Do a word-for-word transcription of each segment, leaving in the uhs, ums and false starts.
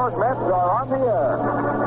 York Mets are on the air.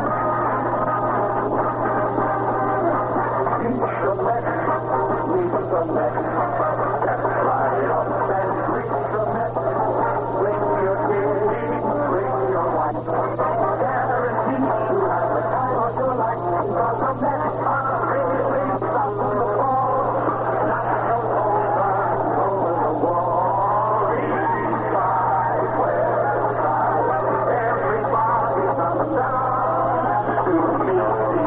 Reach the Mets, reach the Mets. Fly up and reach the Mets. Bring your kitty, bring your wife. Guaranteed to have the time of your life. Because the Mets are really tough on the ball. Not no home run over the wall. Reach five, where everybody comes down to meet the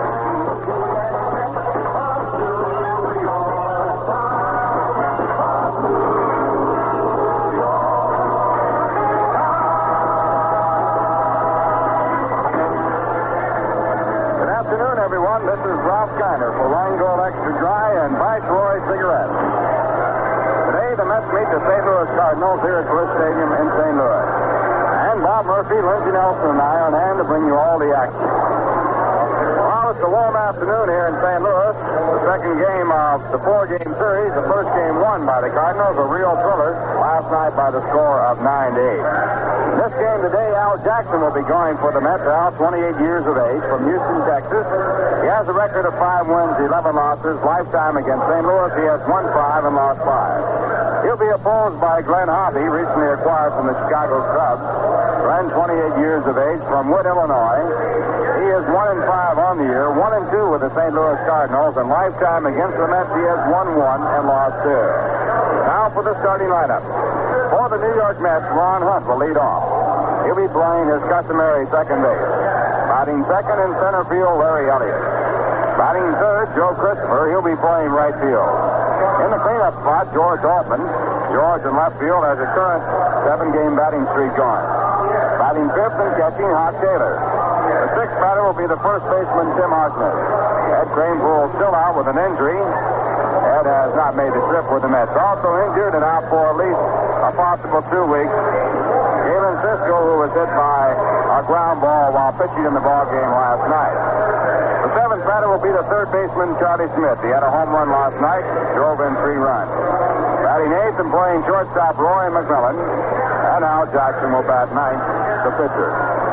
This is Ralph Garner for Rheingold Extra Dry and Viceroy Cigarettes. Today, the Mets meet the Saint Louis Cardinals here at Busch Stadium in Saint Louis. And Bob Murphy, Lindsey Nelson, and I are on hand to bring you all the action. Well, it's a warm afternoon here in Saint Louis. The second game of the four-game series. The first game won by the Cardinals, a real thriller, last night by the score of nine to eight. In this game today, Al Jackson will be going for the Mets. Al, twenty-eight years of age, from Houston, Texas. He has a record of five wins, eleven losses. Lifetime against Saint Louis, he has won five and lost five. He'll be opposed by Glenn Hoppy, recently acquired from the Chicago Cubs. Glenn, twenty-eight years of age, from Wood, Illinois. He is one and five on the year, one and two with the Saint Louis Cardinals, and lifetime against the Mets, he has won one and lost two. Now for the starting lineup. For the New York Mets, Ron Hunt will lead off. He'll be playing his customary second base. Batting second in center field, Larry Elliott. Batting third, Joe Christopher. He'll be playing right field. In the cleanup spot, George Altman. George in left field has a current seven-game batting streak going. Batting fifth and catching, Hot Taylor. The sixth batter will be the first baseman, Tim Harkness. Ed Kranepool still out with an injury. Ed has not made the trip with the Mets. Also injured and out for at least a possible two weeks. Galen Cisco, who was hit by a ground ball while pitching in the ball game last night. The seventh batter will be the third baseman, Charlie Smith. He had a home run last night, drove in three runs. Batting eighth and playing shortstop, Roy McMillan. And Al Jackson will bat ninth, the pitcher.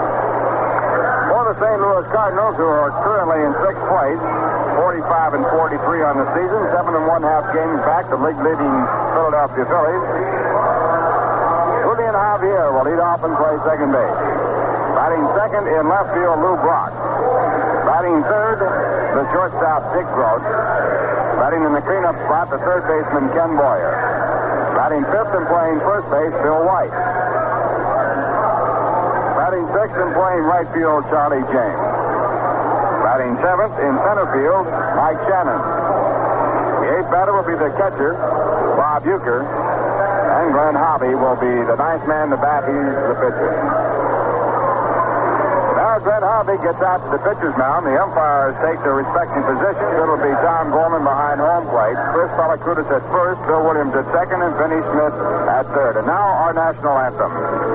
For the Saint Louis Cardinals, who are currently in sixth place, forty-five and forty-three on the season, seven and one half games back, the league-leading Philadelphia Phillies. Julian Javier will lead off and play second base. Batting second in left field, Lou Brock. Batting third, the shortstop, Dick Gross. Batting in the cleanup spot, the third baseman, Ken Boyer. Batting fifth and playing first base, Bill White. Batting sixth and playing right field, Charlie James. Batting seventh in center field, Mike Shannon. The eighth batter will be the catcher, Bob Uecker. And Glenn Hoppy will be the ninth man to bat. He's the pitcher. Now Glenn Hoppy gets out to the pitcher's mound. The umpires take their respective positions. It'll be Tom Gorman behind home plate, Chris Balakoutis at first, Bill Williams at second, and Vinny Smith at third. And now our national anthem.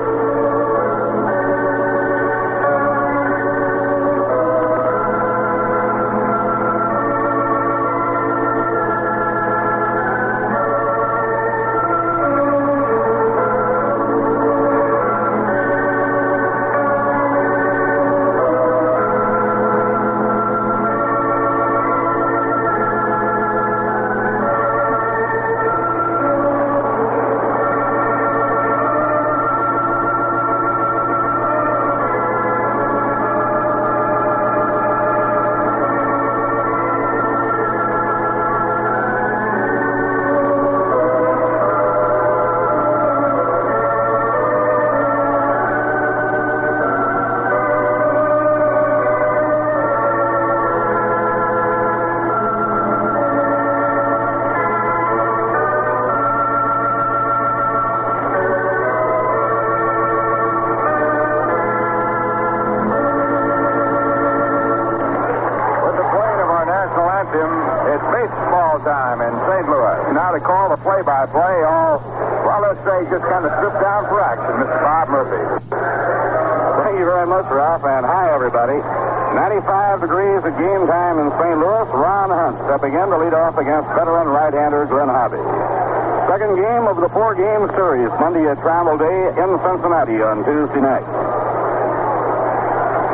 Time in Saint Louis. Now to call the play-by-play, all, well, let's say, just kind of stripped down for action, Mister Bob Murphy. Thank you very much, Ralph, and hi, everybody. ninety-five degrees at game time in Saint Louis. Ron Hunt stepping in to lead off against veteran right-hander Glenn Hoppy. Second game of the four-game series, Monday at Travel Day in Cincinnati on Tuesday night.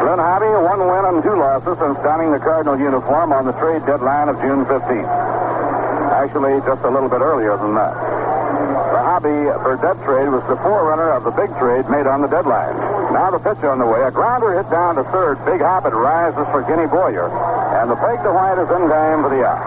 Glenn Hobby, one win and two losses since donning the Cardinal uniform on the trade deadline of June fifteenth. Actually, just a little bit earlier than that. The Hobby Burdette trade was the forerunner of the big trade made on the deadline. Now the pitch on the way. A grounder hit down to third. Big Hoppet rises for Guinea Boyer. And the fake to White is in time for the out.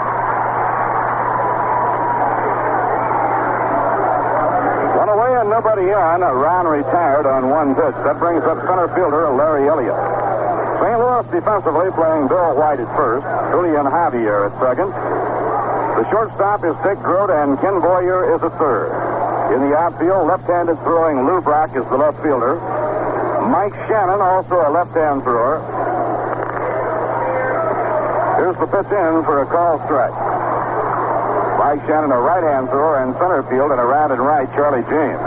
One away and nobody on. Ron retired on one pitch. That brings up center fielder Larry Elliott. Saint Louis defensively playing Bill White at first. Julian Javier at second. The shortstop is Dick Grote and Ken Boyer is at third. In the outfield, left-handed throwing Lou Brock is the left fielder. Mike Shannon, also a left-hand thrower. Here's the pitch in for a call strike. Mike Shannon, a right-hand thrower in center field, and around and right, Charlie James.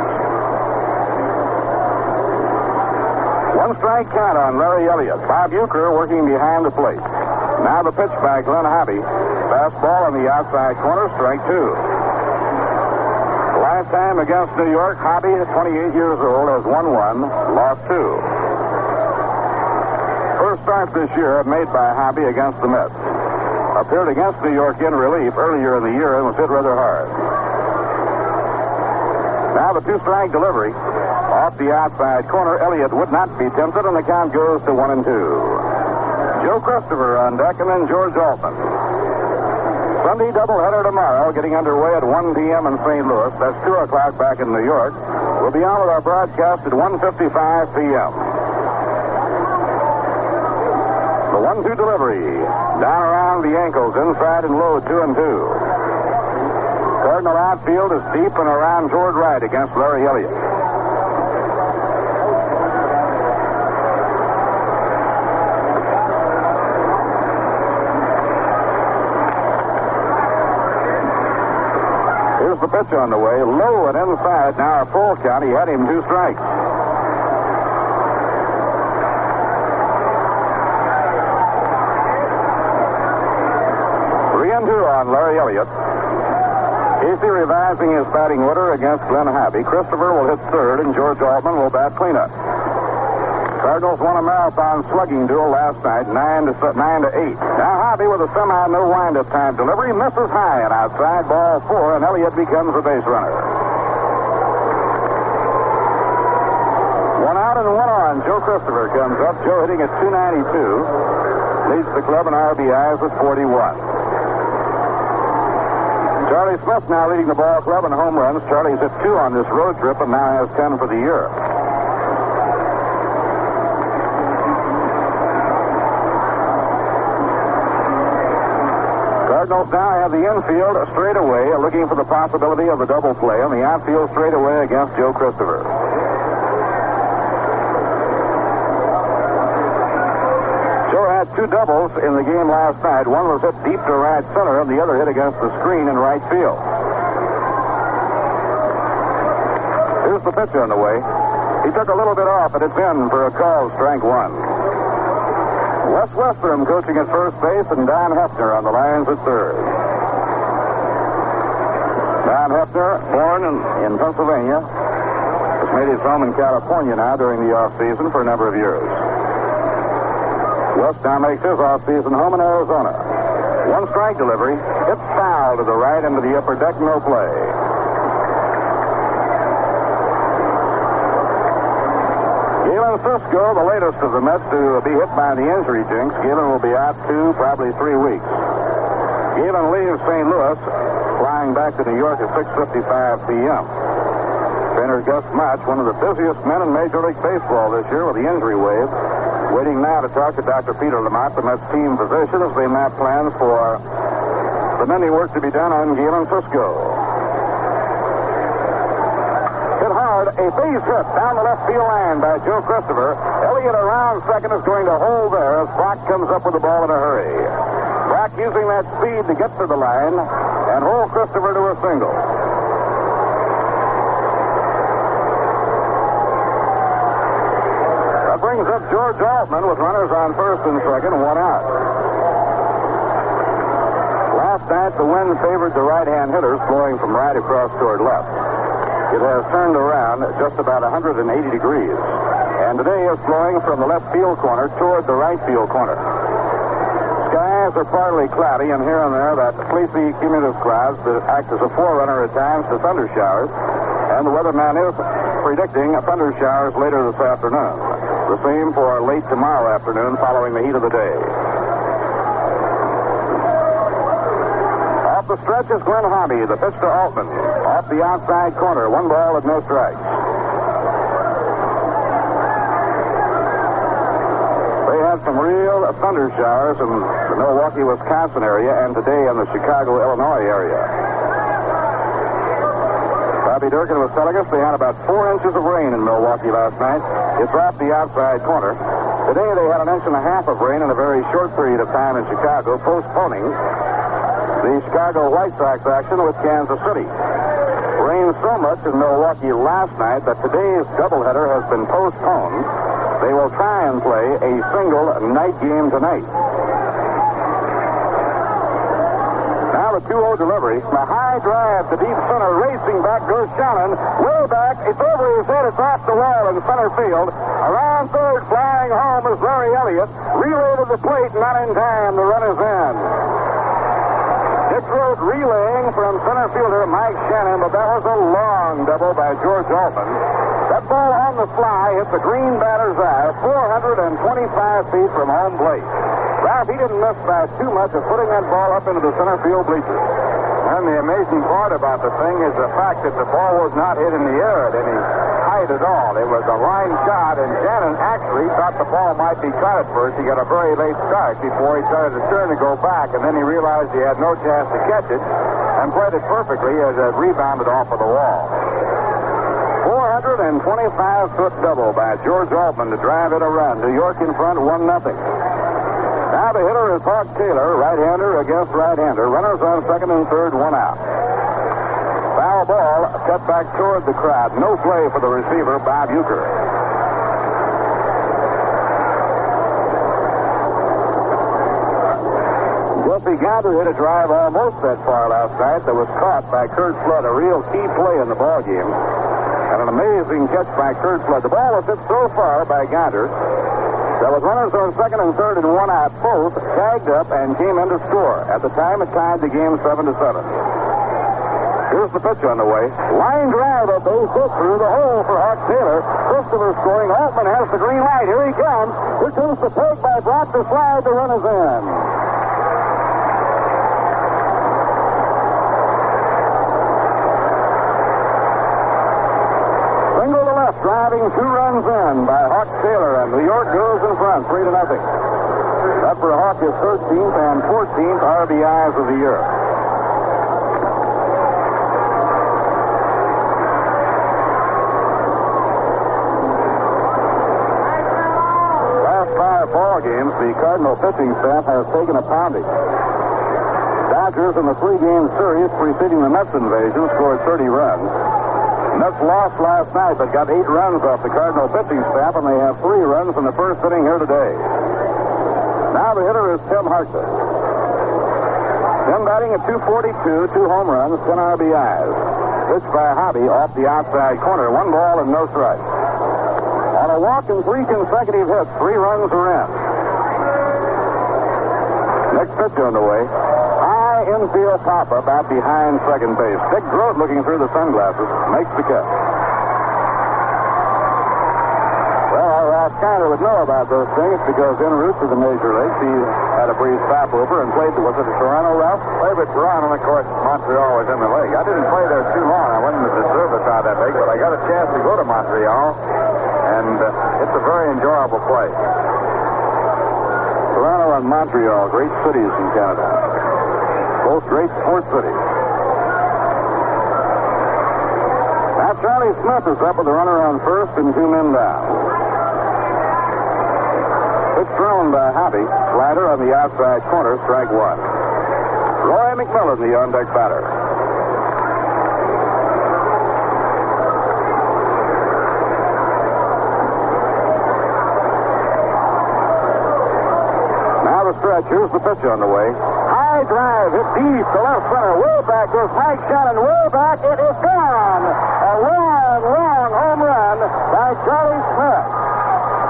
One strike count on Larry Elliott. Bob Uecker working behind the plate. Now the pitch by Glenn Hobby. Fastball on the outside corner, strike two. Last time against New York, Hobby, twenty-eight years old, has won one, lost two. First start this year made by Hobby against the Mets. Appeared against New York in relief earlier in the year and was hit rather hard. Now the two-strike delivery. Off the outside corner, Elliott would not be tempted, and the count goes to one and two. Joe Christopher on deck, and then George Altman. Sunday doubleheader tomorrow, getting underway at one p.m. in Saint Louis. That's two o'clock back in New York. We'll be on with our broadcast at one fifty-five p.m. The one two delivery. Down around the ankles, inside and low, two and two. Cardinal outfield is deep and around toward right against Larry Elliott. The pitch on the way, low and inside. Now a full count. He had him two strikes. Three and two on Larry Elliott. Casey revising his batting order against Glenn Hobby. Christopher will hit third, and George Altman will bat cleanup. Cardinals won a marathon slugging duel last night, nine to nine to eight. Now Hobby with a semi no wind-up time delivery misses high and outside, ball four, and Elliott becomes a base runner. One out and one on. Joe Christopher comes up. Joe hitting at two ninety-two, leads the club in R B Is at forty-one. Charlie Smith now leading the ball club in home runs. Charlie's at two on this road trip and now has ten for the year. Cardinals now have the infield straightaway, looking for the possibility of a double play, and the outfield straightaway against Joe Christopher. Joe had two doubles in the game last night. One was hit deep to right center, and the other hit against the screen in right field. Here's the pitch on the way. He took a little bit off, and it's in for a call, strike one. Wes Westrom coaching at first base, and Don Hefner on the lines at third. Don Hefner, born in, in Pennsylvania, has made his home in California now during the off-season for a number of years. West now makes his off-season home in Arizona. One strike delivery. It's foul to the right into the upper deck, no play. Galen Cisco, the latest of the Mets to be hit by the injury jinx. Galen will be out two, probably three weeks. Galen leaves Saint Louis, flying back to New York at six fifty-five p.m. Trainer Gus Match, one of the busiest men in Major League Baseball this year with the injury wave, waiting now to talk to Doctor Peter Lamont, the Mets team physician, as they map plans for the many work to be done on Galen Cisco. A base hit down the left field line by Joe Christopher. Elliott around second is going to hold there as Brock comes up with the ball in a hurry. Brock using that speed to get to the line and hold Christopher to a single. That brings up George Altman with runners on first and second, one out. Last night the wind favored the right-hand hitters, blowing from right across toward left. It has turned around just about one hundred eighty degrees. And today is blowing from the left field corner toward the right field corner. Skies are partly cloudy, and here and there that fleecy cumulus clouds that act as a forerunner at times to thunder showers. And the weatherman is predicting thunder showers later this afternoon. The same for late tomorrow afternoon following the heat of the day. Off the stretch is Glenn Hobby, the pitch to Altman. Off the outside corner, one ball with no strikes. They had some real thunder showers in the Milwaukee, Wisconsin area and today in the Chicago, Illinois area. Bobby Durkin was telling us they had about four inches of rain in Milwaukee last night. It dropped the outside corner. Today they had an inch and a half of rain in a very short period of time in Chicago, postponing the Chicago White Sox action with Kansas City. Rained so much in Milwaukee last night that today's doubleheader has been postponed. They will try and play a single night game tonight. Now the two oh delivery. The high drive to deep center. Racing back goes Shannon. Way back. It's over his head. It's off the wall in center field. Around third, flying home is Larry Elliott. Relay to the plate. Not in time. The run is in. Dick Road relaying from center fielder Mike Shannon, but that was a long double by George Altman. That ball on the fly hit the green batter's eye, four hundred twenty-five feet from home plate. Ralph, he didn't miss by too much of putting that ball up into the center field bleachers. And the amazing part about the thing is the fact that the ball was not hit in the air at any height at all. It was a line shot, and Shannon actually thought the ball might be caught at first. He got a very late start before he started to turn to go back, and then he realized he had no chance to catch it and played it perfectly as it rebounded off of the wall. four hundred twenty-five foot double by George Altman to drive in a run. New York in front, one nothing. Now the hitter is Hawk Taylor, right-hander against right-hander. Runners on second and third, one out. Foul ball cut back toward the crowd. No play for the receiver, Bob Uecker. Jesse Gander hit a drive almost that far last night that was caught by Curt Flood, a real key play in the ballgame. And an amazing catch by Curt Flood. The ball was hit so far by Gander. There was runners on second and third and one out. Both tagged up and came in to score. At the time, it tied the game seven to seven. Here's the pitch on the way. Line drive, a base hit through the hole for Hawk Taylor. Christopher scoring. Altman has the green light. Here he comes. Here comes the peg by Brock to slide. The run is in. Driving two runs in by Hawk Taylor, and New York goes in front, three to nothing. That for Hawk is thirteenth and fourteenth R B Is of the year. Last five ball games, the Cardinal pitching staff has taken a pounding. Dodgers in the three-game series preceding the Mets invasion scored thirty runs. Mets lost last night, but got eight runs off the Cardinal pitching staff, and they have three runs in the first inning here today. Now the hitter is Tim Hartnett. Tim batting at two forty-two, two home runs, ten R B Is. Pitched by Hobby off the outside corner, one ball and no strikes. On a walk and three consecutive hits, three runs are in. Next pitch on the way. Infield pop-up out behind second base. Dick Grote, looking through the sunglasses, makes the catch. Well, Ralph Kiner would know about those things because en route to the major leagues, he had a brief stopover and played, was it at Toronto, Ralph? Played at Toronto, and of course, Montreal was in the league. I didn't play there too long. I wasn't as a service out that big, but I got a chance to go to Montreal, and uh, it's a very enjoyable place. Toronto and Montreal, great cities in Canada. Both great sports cities. Now Charlie Smith is up with a runner on first and two men down. Pitch thrown by Hobby. Slider on the outside corner, strike one. Roy McMillan, the on-deck batter. Now the stretch. Here's the pitch on the way. High drive, hit deep to left center. Way back goes Mike Shannon. Way back, it is gone. A long, long home run by Charlie Smith.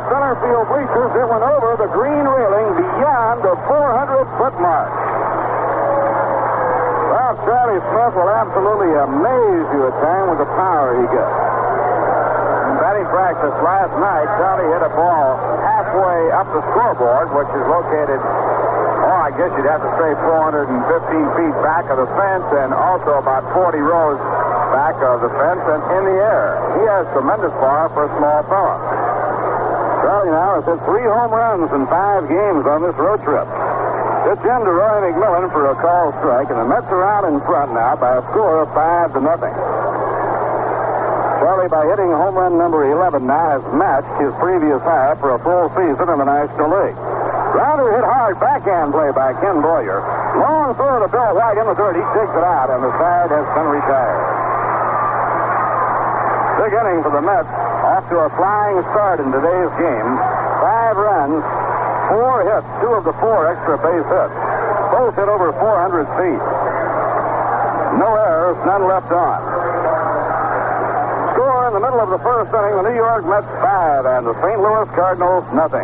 center field bleachers. It went over the green railing beyond the four hundred foot mark. Well, Charlie Smith will absolutely amaze you at times with the power he gets. In batting practice last night, Charlie hit a ball halfway up the scoreboard, which is located, oh, I guess you'd have to say four hundred fifteen feet back of the fence and also about forty rows back of the fence and in the air. He has tremendous power for a small fella. Charlie now has hit three home runs in five games on this road trip. It's in to Roy McMillan for a call strike, and the Mets are out in front now by a score of five to nothing. Charlie, by hitting home run number eleven now, has matched his previous high for a full season in the National League. Grounder hit hard, backhand play by Ken Boyer. Long throw to Bill White in the third. He digs it out, and the side has been retired. Big inning for the Mets. Off to a flying start in today's game. Five runs, four hits, two of the four extra base hits. Both hit over four hundred feet. No errors, none left on. Score in the middle of the first inning, the New York Mets five and the Saint Louis Cardinals nothing.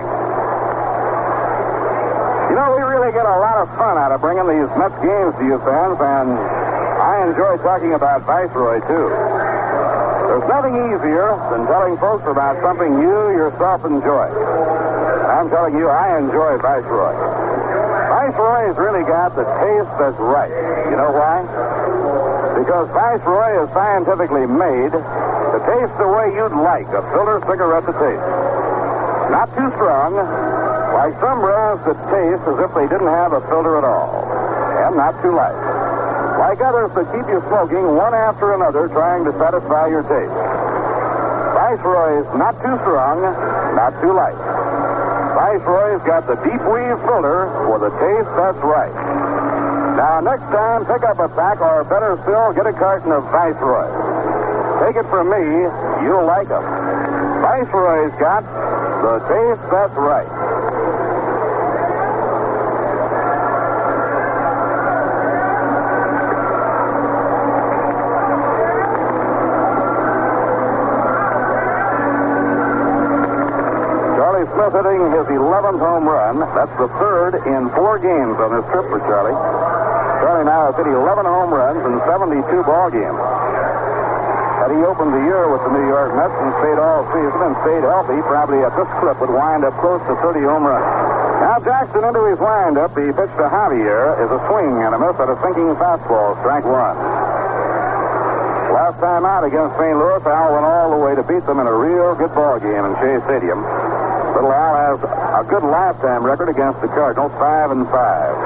You know, we really get a lot of fun out of bringing these Mets games to you fans, and I enjoy talking about Viceroy, too. There's nothing easier than telling folks about something you yourself enjoy. I'm telling you, I enjoy Viceroy. Viceroy's really got the taste that's right. You know why? Because Viceroy is scientifically made to taste the way you'd like a filter cigarette to taste. Not too strong, like some brands that taste as if they didn't have a filter at all. And not too light. Like others that keep you smoking one after another trying to satisfy your taste. Viceroy's not too strong, not too light. Viceroy's got the deep weave filter for the taste that's right. Now, next time, pick up a pack, or better still, get a carton of Viceroy. Take it from me, you'll like them. Viceroy's got the taste that's right. Smith hitting his eleventh home run. That's the third in four games on this trip for Charlie. Charlie now has hit eleven home runs in seventy-two ball games. Had he opened the year with the New York Mets and stayed all season and stayed healthy, probably at this clip would wind up close to thirty home runs. Now Jackson into his windup. He pitched to Javier is a swing and a miss at a sinking fastball, strike one. Last time out against Saint Louis, Al went all the way to beat them in a real good ball game in Shea Stadium. Little Al has a good lifetime record against the Cardinals, five and five.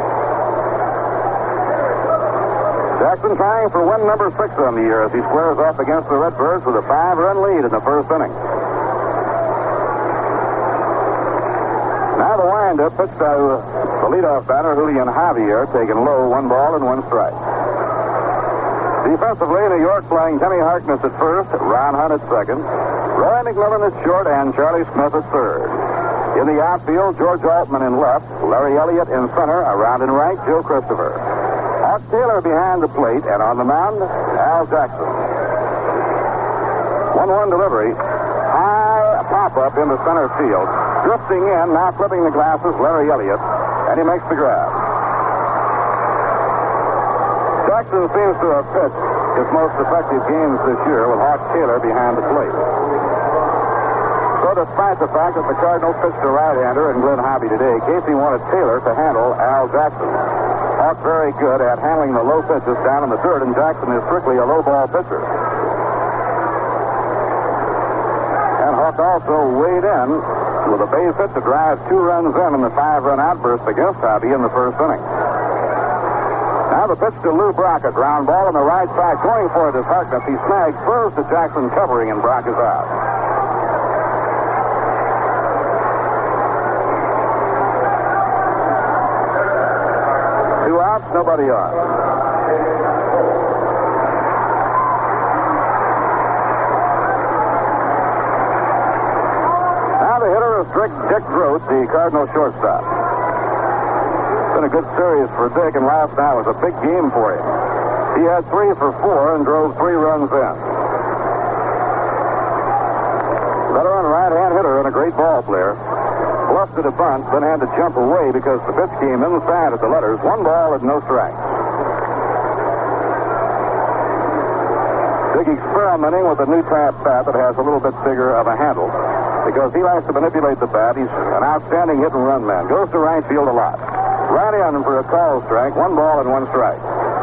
Jackson trying for win number six on the year as he squares off against the Redbirds with a five-run lead in the first inning. Now the windup pitched to the leadoff batter, Julian Javier, taken low, one ball and one strike. Defensively, New York playing Timmy Harkness at first, Ron Hunt at second, Roy McMillan at short, and Charlie Smith at third. In the outfield, George Altman in left, Larry Elliott in center, around in right, Joe Christopher. Hawk Taylor behind the plate, and on the mound, Al Jackson. one one delivery. High pop-up into center field. Drifting in, now flipping the glasses, Larry Elliott, and he makes the grab. Jackson seems to have pitched his most effective games this year with Hawk Taylor behind the plate. So despite the fact that the Cardinals pitched a right-hander and Glenn Hobby today, Casey wanted Taylor to handle Al Jackson. Hawk very good at handling the low pitches down in the third, and Jackson is strictly a low ball pitcher. And Hawk also weighed in with a base hit to drive two runs in in the five-run outburst against Hobby in the first inning. Now the pitch to Lou Brock, a ground ball on the right side. Going for it is Harkness. He snags, throws to Jackson, covering, and Brock is out. Two outs, nobody on. Now the hitter is Dick, Dick Groat, the Cardinal shortstop. It's been a good series for Dick, and last night was a big game for him. He had three for four and drove three runs in. Veteran right-hand hitter and a great ball player. Bluffed at a bunt, then had to jump away because the pitch came inside at the letters. One ball and no strikes. Big experimenting with a new type bat that has a little bit bigger of a handle because he likes to manipulate the bat. He's an outstanding hit and run man. Goes to right field a lot. Right in for a call strike. One ball and one strike.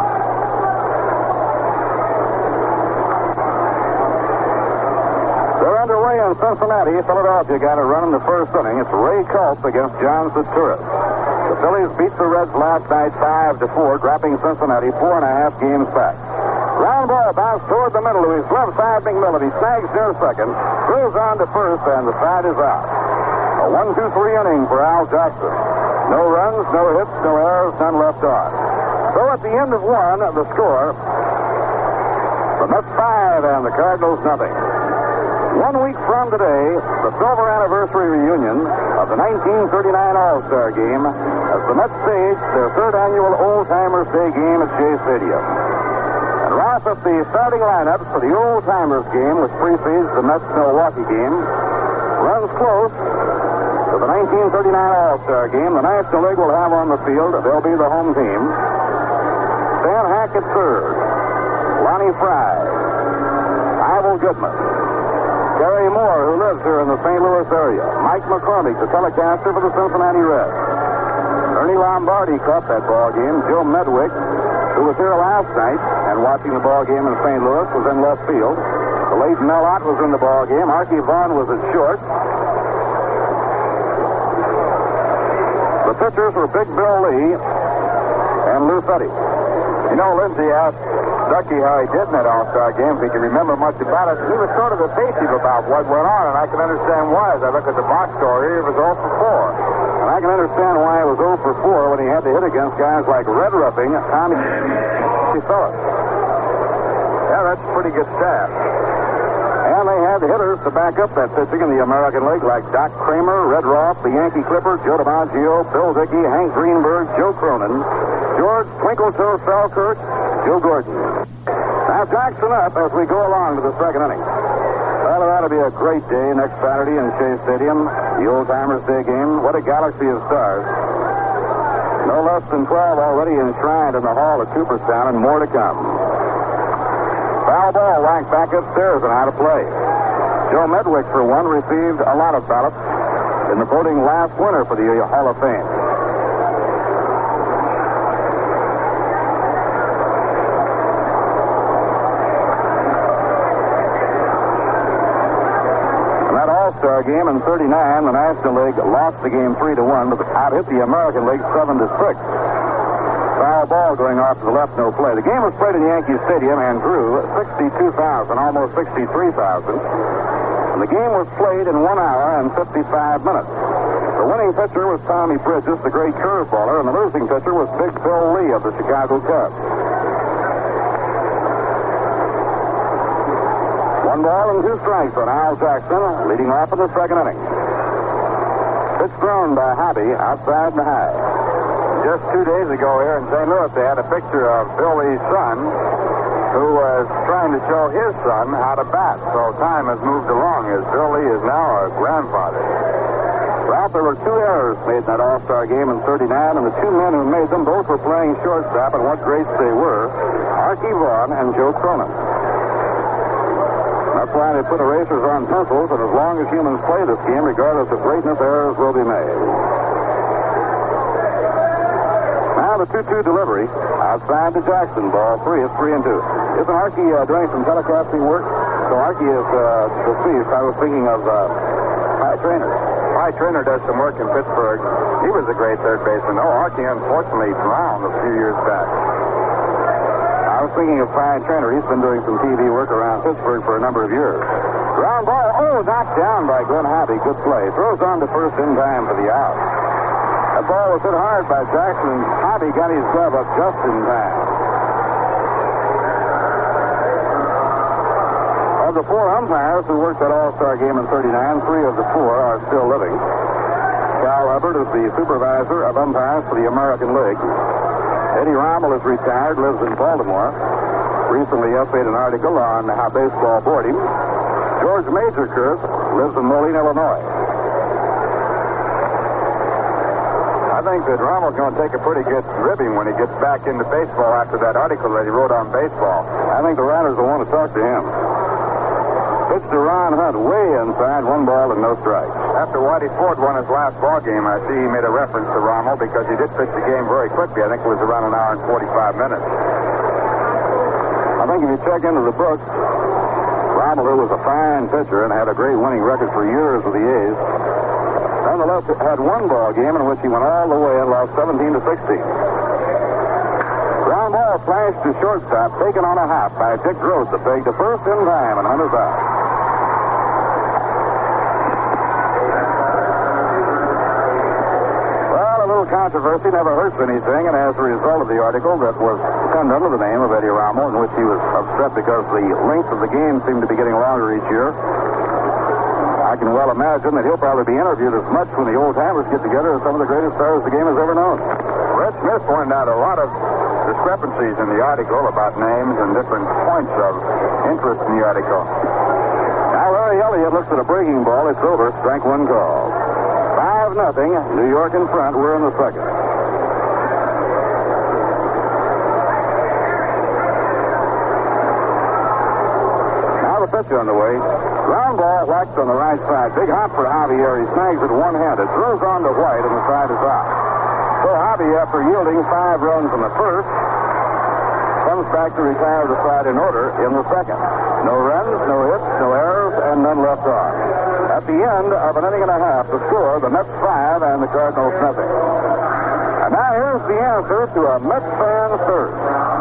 They're underway in Cincinnati. Philadelphia got a run in the first inning. It's Ray Culp against John Soturis. The Phillies beat the Reds last night five to four, dropping Cincinnati four and a half games back. Ground ball bounced toward the middle to his left side. McMillan. He snags near second, throws on to first, and the side is out. A one two three inning for Al Jackson. No runs, no hits, no errors, none left on. So at the end of one, the score, the Mets five and the Cardinals nothing. One week from today, the silver anniversary reunion of the nineteen thirty-nine All-Star Game as the Mets stage their third annual Old Timers Day game at Shea Stadium. And Ross, at the starting lineups for the Old Timers game, which precedes the Mets-Milwaukee game, runs close to the nineteen thirty-nine All-Star Game. The National League will have on the field, they'll be the home team, Stan Hackett third, Lonnie Fry, Ivel Goodman, Gary Moore, who lives here in the Saint Louis area, Mike McCormick, the telecaster for the Cincinnati Reds. Ernie Lombardi caught that ball game. Joe Medwick, who was here last night and watching the ball game in Saint Louis, was in left field. The late Mel Ott was in the ball game. Archie Vaughn was at short. The pitchers were Big Bill Lee and Lou Fetty. You know, Lindsay asked Ducky how he did in that All-Star game, if he can remember much about it. He was sort of evasive about what went on, and I can understand why. As I look at the box score here, it was oh for four. And I can understand why it was oh for four when he had to hit against guys like Red Ruffing, Tommy Phillips. Yeah, that's a pretty good stat. And they had hitters to back up that pitching in the American League, like Doc Kramer, Red Roth, the Yankee Clipper, Joe DiMaggio, Bill Dickey, Hank Greenberg, Joe Cronin, George Twinkle-Toe Selkirk, Joe Gordon. Now Jackson up as we go along to the second inning. Well, that'll be a great day next Saturday in Shea Stadium, the Old Timers Day game. What a galaxy of stars. No less than twelve already enshrined in the hall at Cooperstown, and more to come. Foul ball whacked back upstairs and out of play. Joe Medwick, for one, received a lot of ballots in the voting last winter for the Hall of Fame. All-Star game in thirty-nine, the National League lost the game three to one, but out-hit the American League seven to six. Foul ball going off to the left, no play. The game was played in Yankee Stadium and drew sixty-two thousand, almost sixty-three thousand. And the game was played in one hour and fifty-five minutes. The winning pitcher was Tommy Bridges, the great curveballer, and the losing pitcher was Big Bill Lee of the Chicago Cubs. One ball and two strikes on Al Jackson, leading off in the second inning. Pitch thrown by Hobby outside the high. Just two days ago here in Saint Louis, they had a picture of Bill Lee's son, who was trying to show his son how to bat. So time has moved along as Bill Lee is now a grandfather. Ralph, there were two errors made in that All-Star game in thirty-nine, and the two men who made them both were playing shortstop, and what greats they were, Archie Vaughn and Joe Cronin. That's why they put erasers on pencils, and as long as humans play this game, regardless of greatness, errors will be made. Now the two two delivery outside to Jackson. Ball three. It's three and two. Isn't Archie uh, doing some telecasting work? So Archie is uh, deceased. I was thinking of uh, Pie Traynor. Pie Traynor does some work in Pittsburgh. He was a great third baseman. Oh, Archie unfortunately drowned a few years back. I was thinking of Pie Traynor. He's been doing some T V work around Pittsburgh for a number of years. Ground ball. Oh, knocked down by Glenn Hobby. Good play. Throws on to first in time for the out. That ball was hit hard by Jackson, and Hobby got his glove up just in time. Of the four umpires who worked that All-Star game in thirty-nine, three of the four are still living. Cal Hubbard is the supervisor of umpires for the American League. Eddie Rommel is retired, lives in Baltimore. Recently essayed an article on how baseball bored him. George Majorkirk lives in Moline, Illinois. I think that Rommel's going to take a pretty good ribbing when he gets back into baseball after that article that he wrote on baseball. I think the writers will want to talk to him. Pitch to Ron Hunt, way inside, one ball and no strikes. After Whitey Ford won his last ball game, I see he made a reference to Rommel because he did pitch the game very quickly. I think it was around an hour and forty-five minutes. I think if you check into the books, Rommel, who was a fine pitcher and had a great winning record for years with the A's, nonetheless had one ball game in which he went all the way and lost seventeen to sixteen. Ground ball flashed to shortstop, taken on a hop by Dick Gross, that begged to first in time, and Hunter's out. Well, a little controversy never hurts anything, and as a result of the article that was penned under the name of Eddie Rommel, in which he was upset because the length of the game seemed to be getting longer each year, I can well imagine that he'll probably be interviewed as much when the old timers get together as some of the greatest stars the game has ever known. Red Smith pointed out a lot of discrepancies in the article about names and different points of interest in the article. Now, Larry Elliott looks at a breaking ball. It's over. Strike one call. Five nothing. New York in front. We're in the second. Now the pitch on the way. Ground ball whacked on the right side. Big hop for Javier. He snags it one-handed. Throws on to White, and the side is out. So Javier, after yielding five runs in the first, comes back to retire the side in order in the second. No runs, no hits, no errors, and none left on. At the end of an inning and a half, the score, the Mets five and the Cardinals nothing. And now here's the answer to a Mets fan's thirst.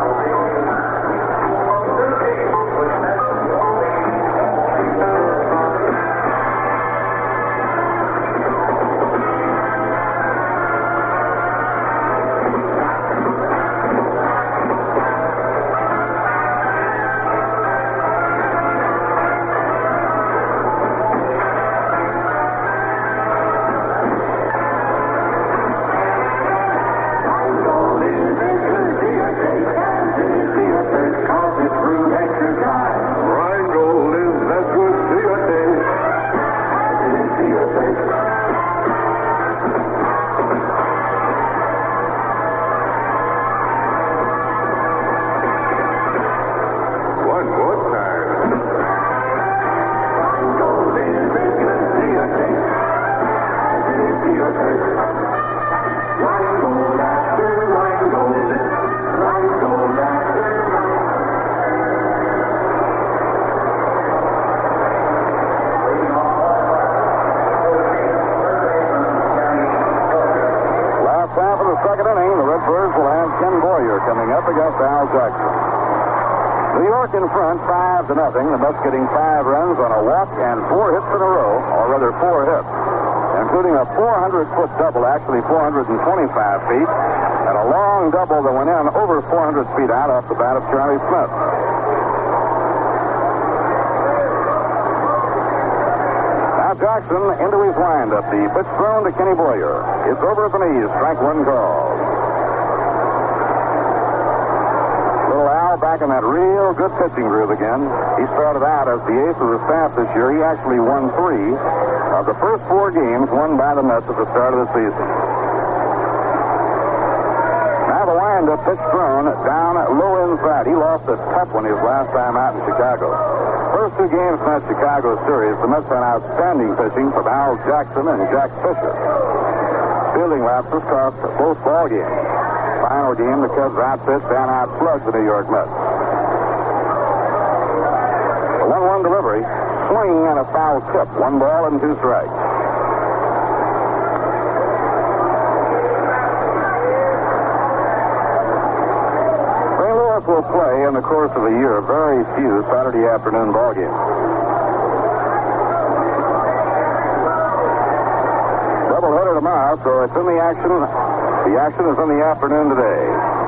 In front, five to nothing. The Mets getting five runs on a walk and four hits in a row, or rather four hits, including a four hundred foot double, actually four hundred twenty-five feet, and a long double that went in over four hundred feet out off the bat of Charlie Smith. Now Jackson into his windup. The pitch thrown to Kenny Boyer. It's over at the knees. Strike one call. Back in that real good pitching groove again. He started out as the ace of the staff this year. He actually won three of the first four games won by the Mets at the start of the season. Now the wind-up pitch thrown down low inside. He lost a tough one his last time out in Chicago. First two games in that Chicago series, the Mets had outstanding pitching from Al Jackson and Jack Fisher. Fielding lapses cost both ball games. Final game, the Cubs outpitched and outslugged the New York Mets. The one one delivery, swing and a foul tip. One ball and two strikes. Saint Louis will play in the course of a year very few Saturday afternoon ball games. Doubleheader tomorrow, so it's in the action. The action is in the afternoon today.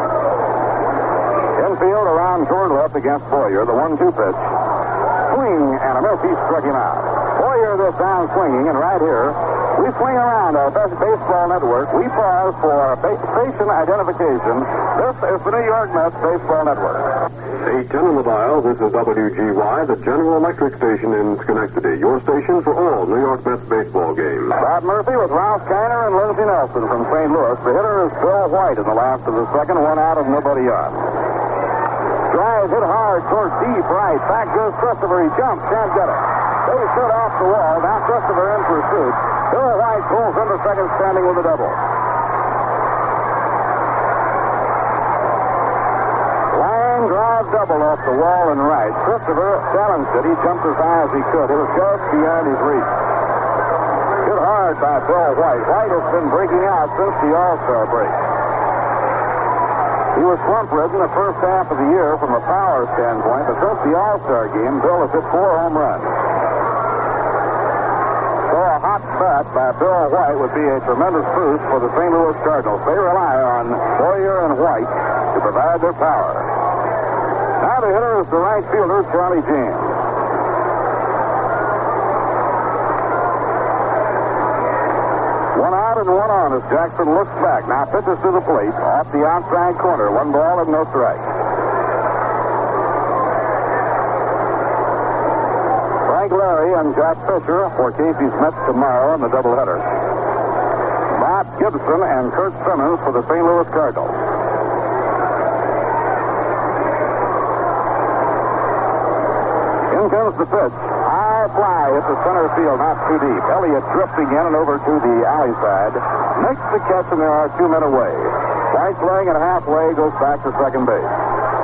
Infield around toward left against Boyer. The one two pitch. Swing and a miss. He struck him out. Boyer this down swinging, and right here, we swing around our best baseball network. We pause for station identification. This is the New York Mets Baseball Network. eight ten on the dial. This is W G Y, the General Electric station in Schenectady. Your station for all New York Mets baseball games. Bob Murphy with Ralph Kiner and Lindsey Nelson from Saint Louis. The hitter is Bill White in the last of the second. One out and nobody on. Drive hit hard towards deep right. Back goes Christopher. He jumps. Can't get it. Base hit off the wall. Now Christopher in pursuit. Bill White pulls into second, standing with a double. Line drive double off the wall and right. Christopher challenged it. He jumped as high as he could. It was just beyond his reach. Hit hard by Bill White. White has been breaking out since the All-Star break. He was slump-ridden the first half of the year from a power standpoint, but since the All-Star game, Bill has hit four home runs. So a hot bat by Bill White would be a tremendous boost for the Saint Louis Cardinals. They rely on Boyer and White to provide their power. Now the hitter is the right fielder, Charlie James. One out and one on as Jackson looks back. Now pitches to the plate off the outside corner. One ball and no strike. Frank Larry and Jack Fisher for Casey's Mets tomorrow in the doubleheader. Bob Gibson and Kurt Simmons for the Saint Louis Cardinals. In comes the pitch. High fly hit the center field, not too deep. Elliott drifting in and over to the alley side. Makes the catch, and there are two men away. White playing at halfway, goes back to second base.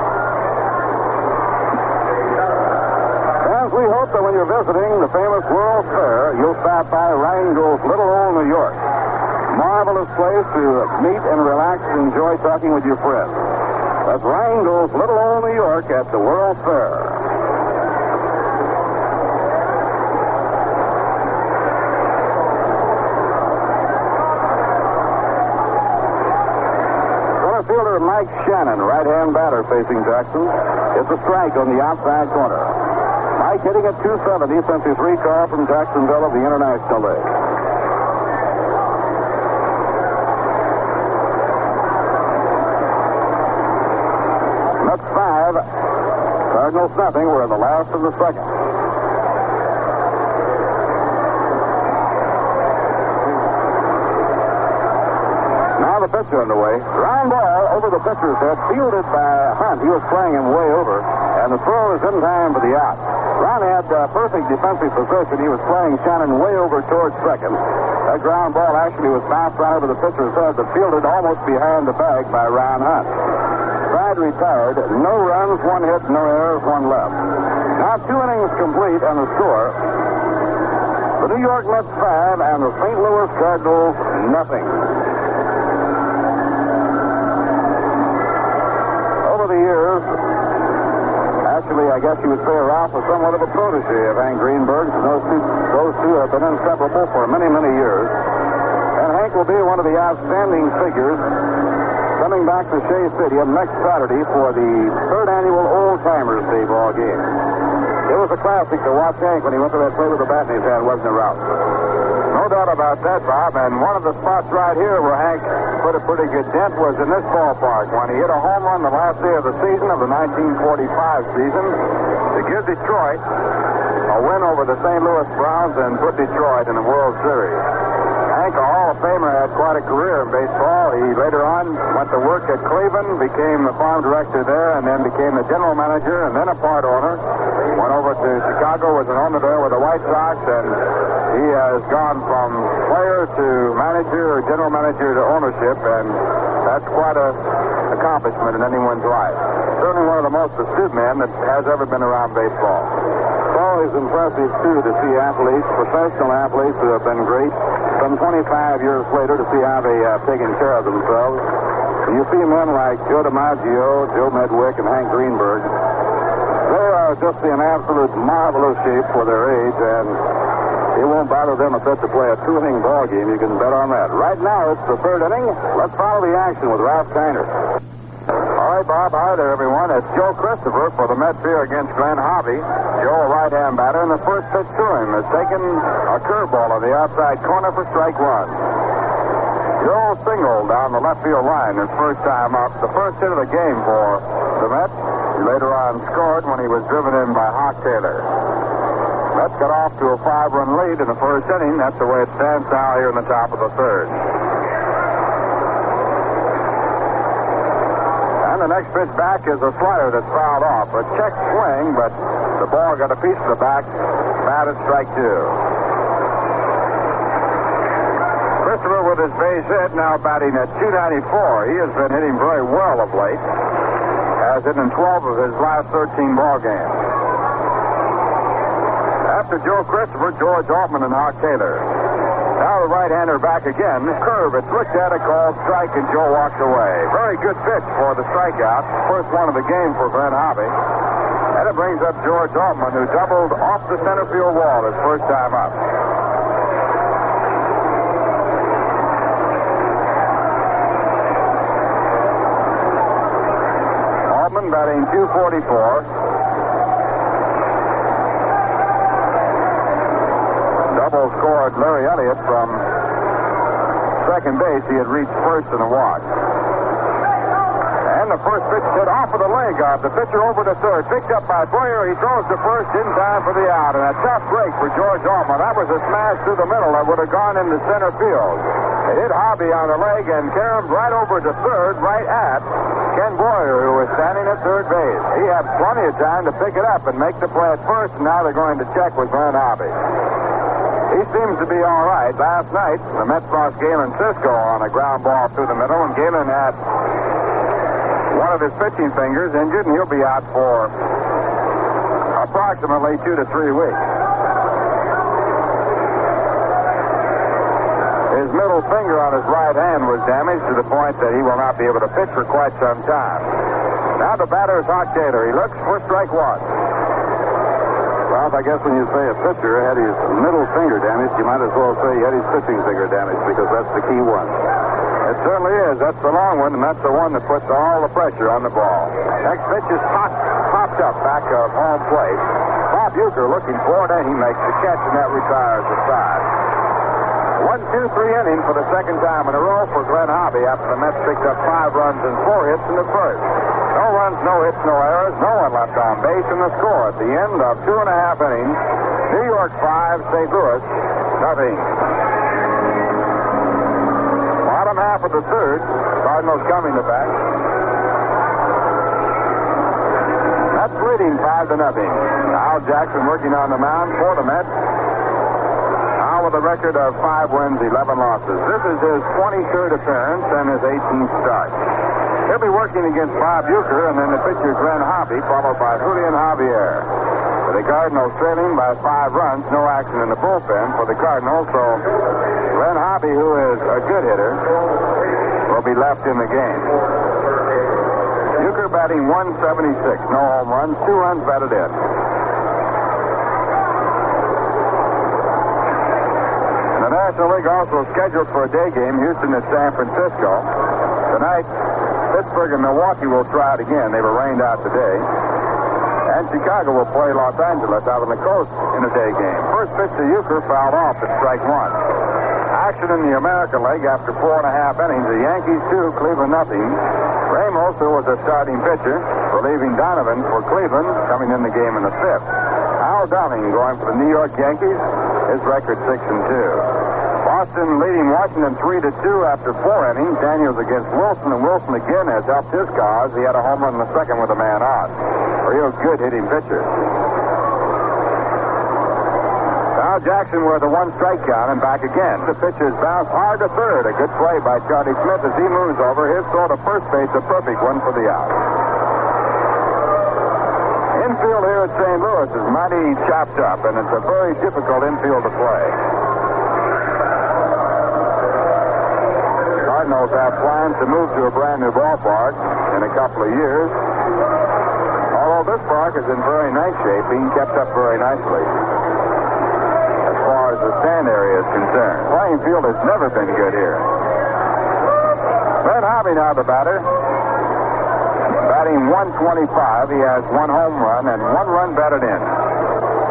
As we hope that when you're visiting the famous World's Fair, you'll stop by Rheingold's Little Old New York. Marvelous place to meet and relax and enjoy talking with your friends. That's Rheingold's Little Old New York at the World's Fair. Fielder Mike Shannon, right-hand batter facing Jackson. It's a strike on the outside corner. Mike hitting at two seventy since his recall from Jacksonville of the International League. Mets five, Cardinals nothing. We're in the last of the second. Now the pitcher underway. Ground ball over the pitcher's head, fielded by Hunt. He was playing him way over, and the throw is in time for the out. Ron had uh, perfect defensive position. He was playing Shannon way over towards second. That ground ball actually was bounced right over the pitcher's head, but fielded almost behind the bag by Ron Hunt. Pride retired. No runs, one hit, no errors, one left. Now two innings complete, and the score: the New York Mets five and the Saint Louis Cardinals nothing. The years, actually, I guess you would say Ralph was somewhat of a protege of Hank Greenberg. Those two, those two have been inseparable for many, many years. And Hank will be one of the outstanding figures coming back to Shea Stadium next Saturday for the third annual Old Timers Day ball game. It was a classic to watch Hank when he went to that play with the bat in his hand, wasn't it, Ralph? No doubt about that, Bob. And one of the spots right here where Hank put a pretty good dent was in this ballpark when he hit a home run the last day of the season of the nineteen forty-five season to give Detroit a win over the Saint Louis Browns and put Detroit in the World Series. Hank, a Hall of Famer, had quite a career in baseball. He later on went to work at Cleveland, became the farm director there, and then became the general manager and then a part owner. Went over to Chicago, was an owner there with the White Sox, and he has gone from player to manager or general manager to ownership, and that's quite a accomplishment in anyone's life. Certainly one of the most astute men that has ever been around baseball. It's always impressive, too, to see athletes, professional athletes who have been great, some twenty-five years later, to see how they have taken care of themselves. And you see men like Joe DiMaggio, Joe Medwick, and Hank Greenberg. They are just in absolute marvelous shape for their age, and it won't bother them a bit to play a two-inning ball game. You can bet on that. Right now, it's the third inning. Let's follow the action with Ralph Kiner. All right, Bob. Hi there, everyone. It's Joe Christopher for the Mets here against Glenn Hobby. Joe, a right-hand batter, and the first pitch to him is taking a curveball on the outside corner for strike one. Joe singled down the left field line his first time up. The first hit of the game for the Mets. He later on scored when he was driven in by Hawk Taylor. Mets got off to a five-run lead in the first inning. That's the way it stands now here in the top of the third. And the next pitch back is a slider that's fouled off. A check swing, but the ball got a piece of the back. Batted strike two. Christopher with his base hit, now batting at two ninety-four. He has been hitting very well of late. Has hit in twelve of his last thirteen ball games. After Joe Christopher, George Altman and Hawk Taylor. Now the right-hander back again. Curve. It's looked at, a called strike, and Joe walks away. Very good pitch for the strikeout. First one of the game for Glenn Hobby. And it brings up George Altman, who doubled off the center field wall his first time up. Altman batting two forty-four. Double scored Larry Elliott from second base. He had reached first in a walk. And the first pitch hit off of the leg of the pitcher over to third. Picked up by Boyer. He throws to first in time for the out. And a tough break for George Altman. That was a smash through the middle that would have gone into center field. It hit Hobby on the leg and caromed right over to third, right at Ken Boyer, who was standing at third base. He had plenty of time to pick it up and make the play at first, and now they're going to check with Glenn Hobby. He seems to be all right. Last night, the Mets lost Galen Cisco on a ground ball through the middle, and Galen had one of his pitching fingers injured, and he'll be out for approximately two to three weeks. His middle finger on his right hand was damaged to the point that he will not be able to pitch for quite some time. Now the batter is Hawk Taylor. He looks for strike one. Ralph, I guess when you say a pitcher had his middle finger damaged, you might as well say he had his pitching finger damaged, because that's the key one. It certainly is. That's the long one, and that's the one that puts all the pressure on the ball. Next pitch is popped, popped up back of home plate. Bob Uecker looking for it, and he makes the catch, and that retires the side. One, two, three inning for the second time in a row for Glenn Hobby after the Mets picked up five runs and four hits in the first. No runs, no hits, no errors, no one left on base, and the score at the end of two and a half innings, New York five, Saint Louis nothing. Bottom half of the third, Cardinals coming to bat. That's leading five to nothing. Al Jackson working on the mound for the Mets. Now with a record of five wins, eleven losses. This is his twenty-third appearance and his eighteenth start. He'll be working against Bob Uecker and then the pitcher Glenn Hobby, followed by Julian Javier. For the Cardinals trailing by five runs, no action in the bullpen for the Cardinals, so Glenn Hobby, who is a good hitter, will be left in the game. Uecker batting one seventy-six, no home runs, two runs batted in. And the National League also scheduled for a day game, Houston at San Francisco. Tonight, Pittsburgh and Milwaukee will try it again. They were rained out today. And Chicago will play Los Angeles out on the coast in a day game. First pitch to Uecker fouled off at strike one. Action in the American League after four and a half innings. The Yankees two, Cleveland nothing. Ramos, who was a starting pitcher, relieving Donovan for Cleveland, coming in the game in the fifth. Al Downing going for the New York Yankees. His record six and two. Boston leading Washington three to two after four innings. Daniels against Wilson, and Wilson again has helped his cause. He had a home run in the second with a man on. Real good hitting pitcher. Al Jackson with a one strike count and back again. The pitcher's bounced hard to third. A good play by Charlie Smith as he moves over. His throw to first base, a perfect one for the out. Infield here at Saint Louis is mighty chopped up, and it's a very difficult infield to play. Cardinals have plans to move to a brand new ballpark in a couple of years. Although this park is in very nice shape, being kept up very nicely. As far as the stand area is concerned. Playing field has never been good here. Glenn Hobby now the batter. Batting one twenty-five. He has one home run and one run batted in.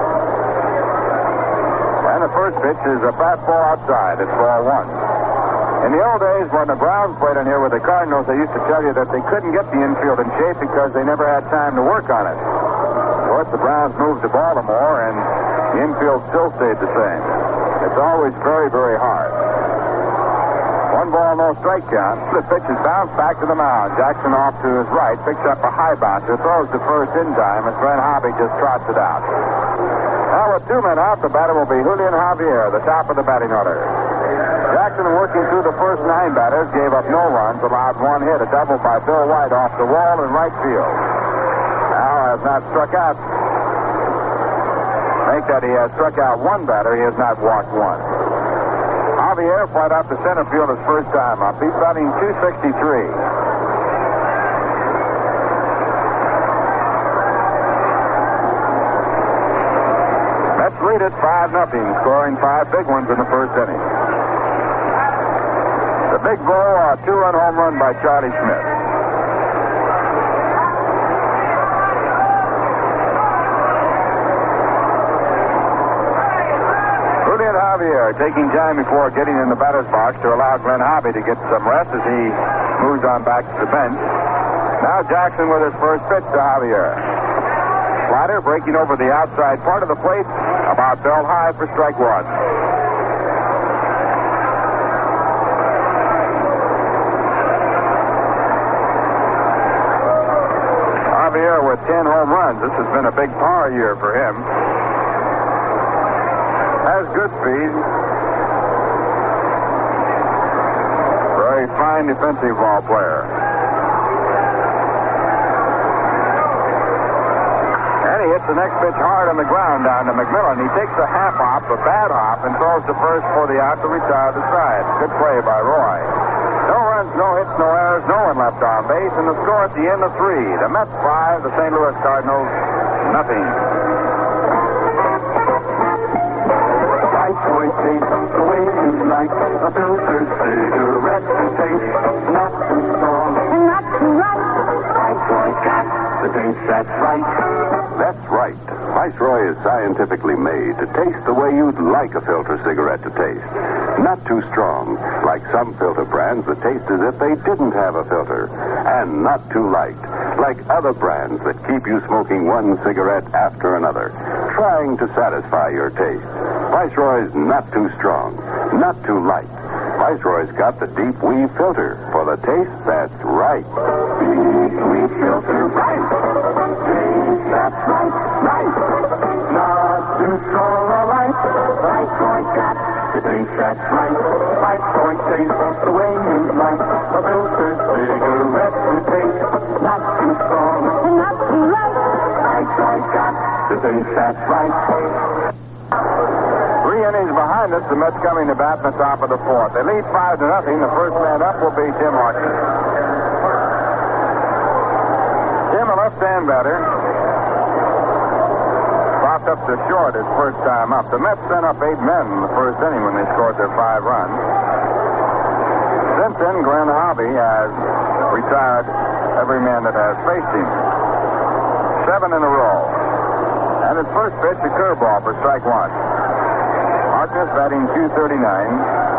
And the first pitch is a fastball outside. It's ball one. In the old days, when the Browns played in here with the Cardinals, they used to tell you that they couldn't get the infield in shape because they never had time to work on it. Of course, the Browns moved to Baltimore, and the infield still stayed the same. It's always very, very hard. One ball, no strike count. The pitch is bounced back to the mound. Jackson off to his right, picks up a high bouncer, throws to first in time as Glenn Hobby just trots it out. Now with two men out, the batter will be Julian Javier, the top of the batting order. Jackson, working through the first nine batters, gave up no runs, allowed one hit, a double by Bill White off the wall in right field. Now has not struck out. Make that he has struck out one batter, he has not walked one. Javier flied out to center field his first time up. He's batting two sixty-three. Mets lead it five nothing, scoring five big ones in the first inning. The big blow, a two-run home run by Charlie Smith. Julian Javier taking time before getting in the batter's box to allow Glenn Hobby to get some rest as he moves on back to the bench. Now Jackson with his first pitch to Javier. Slider breaking over the outside part of the plate, about belt high for strike one. Javier with ten home runs. This has been a big power year for him. Has good speed. Very fine defensive ball player. And he hits the next pitch hard on the ground down to McMillan. He takes a half hop, a bad hop, and throws to first for the out to retire the side. Good play by Roy. No runs, no hits, no errors, no one left on base, and the score at the end of three. The Mets five, the Saint Louis Cardinals nothing. Boy, taste the way you like a filtered cigarette to taste, not too strong and not too light. Viceroy got the taste that's right. That's right. Viceroy is scientifically made to taste the way you'd like a filter cigarette to taste. Not too strong, like some filter brands that taste as if they didn't have a filter. And not too light, like other brands that keep you smoking one cigarette after another, trying to satisfy your taste. Viceroy's not too strong, not too light. Viceroy's got the deep weave filter for the taste that's right. Deep weave filter, right. Taste that's right, right. Not too strong or light. Viceroy's got the taste that's right. Viceroy tastes the way you like a filtered cigarette to taste. Not too strong and not too light. Viceroy's got the taste that's right. Three innings behind us, the Mets coming to bat in the top of the fourth. They lead five to nothing. The first man up will be Tim Harkness. Tim, a left-hand batter, popped up to short his first time up. The Mets sent up eight men in the first inning when they scored their five runs. Since then, Glenn Hobby has retired every man that has faced him. Seven in a row. And his first pitch, a curveball for strike one. Harkness batting two thirty-nine.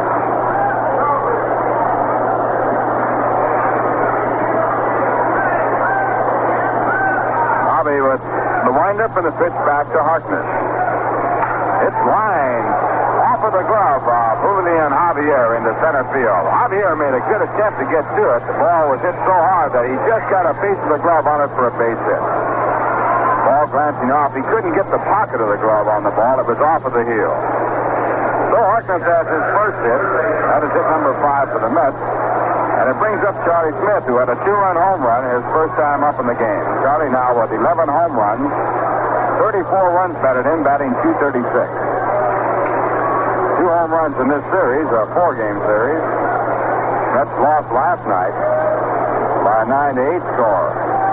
Hobby with the windup and the pitch back to Harkness. It's line off of the glove of Julian Javier into center field. Javier made a good attempt to get to it. The ball was hit so hard that he just got a piece of the glove on it for a base hit. Ball glancing off. He couldn't get the pocket of the glove on the ball. It was off of the heel. So Harkness has his first hit. That is hit number five for the Mets. And it brings up Charlie Smith, who had a two-run home run his first time up in the game. Charlie now with eleven home runs, thirty-four runs batted in, batting two thirty-six. Two home runs in this series, a four-game series. Mets lost last night by a nine to eight score.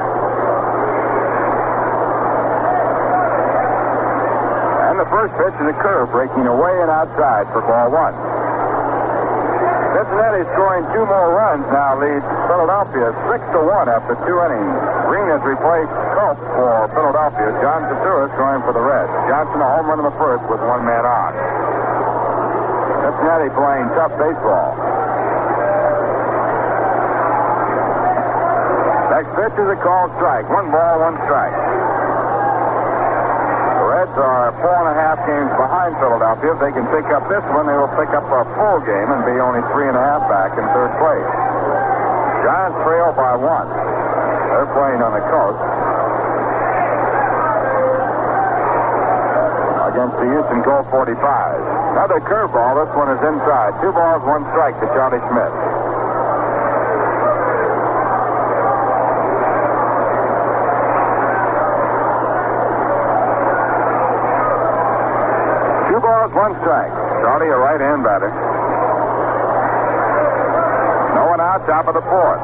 And the first pitch is a curve breaking away and outside for ball one. Cincinnati scoring two more runs now leads Philadelphia six to one after two innings. Green has replaced Culp for Philadelphia. John Turturro going for the Reds. Johnson a home run in the first with one man on. Cincinnati playing tough baseball. Next pitch is a called strike. One ball, one strike. The Reds are four and a half games behind Philadelphia. If they can pick up this one, they will pick up a full game and be only three and a half back in third place. Giants trail by one. They're playing on the coast against the Houston Colt forty-five. Another curveball. This one is inside. Two balls, one strike to Charlie Smith. Two balls, one strike. Charlie, a right-hand batter. No one out, top of the fourth.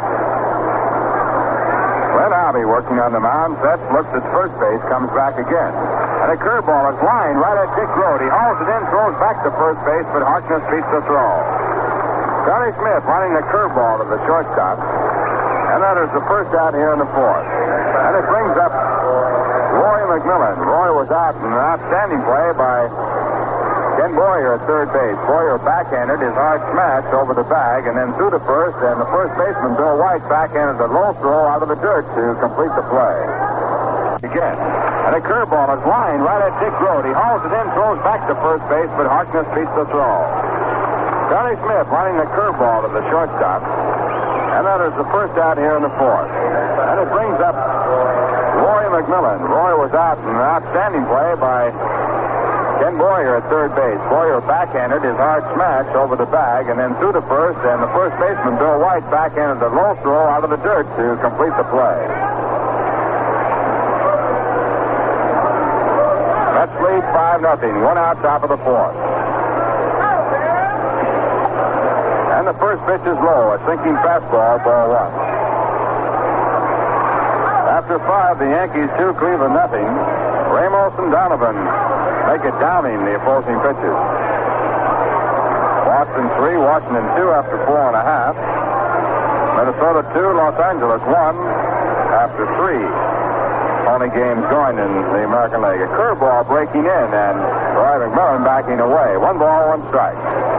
Glenn Hobby working on the mound. Sets, looks at first base, comes back again. And a curveball is lined right at Dick Grote. He hauls it in, throws back to first base, but Harkness beats the throw. Charlie Smith running the curveball to the shortstop. And that is the first out here in the fourth. And it brings up Roy McMillan. Roy was out in an outstanding play by Ken Boyer at third base. Boyer backhanded his hard smash over the bag and then threw to first, and the first baseman, Bill White, backhanded a low throw out of the dirt to complete the play. Again. And a curveball is lined right at Dick Grote. He hauls it in, throws back to first base, but Harkness beats the throw. Charlie Smith running the curveball to the shortstop. And that is the first out here in the fourth. And it brings up Roy McMillan. Roy was out in an outstanding play by Ken Boyer at third base. Boyer backhanded his hard smash over the bag and then threw to first, and the first baseman, Bill White, backhanded a low throw out of the dirt to complete the play. Mets lead five nothing. One out, top of the fourth. And the first pitch is low. A sinking fastball, ball one. After five, the Yankees two, Cleveland nothing. Ramos and Donovan make it downing the opposing pitches. Boston three, Washington two after four and a half. Minnesota two, Los Angeles one after three. Only games going in the American League. A curveball breaking in, and Roy McMillan backing away. One ball, one strike.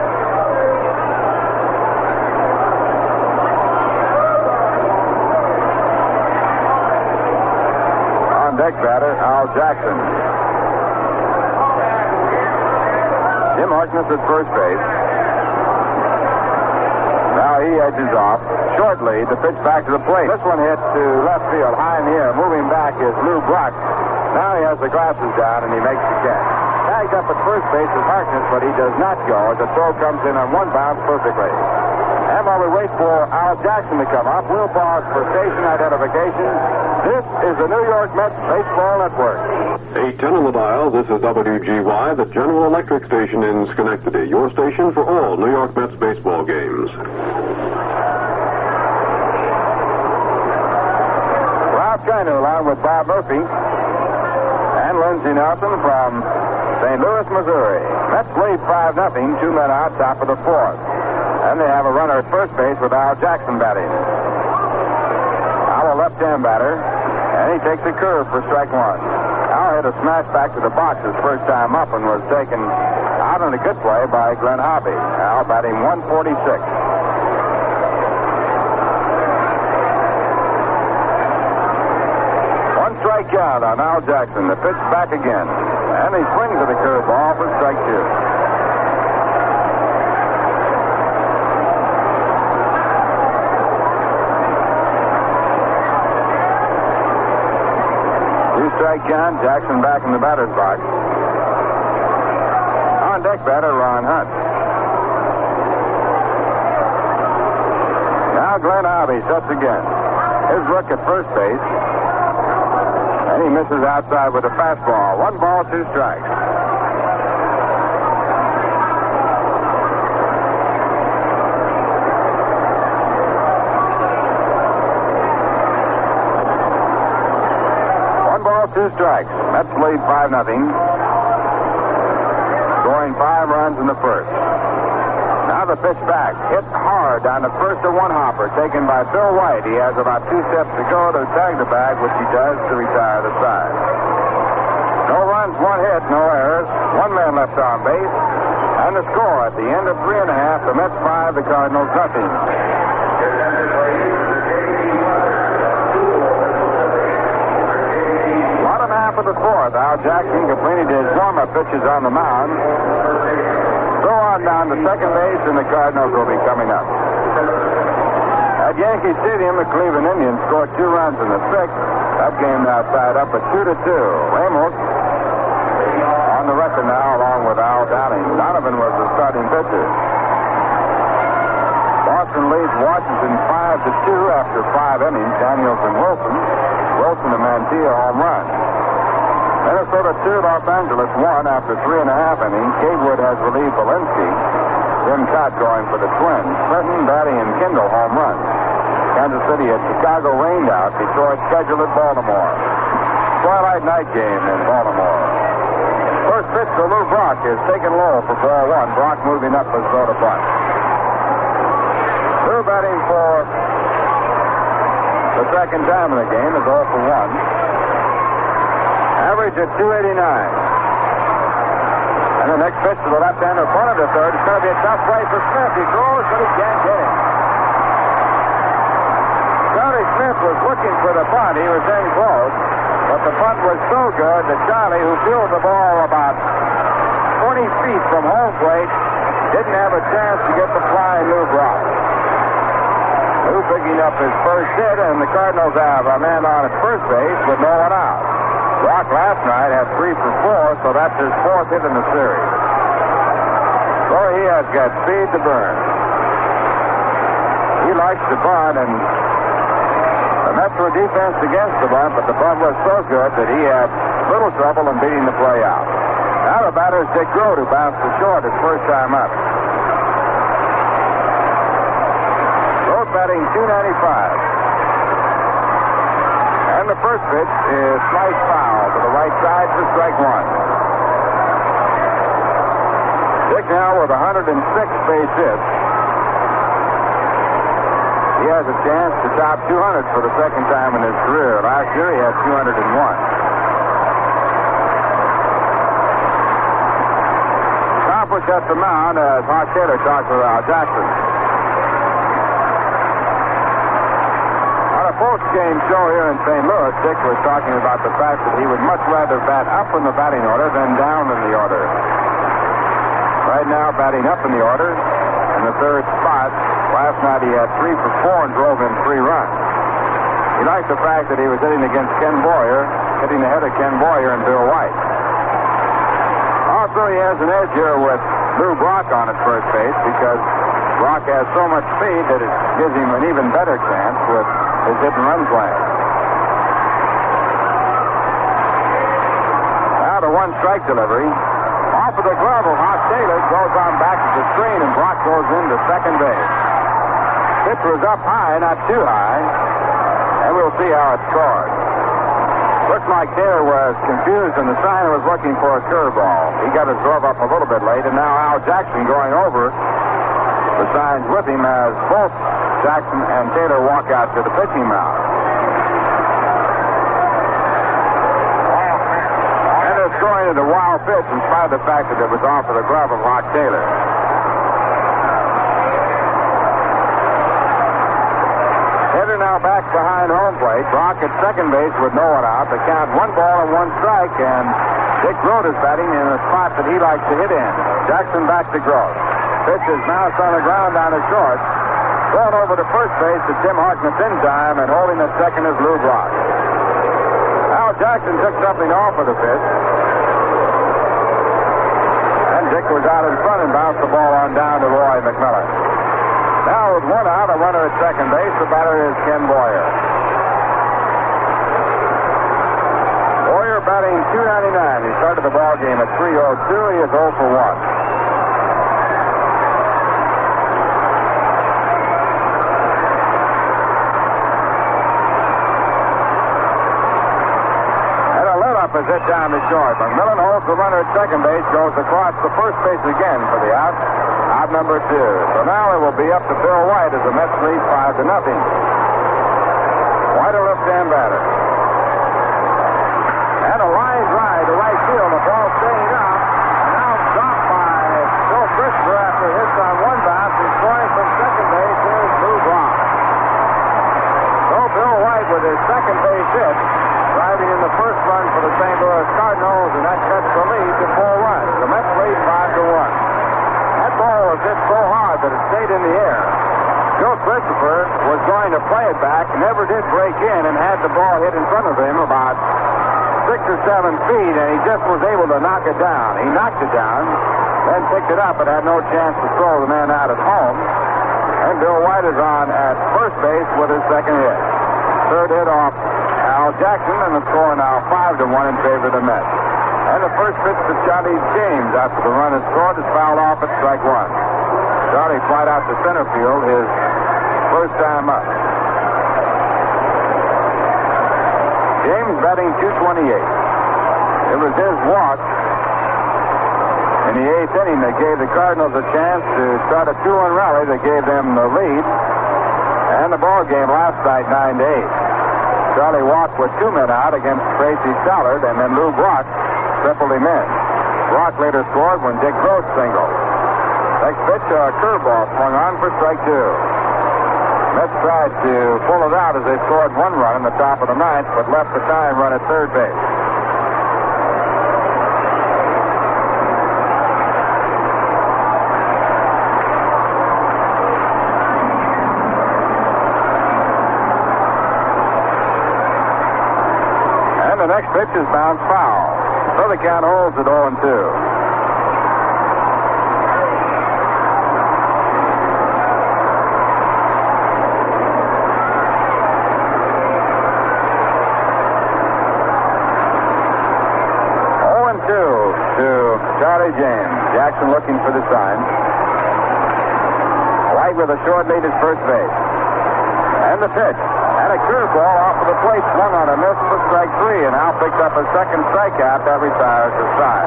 On deck batter, Al Jackson. Jim Harkness at first base. Now he edges off. Shortly, the pitch back to the plate. This one hit to left field, high in the air. Moving back is Lou Brock. Now he has the glasses down, and he makes the catch. Tagged up at first base is Harkness, but he does not go as the throw comes in on one bounce perfectly. And while we wait for Al Jackson to come up, we'll pause for station identification. This is the New York Mets Baseball Network. eight ten on the dial. This is W G Y, the General Electric station in Schenectady. Your station for all New York Mets baseball games. Ralph Kiner along with Bob Murphy and Lindsey Nelson from Saint Louis, Missouri. Mets lead five nothing, two men out, top of the fourth. And they have a runner at first base with Al Jackson batting. Al, a left-hand batter, and he takes a curve for strike one. Al hit a smash back to the box his first time up and was taken out on a good play by Glenn Hobby. Al batting one forty-six. One strike count on Al Jackson. The pitch back again. And he swings at the curveball for strike two. Strike count, Jackson back in the batter's box. On deck batter, Ron Hunt. Now Glenn Hobby sets again. His look at first base. And he misses outside with a fastball. One ball, two strikes. Two strikes. Mets lead five nothing. Scoring five runs in the first. Now the pitch back. Hit hard down the first of one hopper. Taken by Bill White. He has about two steps to go to tag the bag, which he does to retire the side. No runs, one hit, no errors. One man left on base. And the score at the end of three and a half, the Mets five, the Cardinals nothing. half of the fourth. Al Jackson completed his warm-up pitches on the mound. So on down to second base, and the Cardinals will be coming up. At Yankee Stadium, the Cleveland Indians scored two runs in the sixth. That game now tied up at two to two. Ramos on the record now, along with Al Downing. Donovan was the starting pitcher. Boston leads Washington five to two after five innings. Daniels and Wilson. Wilson and Mantilla home run. Minnesota two, Los Angeles one after three and a half innings. Gatewood has relieved Valinsky. Jim Cott going for the Twins. Clinton, Batty, and Kendall home runs. Kansas City at Chicago rained out. Detroit scheduled at Baltimore. Twilight night game in Baltimore. First pitch to Lou Brock is taken low for ball one. Brock moving up as though to bunt. Lou batting for the second time in the game is oh for one. Average at two eighty-nine. And the next pitch to the left-hander, front of the third. It's going to be a tough play for Smith. He throws, but he can't get him. Charlie Smith was looking for the bunt. He was in close. But the bunt was so good that Charlie, who fielded the ball about twenty feet from home plate, didn't have a chance to get the fly in Lou Brock. Lou picking up his first hit, and the Cardinals have a man on at first base with no one out. Brock last night had three for four, so that's his fourth hit in the series. So he has got speed to burn. He likes to bunt, and the Mets were defense against the bunt, but the bunt was so good that he had little trouble in beating the play out. Now the batter is Dick Grote, who bounced to short his first time up. Grote batting two ninety-five. And the first pitch is slice foul to the right side for strike one. Dick now with one hundred six base hits. He has a chance to top two hundred for the second time in his career. Last year he had two hundred one. Copper at the mound as Hawk Taylor talks with Al Jackson. On a post-game show here in Saint Louis, Dick was talking about the fact that he would much rather bat up in the batting order than down in the order. Right now, batting up in the order in the third spot. Last night he had three for four and drove in three runs. He liked the fact that he was hitting against Ken Boyer, hitting ahead of Ken Boyer and Bill White. Also, he has an edge here with Lou Brock on at first base because Brock has so much speed that it gives him an even better chance with his hit and run plan. Now the one strike delivery. Off of the glove of Hawk Taylor, goes on back to the screen, and Brock goes into second base. Pitch was up high, not too high, and we'll see how it's scored. Looks like Taylor was confused, and the sign was looking for a curveball. He got his glove up a little bit late, and now Al Jackson going over the signs with him as both Jackson and Taylor walk out to the pitching mound. And it's going to the wild pitch in spite of the fact that it was off of the glove of Hawk Taylor. Taylor now back behind home plate. Brock at second base with no one out. The count one ball and one strike, and Dick Grote is batting in a spot that he likes to hit in. Jackson back to Grote. Pitch is bounced on the ground down to short. Thrown over to first base to Tim Harkness in time, and holding at second is Lou Brock. Al Jackson took something off of the pitch. And Dick was out in front and bounced the ball on down to Roy McMillan. Now with one out, a runner at second base. The batter is Ken Boyer. Boyer batting two ninety-nine. He started the ball game at three oh two. He is oh for one. Is hit down to short. McMillan holds the runner at second base, goes across the first base again for the out. Out number two. So now it will be up to Bill White as the Mets lead five to nothing. White a left-hand batter. And a line drive to right field. The ball staying up. And now dropped by Bill Christopher after hits on one bounce. He's scoring from second base. Here's Lou Brock. So Bill White with his second base hit, driving in the first run for the Saint it so hard that it stayed in the air. Joe Christopher was going to play it back, never did break in, and had the ball hit in front of him about six or seven feet, and he just was able to knock it down. He knocked it down, then picked it up, but had no chance to throw the man out at home. And Bill White is on at first base with his second hit. Third hit off Al Jackson, and the score now five to one in favor of the Mets. And the first pitch to Charlie James after the run is scored is fouled off at strike one. Charlie flied out to center field his first time up. James batting two twenty-eight. It was his walk in the eighth inning that gave the Cardinals a chance to start a two-run rally that gave them the lead. And the ball game last night nine to eight. Charlie walked with two men out against Tracy Stallard, and then Lou Brock tripled him in. Brock later scored when Dick Gross singled. Next pitch, a curveball swung on for strike two. Mets tried to pull it out as they scored one run in the top of the ninth, but left the tying run at third base. And the next pitch is bounced foul. So the count holds at oh and two. Charlie James. Jackson looking for the sign. White with a short lead at first base. And the pitch. And a curveball off of the plate swung on a miss for strike three, and Al picked up a second strikeout that retires his side.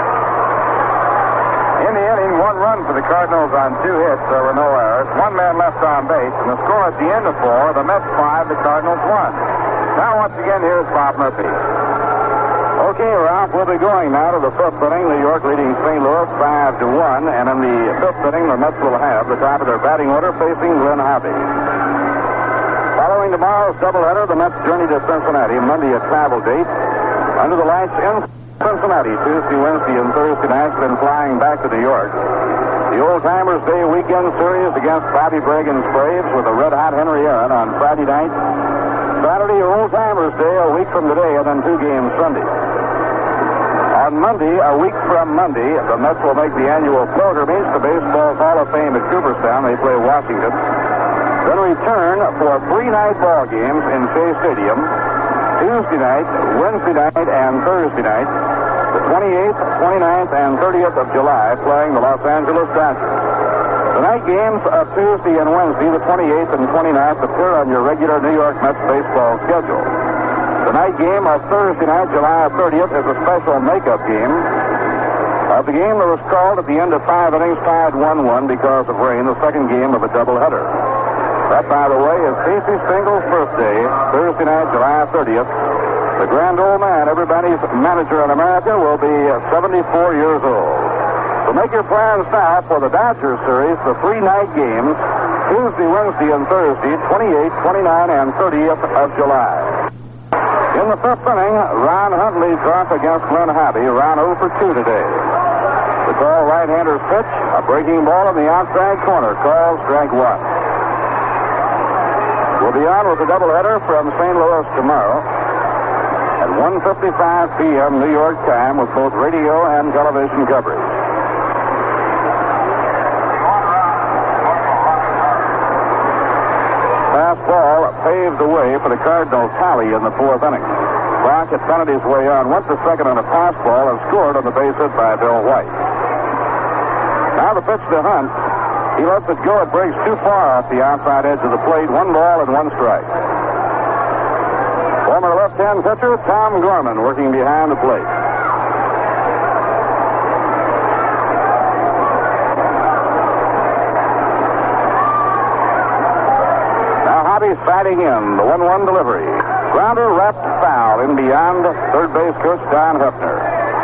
In the inning, one run for the Cardinals on two hits. There were no errors. One man left on base, and the score at the end of four, the Mets five, the Cardinals one. Now, once again, here's Bob Murphy. Okay, Ralph, we'll be going now to the fifth inning. New York leading Saint Louis five to one, and in the fifth inning, the Mets will have the top of their batting order facing Glenn Hobbs. Following tomorrow's doubleheader, the Mets journey to Cincinnati, Monday a travel date. Under the lights in Cincinnati, Tuesday, Wednesday, and Thursday nights, then flying back to New York. The Old Timers Day weekend series against Bobby Bragan's Braves with a red-hot Henry Aaron on Friday night. Saturday, Old Timers Day a week from today, and then two games Sunday. On Monday, a week from Monday, the Mets will make the annual pilgrimage to Baseball's Hall of Fame at Cooperstown. They play Washington. Then return for three-night ball games in Shea Stadium. Tuesday night, Wednesday night, and Thursday night. The twenty-eighth, twenty-ninth, and thirtieth of July, playing the Los Angeles Dodgers. The night games of Tuesday and Wednesday, the twenty-eighth and twenty-ninth, appear on your regular New York Mets baseball schedule. The night game of Thursday night, July thirtieth, is a special makeup game of the game that was called at the end of five innings, tied one one because of rain, the second game of a doubleheader. That, by the way, is Casey Stengel's birthday, Thursday night, July thirtieth. The grand old man, everybody's manager in America, will be seventy-four years old. So make your plans now for the Dodgers series, the three-night games, Tuesday, Wednesday, and Thursday, twenty-eighth, twenty-ninth, and thirtieth of July. In the fifth inning, Ron Huntley dropped against Glenn Hobbs. Ron oh for two today. The call right-hander's pitch, a breaking ball in the outside corner. Call strike one. We'll be on with a doubleheader from Saint Louis tomorrow at one fifty-five p.m. New York time with both radio and television coverage. Fastball paved the way for the Cardinals' tally in the fourth inning. Brock had punted his way on, went to second on a fastball, and scored on the base hit by Bill White. Now the pitch to Hunt. He lets it go. It breaks too far off the outside edge of the plate. One ball and one strike. Former left-hand pitcher Tom Gorman working behind the plate. Batting in, the one one delivery. Grounder wrapped foul in beyond third base coach Don Hefner.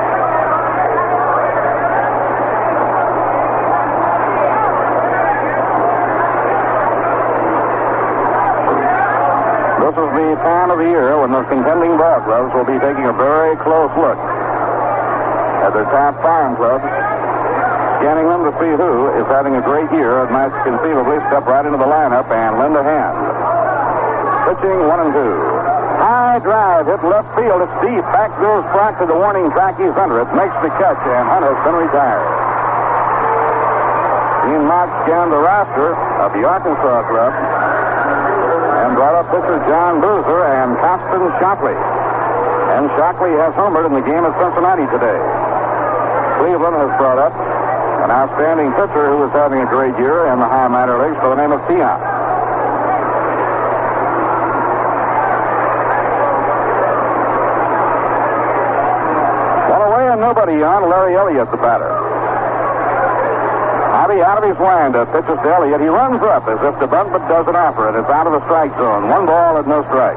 This is the time of the year when the contending ball clubs will be taking a very close look at their top farm clubs Scanning them to see who is having a great year and might conceivably step right into the lineup and lend a hand. Pitching one and two. High drive hit left field. It's deep. Back goes Clark to the warning track. He's under it. Makes the catch, and Hunt has been retired. Gene Mott scanned the roster of the Arkansas club and brought up pitcher John Boozer and Constance Shockley. And Shockley has homered in the game at Cincinnati today. Cleveland has brought up an outstanding pitcher who is having a great year in the high minor leagues by the name of Tiant. One away and nobody on. Larry Elliott, the batter. Hobby out of his windup, pitches to Elliott. He runs up as if to bunt, but doesn't offer it. It's out of the strike zone. One ball and no strikes.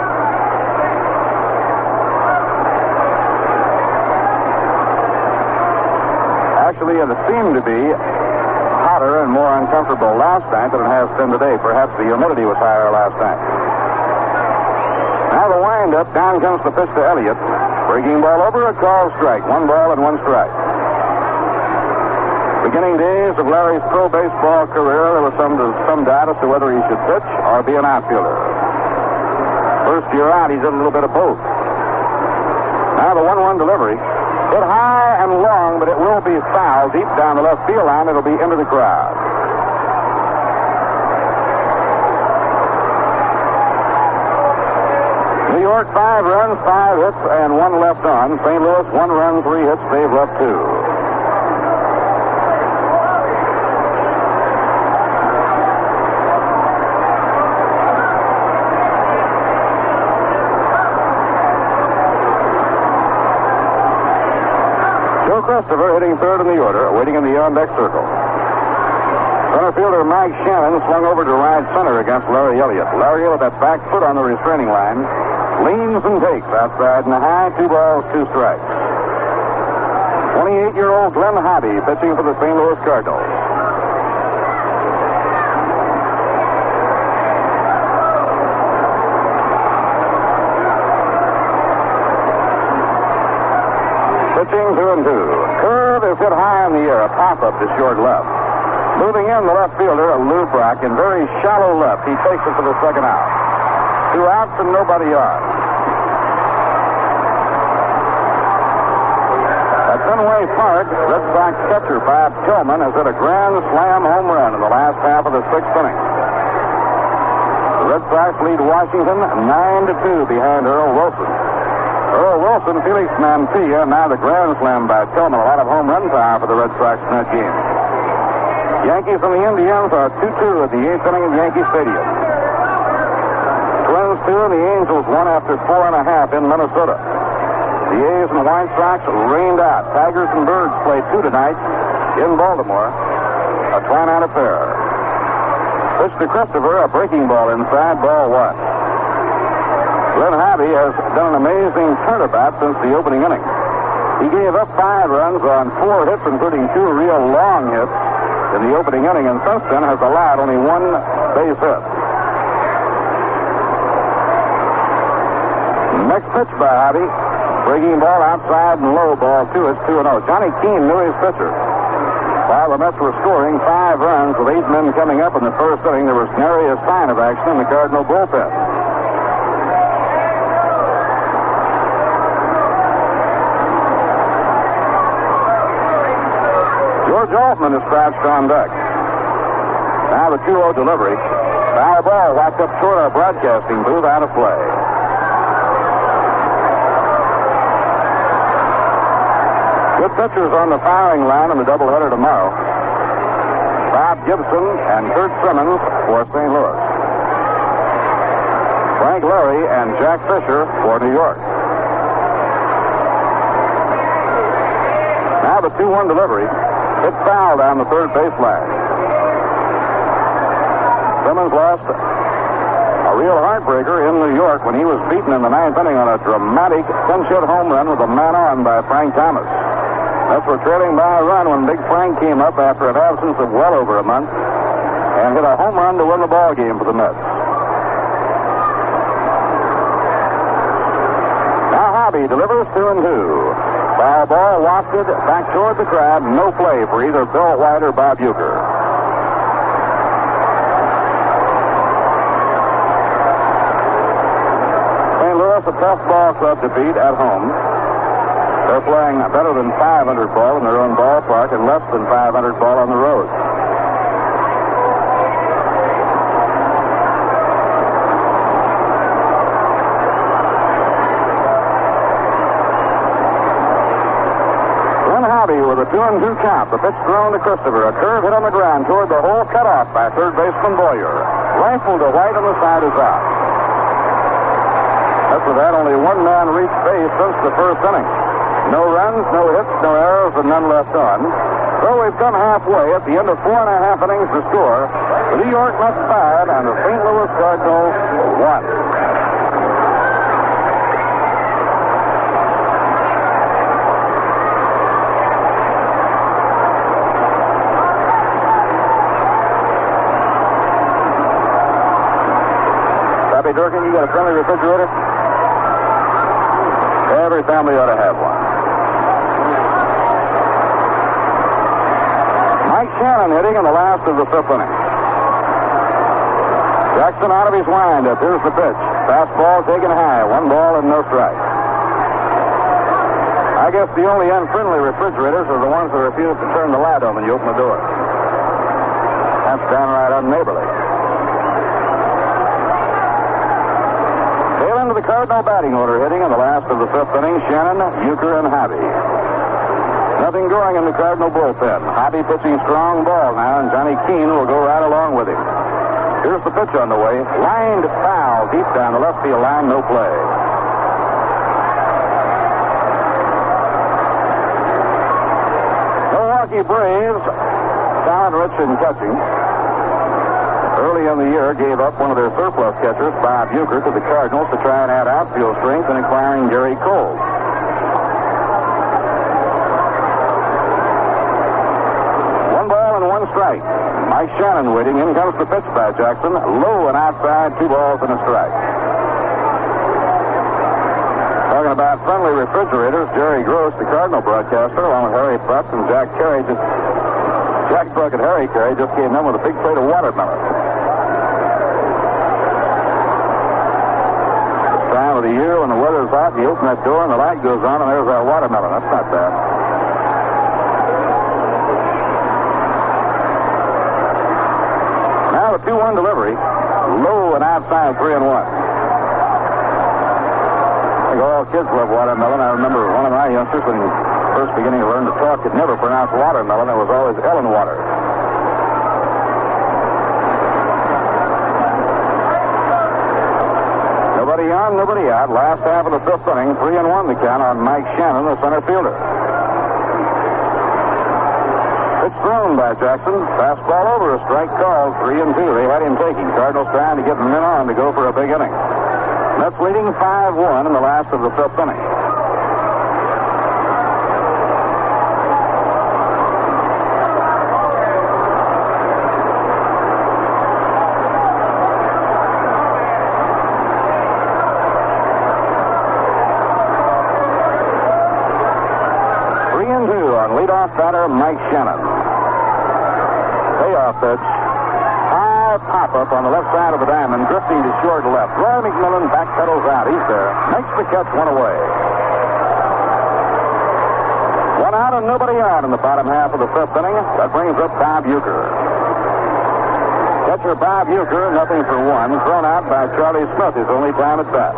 Actually, it seemed to be hotter and more uncomfortable last night than it has been today. Perhaps the humidity was higher last night. Now the windup. Down comes the pitch to Elliott. Breaking ball over, a call strike. One ball and one strike. Beginning days of Larry's pro baseball career, there was some, some doubt as to whether he should pitch or be an outfielder. First year out, he did a little bit of both. Now the one one delivery. Hit high and long, but it will be foul deep down the left field line. It'll be into the crowd. New York, five runs, five hits, and one left on. Saint Louis, one run, three hits. They've left two. Christopher hitting third in the order, waiting in the on-deck circle. Center fielder Mike Shannon swung over to right center against Larry Elliott. Larry with that back foot on the restraining line leans and takes outside in the high, two balls, two strikes. twenty-eight-year-old Glenn Hobby pitching for the Saint Louis Cardinals. Pitching two and two. Curve is hit high in the air. A pop-up to short left. Moving in the left fielder, Lou Brock, in very shallow left. He takes it for the second out. Two outs and nobody on. At Fenway Park, Red Sox catcher Bob Tillman has hit a grand slam home run in the last half of the sixth inning. The Red Sox lead Washington nine to two behind Earl Wilson. Earl Wilson, Felix Mantilla, now the grand slam by Tillman. A lot of home run power for the Red Sox in that game. Yankees and the Indians are two two at the eighth inning at Yankee Stadium. Twins two and the Angels one after four and a half in Minnesota. The A's and the White Sox rained out. Tigers and Birds play two tonight in Baltimore. A twine-out affair. Pitch to Christopher, a breaking ball inside, ball one. Glenn Hobby has done an amazing turnabout since the opening inning. He gave up five runs on four hits, including two real long hits in the opening inning, and since then has allowed only one base hit. Next pitch by Hobby. Breaking ball outside and low, ball two. It's two and oh. Johnny Keane knew his pitcher. While the Mets were scoring five runs with eight men coming up in the first inning, there was nary a sign of action in the Cardinal bullpen. George Altman is crouched on deck. Now the two oh delivery. Foul ball whacked up short our broadcasting booth, out of play. Good pitchers on the firing line in the doubleheader tomorrow. Bob Gibson and Kurt Simmons for Saint Louis. Frank Larry and Jack Fisher for New York. Now the two one delivery. Hit foul down the third baseline. Simmons lost a real heartbreaker in New York when he was beaten in the ninth inning on a dramatic pinch-hit home run with a man on by Frank Thomas. Mets were trailing by a run when Big Frank came up after an absence of well over a month and hit a home run to win the ball game for the Mets. Now Hobby delivers two and two. Foul ball wafted back toward the crowd. No play for either Bill White or Bob Uecker. Saint Louis, a tough ball club to beat at home. They're playing better than five hundred ball in their own ballpark and less than five hundred ball on the road. With a two and two count, the pitch thrown to Christopher. A curve hit on the ground toward the hole, cut off by third baseman Boyer. Rifled to White on the side is out. After that, only one man reached base since the first inning. No runs, no hits, no errors, and none left on. So we've come halfway at the end of four and a half innings to score. The New York Mets five and the Saint Louis Cardinals one. Durkin, you got a friendly refrigerator? Every family ought to have one. Mike Shannon hitting in the last of the fifth inning. Jackson out of his windup. Here's the pitch. Fastball taken high. One ball and no strike. I guess the only unfriendly refrigerators are the ones that refuse to turn the light on when you open the door. That's downright unneighborly. The Cardinal batting order hitting in the last of the fifth inning. Shannon, Uecker, and Hobby. Nothing going in the Cardinal bullpen. Hobby pitching strong ball now, and Johnny Keane will go right along with him. Here's the pitch on the way. Lined foul deep down the left field line. No play. Milwaukee Braves, talent-rich in catching. Early in the year, gave up one of their surplus catchers, Bob Uecker, to the Cardinals to try and add outfield strength in acquiring Gary Cole. One ball and one strike. Mike Shannon waiting. In comes the pitch by Jackson. Low and outside, two balls and a strike. Talking about friendly refrigerators, Jerry Gross, the Cardinal broadcaster, along with Harry Putz and Jack Carey, just Jack Buck and Harry Carey just came in with a big plate of watermelon. Time of the year when the weather's hot, you open that door and the light goes on and there's our watermelon. That's not bad. Now the two one delivery. Low and outside, three and one. I think all kids love watermelon. I remember one of my youngsters when he first beginning to learn to talk could never pronounce watermelon. It was always Ellen water. Nobody on, nobody out. Last half of the fifth inning, three and one the count on Mike Shannon, the center fielder. It's thrown by Jackson. Fastball over, a strike called, three and two. They had him taking. Cardinals trying to get them in on to go for a big inning. Mets leading five one in the last of the fifth inning. Batter Mike Shannon. Payoff pitch. High pop-up on the left side of the diamond, drifting to short left. Roy McMillan backpedals out. He's there. Makes the catch, one away. One out and nobody on in the bottom half of the fifth inning. That brings up Bob Uecker. Catcher Bob Uecker, nothing for one. Thrown out by Charlie Smith, his only time at bat.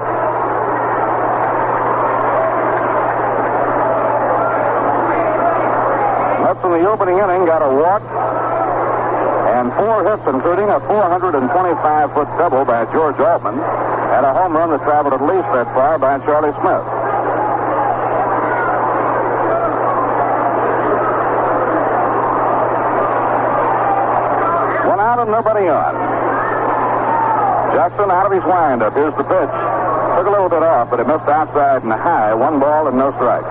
In the opening inning, got a walk and four hits, including a four hundred twenty-five foot double by George Altman and a home run that traveled at least that far by Charlie Smith. One out and nobody on. Jackson out of his windup. Here's the pitch. Took a little bit off, but it missed outside and high. One ball and no strikes.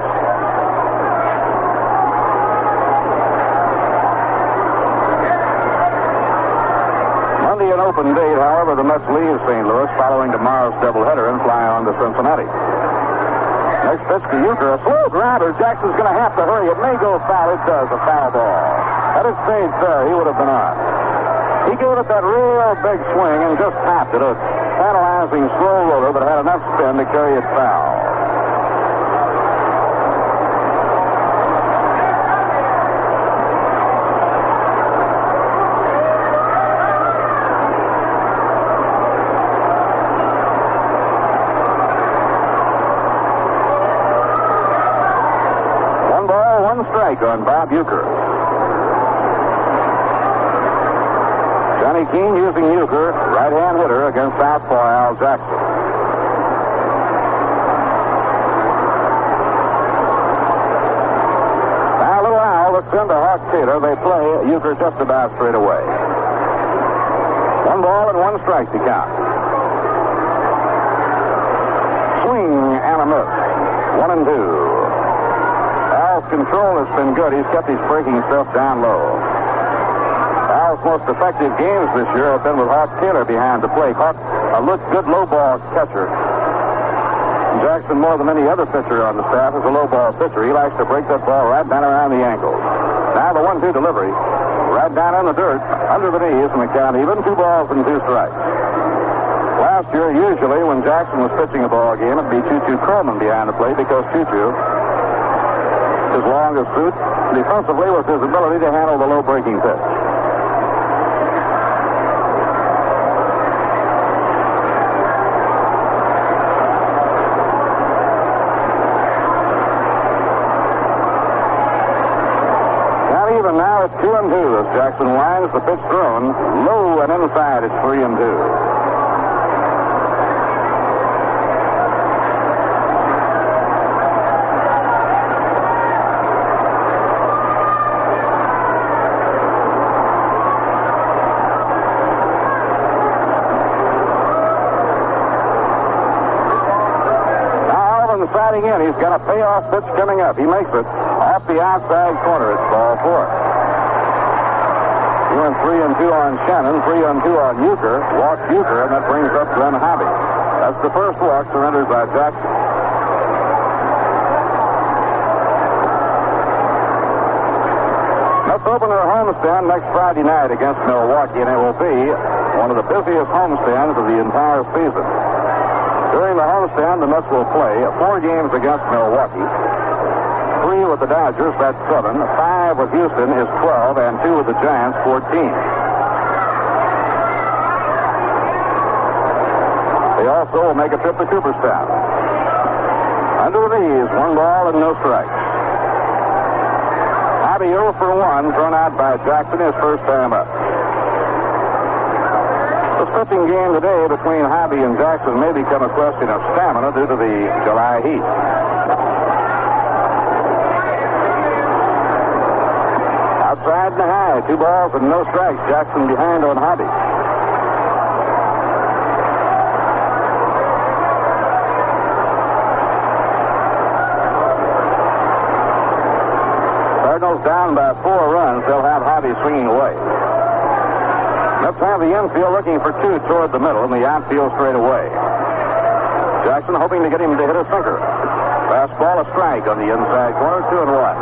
An open date, however, the Mets leave Saint Louis following tomorrow's doubleheader and fly on to Cincinnati. Next pitch to Euchre. A slow grounder. Jackson's going to have to hurry. It may go foul. It does. A foul ball. Had it stayed fair, he would have been on. He gave it that real big swing and just tapped it. A tantalizing slow roller, but had enough spin to carry it foul. On Bob Euchre. Johnny Keene using Euchre, right-hand hitter, against southpaw Al Jackson. Now Little Al looks into Hawk Taylor. They play Euchre just about straight away. One ball and one strike to count. Swing and a miss. One and two. Al's control has been good. He's kept his breaking stuff down low. Al's most effective games this year have been with Hawk Taylor behind the plate. Hawk, a look, good low ball catcher. Jackson, more than any other pitcher on the staff, is a low ball pitcher. He likes to break that ball right down around the ankles. Now the one two delivery. Right down in the dirt, under the knees, and the count even. Two balls and two strikes. Last year, usually, when Jackson was pitching a ball game, it'd be Choo-Choo Coleman behind the plate because Choo-Choo, his longest suit, defensively, was his ability to handle the low breaking pitch. Not even now, it's two and two as Jackson winds the pitch thrown low and inside. It's three and two. In. He's got a payoff pitch coming up. He makes it off the outside corner. It's ball four. He went three and two on Shannon, three and two on Euchre, walked Euchre, and that brings up Glenn Hobby. That's the first walk surrendered by Jackson. Let's open their homestand next Friday night against Milwaukee, and it will be one of the busiest homestands of the entire season. During the homestand, the Mets will play four games against Milwaukee. Three with the Dodgers, that's seven. Five with Houston is twelve, and two with the Giants, fourteen. They also will make a trip to Cooperstown. Under the knees, one ball and no strikes. Hobby oh for one, thrown out by Jackson his first time up. The pitching game today between Hobby and Jackson may become a question of stamina due to the July heat. Outside and high, two balls and no strikes. Jackson behind on Hobby. Cardinals down by four runs. They'll have Hobby swinging away. Let's have the infield looking for two toward the middle and the outfield straight away. Jackson hoping to get him to hit a sinker. Fastball, a strike on the inside corner, two and one.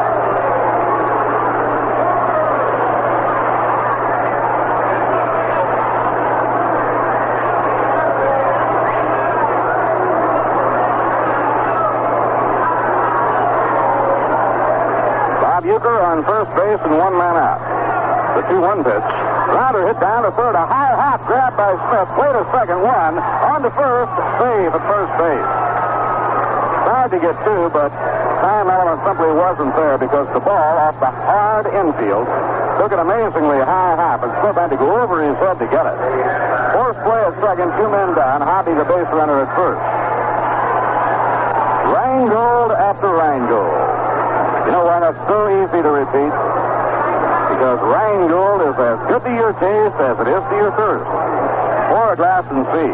Bob Euchre on first base and one man out. The two one pitch. Grounder hit down to third. A high hop grab by Smith. Played a second one. On to first. Save at first base. Tried to get two, but time element simply wasn't there because the ball off the hard infield took an amazingly high hop, and Smith had to go over his head to get it. Forced play at second. Two men down. Hobby the base runner at first. Rheingold after Rheingold. You know why that's so easy to repeat? Because Rheingold is as good to your taste as it is to your thirst. Pour a glass and see.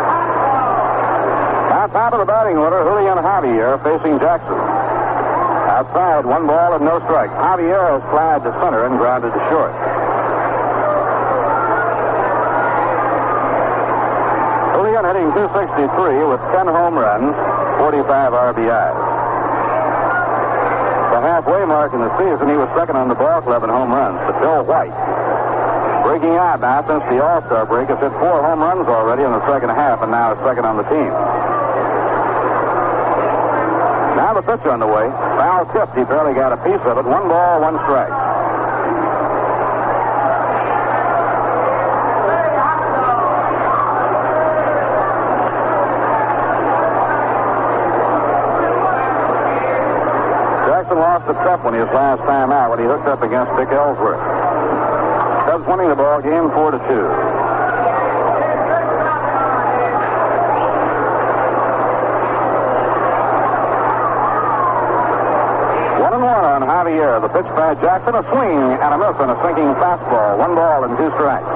Now, top of the batting order, Julian Javier facing Jackson. Outside, one ball and no strike. Javier has flied to center and grounded to short. Julian hitting two sixty-three with ten home runs, forty-five R B Is. The halfway mark in the season, he was second on the ball club in home runs. But Bill White, breaking out now since the All-Star break, has hit four home runs already in the second half and now is second on the team. Now the pitch on the way. Foul tipped. He barely got a piece of it. One ball, one strike. Jackson lost the cup when he was last time out when he hooked up against Dick Ellsworth. Cubs winning the ball game four to two. One and one on Javier. The pitch by Jackson, a swing and a miss on a sinking fastball. One ball and two strikes.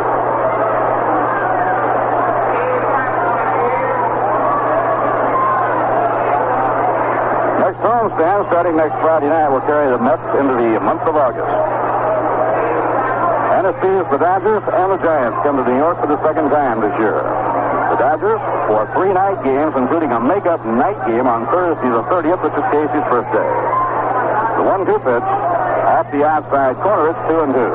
Next homestand, starting next Friday night, will carry the Mets into the month of August. And it sees the Dodgers and the Giants come to New York for the second time this year. The Dodgers for three night games, including a make-up night game on Thursday the thirtieth, which is Casey's first day. The one two pitch off the outside corner. It's two and two.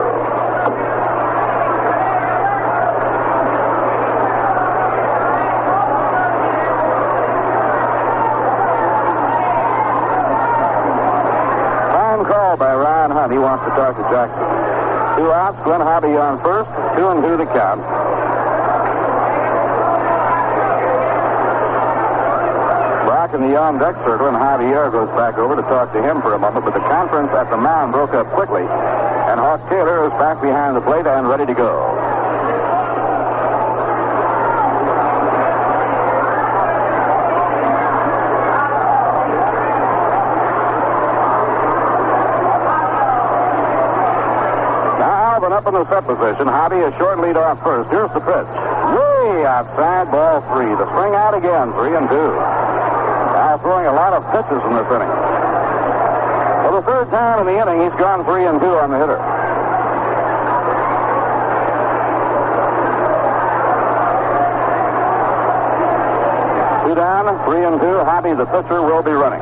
Time call by Ryan Hunt. He wants to talk to Jackson. Two outs, Glenn Hobby on first. Two and two the count. Brock in the on-deck circle, and Javier goes back over to talk to him for a moment, but the conference at the mound broke up quickly, and Hawk Taylor is back behind the plate and ready to go. Up in the set position. Hobby a short lead off first. Here's the pitch. Way outside, ball three. The swing out again, three and two. Now throwing a lot of pitches in this inning. For the third time in the inning, he's gone three and two on the hitter. Two down, three and two. Hobby, the pitcher, will be running.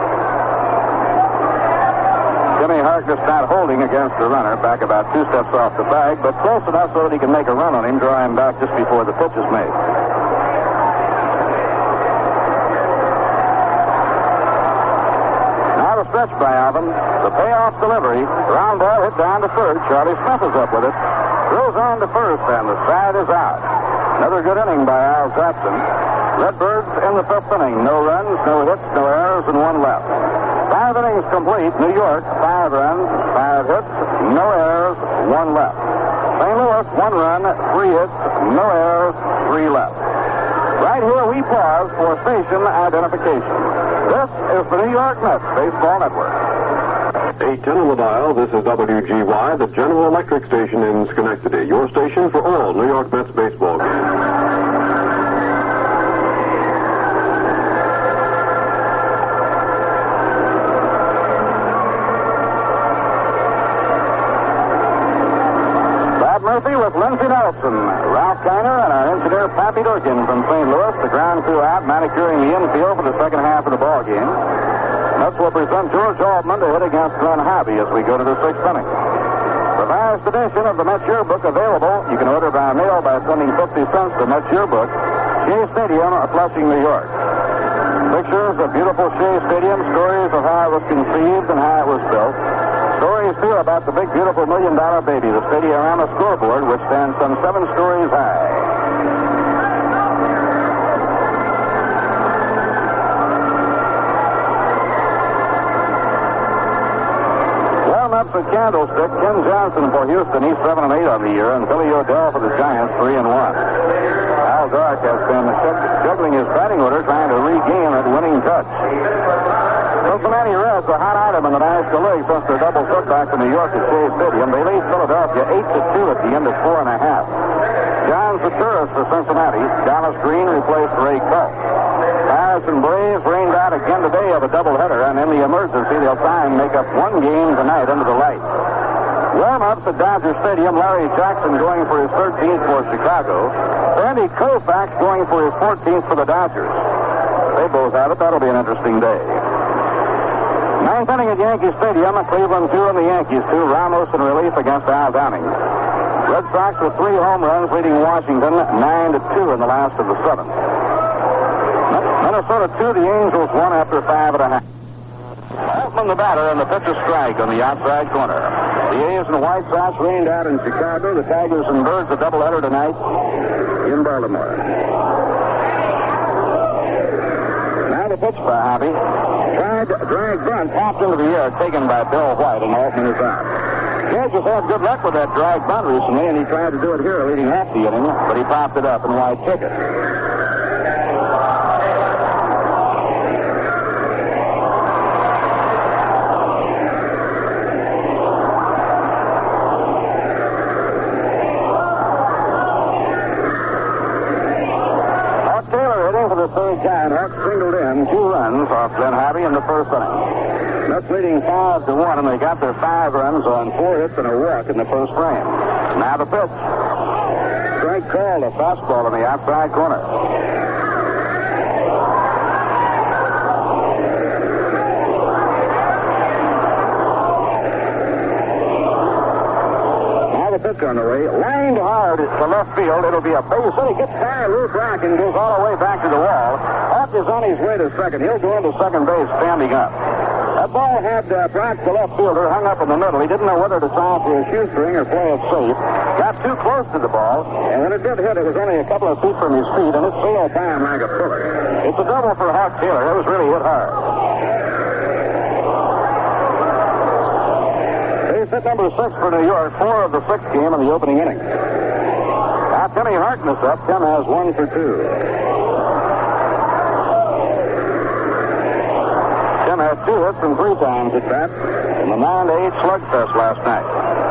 Jimmy Harkness not holding against the runner, back about two steps off the bag, but close enough so that he can make a run on him, draw him back just before the pitch is made. Now the stretch by Alvin. The payoff delivery. Ground ball hit down to third. Charlie Smith is up with it. Throws on to first, and the side is out. Another good inning by Al Jackson. Redbirds in the fifth inning. No runs, no hits, no errors, and one left. Five innings complete. New York, five runs, five hits, no errors, one left. Saint Louis, one run, three hits, no errors, three left. Right here we pause for station identification. This is the New York Mets Baseball Network. eight ten on the dial. This is W G Y, the General Electric station in Schenectady. Your station for all New York Mets baseball games. Murphy with Lindsey Nelson, Ralph Kiner, and our engineer Pappy Durkin from Saint Louis. The ground crew out, manicuring the infield for the second half of the ball game. Mets will present George Altman to hit against Glenn Hobby as we go to the sixth inning. The vast edition of the Mets Yearbook available. You can order by mail by sending fifty cents to Mets Yearbook, Shea Stadium, Flushing, New York. Pictures of beautiful Shea Stadium, stories of how it was conceived and how it was built. Stories, too, about the big, beautiful million-dollar baby, the Stadiorama scoreboard, which stands some seven stories high. Warm-ups at Candlestick. Ken Johnson for Houston. He's seven and eight on the year, and Billy O'Dell for the Giants, three and one. Al Dark has been juggling his batting order, trying to regain that winning touch. Cincinnati Reds, a hot item in the National League since their double setback to New York at Shea Stadium. They lead Philadelphia eight to two at the end of four and a half. John Zaturris for Cincinnati. Dallas Green replaced Ray Culp. Harrison Braves rained out again today of a doubleheader, and in the emergency, they'll try and make up one game tonight under the lights. Warm-ups at Dodger Stadium, Larry Jackson going for his thirteenth for Chicago. Sandy Koufax going for his fourteenth for the Dodgers. They both have it. That'll be an interesting day. Ninth inning at Yankee Stadium, Cleveland two and the Yankees two. Ramos in relief against Al Downing. Red Sox with three home runs leading Washington nine to two in the last of the seventh. Minnesota two, the Angels one after five and a half. Altman the batter, and the pitch is strike on the outside corner. The A's and the White Sox rained out in Chicago. The Tigers and Birds a doubleheader tonight in Baltimore. Now the pitch by Hobby. Tried drag bunt, popped into the air, taken by Bill White, and Altman is out. Hedges had good luck with that drag bunt recently, and he tried to do it here leading half the inning, but he popped it up, and White took it. Third time, Hawks singled in two runs off Glenn Harvey in the first inning. Mets leading five to one, and they got their five runs on four hits and a walk in the first frame. Now the pitch. Strike called, a fastball on the outside corner. Pitch on the way, lined hard to left field. It'll be a base hit. He gets by Lou Brock and goes all the way back to the wall. Hawk is on his way to second. He'll go into second base standing up. That ball had uh, Brock, the left fielder, hung up in the middle. He didn't know whether to sign for a shoestring or play it safe. Got too close to the ball, and when it did hit, it was only a couple of feet from his feet, and it sailed by him like a bullet. It's a double for Hawk Taylor. It was really hit hard. Hit number six for New York, four of the sixth game in the opening inning. Now Timmy Harkness up. Tim has one for two. Tim had two hits and three times at bat in the nine to eight slugfest last night.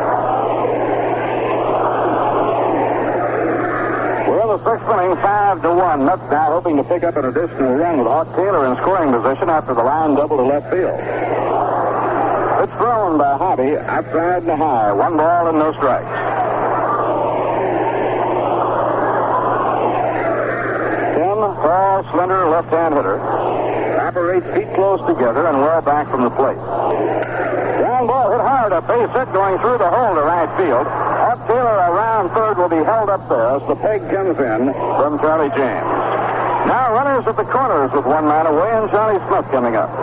We're in the sixth inning, five to one. Mets now hoping to pick up an additional run with Hawk Taylor in scoring position after the line double to left field. It's thrown by Hobby, outside and high. One ball and no strikes. Tim, tall, slender, left-hand hitter. Operates feet close together and well back from the plate. Ground ball hit hard. A base hit going through the hole to right field. Hawk Taylor around third will be held up there as the peg comes in from Charlie James. Now runners at the corners with one man away and Johnny Smith coming up.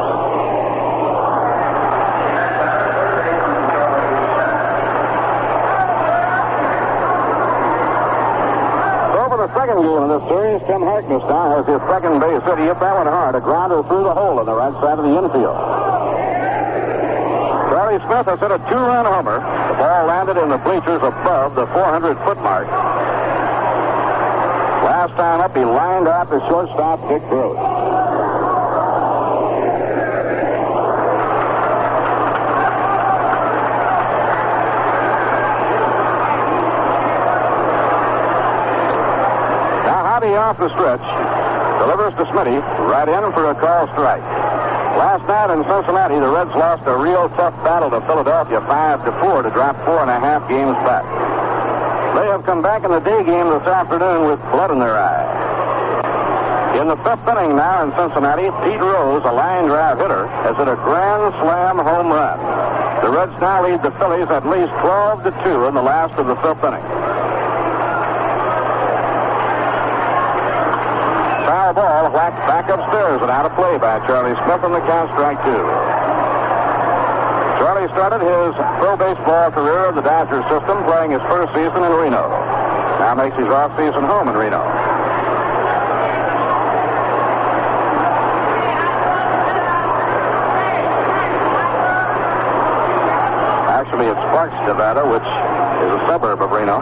Second game in this series, Tim Harkness now has his second base hit. He hit that one hard, a grounder through the hole on the right side of the infield. Charlie Smith has hit a two-run homer. The ball landed in the bleachers above the four hundred foot mark. Last time up, he lined out the shortstop, Dick Gross. Off the stretch, delivers to Smitty, right in for a call strike. Last night in Cincinnati, the Reds lost a real tough battle to Philadelphia, five to four, to drop four and a half games back. They have come back in the day game this afternoon with blood in their eye. In the fifth inning now in Cincinnati, Pete Rose, a line drive hitter, has hit a grand slam home run. The Reds now lead the Phillies at least twelve to two in the last of the fifth inning. Foul ball whacked back upstairs and out of play by Charlie Smith, and the count strike two. Charlie started his pro baseball career in the Dodger system, playing his first season in Reno. Now makes his off-season home in Reno. Actually, it's Sparks, Nevada, which is a suburb of Reno.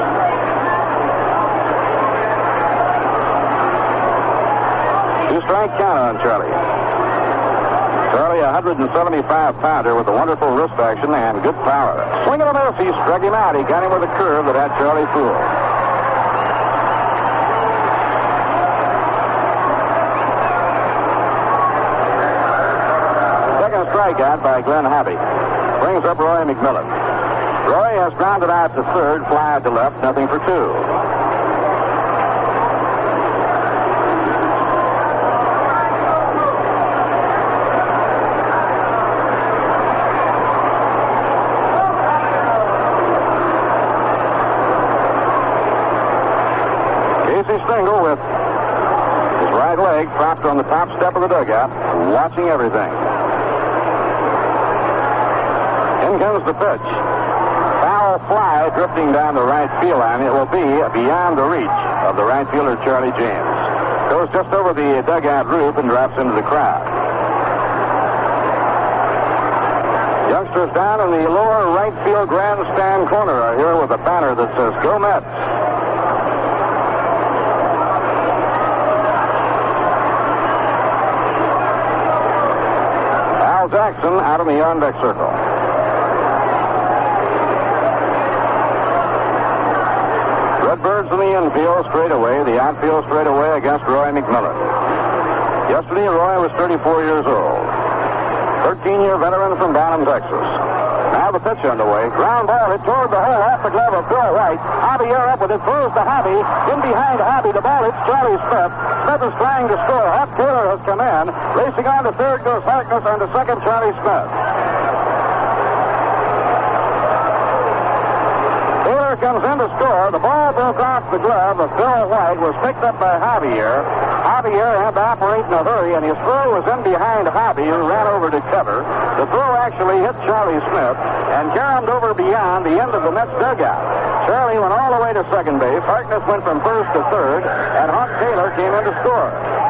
Two-strike count on Charlie. Charlie, a one seventy-five pounder with a wonderful wrist action and good power. Swing and a miss. He struck him out. He got him with a curve that had Charlie fooled. strike out by Glenn Habby. Brings up Roy McMillan. Roy has grounded out to third, fly to left, nothing for two. Casey Stengel with his right leg propped on the top step of the dugout, watching everything. In comes the pitch. Foul fly drifting down the right field line. It will be beyond the reach of the right fielder, Charlie James. Goes just over the dugout roof and drops into the crowd. Youngsters down in the lower right field grandstand corner are here with a banner that says, "Go Mets." Al Jackson out in the on-deck circle. Redbirds in the infield straight away, the outfield straight away against Roy McMillan. Yesterday, Roy was thirty-four years old. thirteen-year veteran from Downham, Texas. Now the pitch underway. Ground ball hit toward the hole off the glove of Bill White. Javier up with it, throws to Hobby. In behind Hobby, the ball hits Charlie Smith. Smith is trying to score. Huck Taylor has come in. Racing on to third goes Harkness, and to second, Charlie Smith. Taylor comes in to score. The ball broke off the glove of Bill White, was picked up by Javier. Javier had to operate in a hurry, and his throw was in behind Hobby, who ran over to cover. The throw actually hit Charlie Smith and caromed over beyond the end of the Mets dugout. Charlie went all the way to second base. Harkness went from first to third, and Huck Taylor came in to score.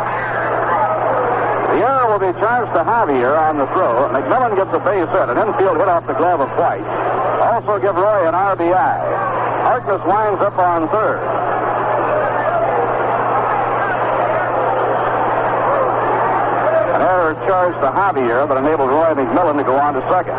The error will be charged to Javier on the throw. McMillan gets a base hit, an infield hit off the glove of White. Also give Roy an R B I. Harkness winds up on third. An error charged to Javier that enabled Roy McMillan to go on to second.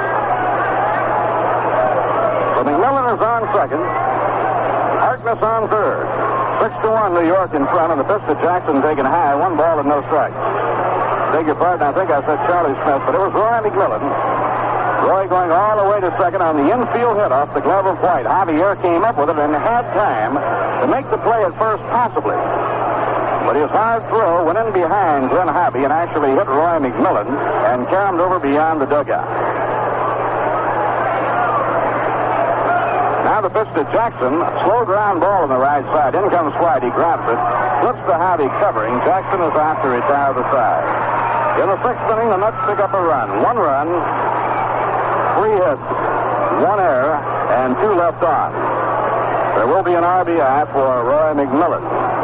So McMillan is on second. Harkness on third. Six to one, New York in front, and the pitch to Jackson taken high. One ball and no strikes. Beg your pardon, I think I said Charlie Smith, but it was Roy McMillan. Roy going all the way to second on the infield hit off the glove of White. Javier came up with it and had time to make the play at first, possibly. But his hard throw went in behind Glenn Hobby and actually hit Roy McMillan and caromed over beyond the dugout. Now the pitch to Jackson. Slow ground ball on the right side. In comes White. He grabs it. Flips to Hobby covering. Jackson is out to retire the side. In the sixth inning, the Mets pick up a run. One run, three hits, one error, and two left on. There will be an R B I for Roy McMillan.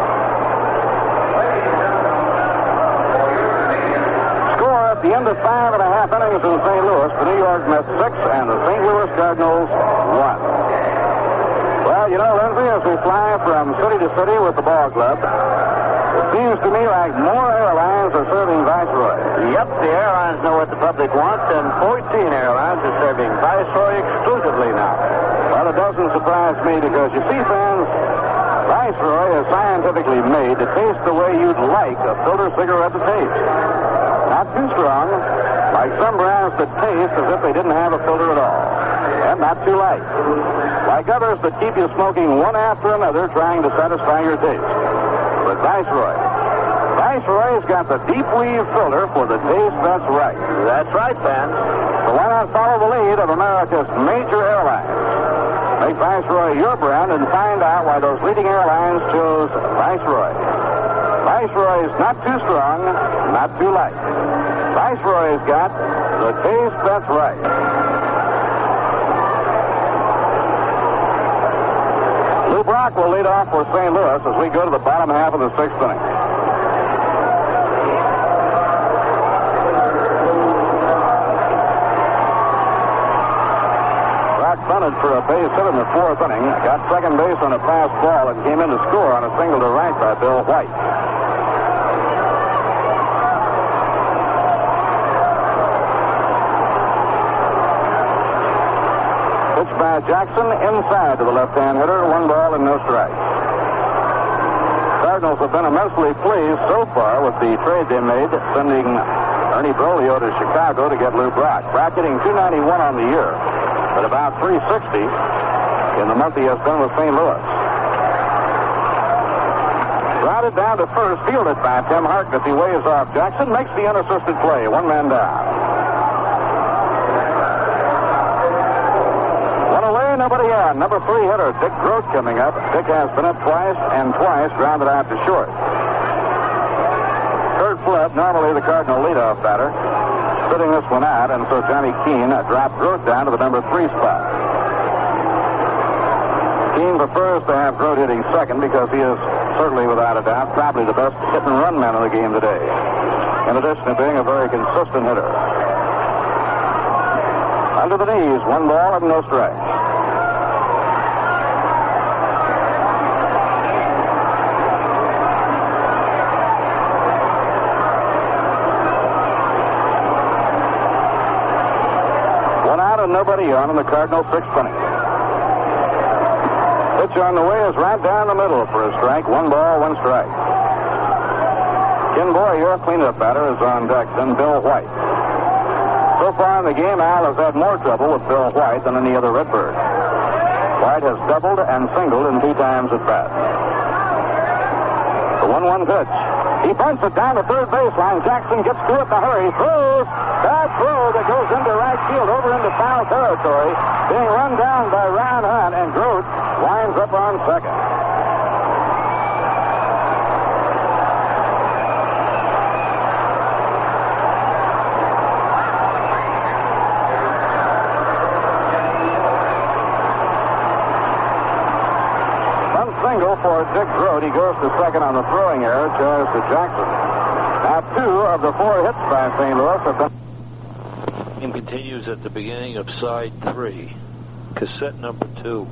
Score at the end of five and a half innings in Saint Louis. The New York Mets six and the Saint Louis Cardinals one. Well, you know, Lindsay, as we fly from city to city with the ball club, it seems to me like more airlines are serving Viceroy. Yep, the airlines know what the public wants, and fourteen airlines are serving Viceroy exclusively now. Well, it doesn't surprise me because, you see, fans, Viceroy is scientifically made to taste the way you'd like a filter cigarette to taste. Not too strong, like some brands that taste as if they didn't have a filter at all. And not too light, like others that keep you smoking one after another trying to satisfy your taste. But Viceroy. Viceroy's got the deep weave filter for the taste that's right. That's right, fans. So why not follow the lead of America's major airlines? Make Viceroy your brand and find out why those leading airlines chose Viceroy. Viceroy's not too strong, not too light. Viceroy's got the taste that's right. Lou Brock will lead off for Saint Louis as we go to the bottom half of the sixth inning. Brock bunted for a base hit in the fourth inning, got second base on a fast ball, and came in to score on a single to right by Bill White. Pitch by Jackson inside to the left-hand hitter. One ball and no strikes. Cardinals have been immensely pleased so far with the trade they made, sending Ernie Broglio to Chicago to get Lou Brock. Brock hitting two ninety-one on the year, but about three sixty in the month he has been with Saint Louis. Grounded down to first, fielded by Tim Harkness. He waves off Jackson, makes the unassisted play. One man down. One away, nobody on. Number three hitter, Dick Grote, coming up. Dick has been up twice and twice grounded out to short. Kurt Flood, normally the Cardinal leadoff batter, sitting this one out, and so Johnny Keane dropped Grote down to the number three spot. Keane prefers to have Grote hitting second because he is certainly, without a doubt, probably the best hit and run man in the game today, in addition to being a very consistent hitter. Under the knees, one ball and no strikes. One out and nobody on in the Cardinals' sixth inning. Pitch on the way is right down the middle for a strike. One ball, one strike. Ken Boyer, cleanup batter, is on deck, then Bill White. So far in the game, Al has had more trouble with Bill White than any other Redbird. White has doubled and singled in two times at bat. The one one pitch. He bunts it down to third baseline. Jackson gets to it in a hurry. Throws. Bad throw that goes into right field, over into foul territory. Being run down by Ron Hunt, and Grote winds up on second. One single for Dick Grote. He goes to second on the throwing error, charged to Jackson. Now two of the four hits by Saint Louis have been... Game continues at the beginning of side three. Cassette number two.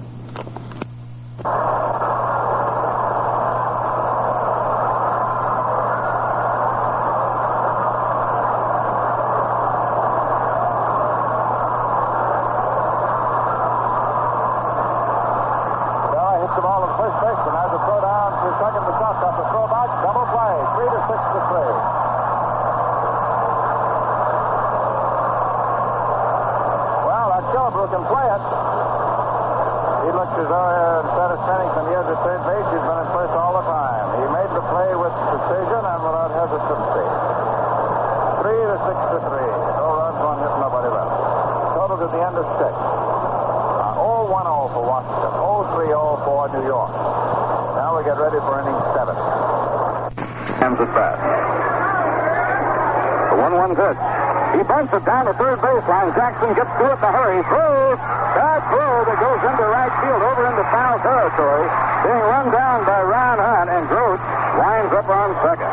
He bunts it down to third baseline. Jackson gets to it in a hurry. Throws. Bad throw that goes into right field, over into foul territory. Being run down by Ron Hunt, and Grote winds up on second.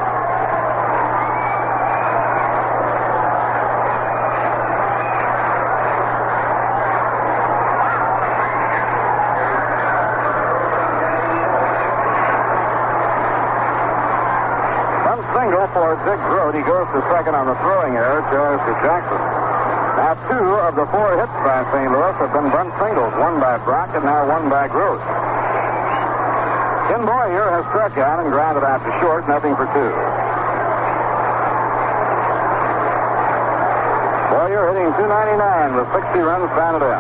Single for Dick Grote. He goes to second on the throwing error, charged to Jackson. Now two of the four hits by Saint Louis have been bunt singles, one by Brock and now one by Grote. Ken Boyer has struck out and grounded out to short, nothing for two. Boyer hitting two ninety-nine with sixty runs batted in.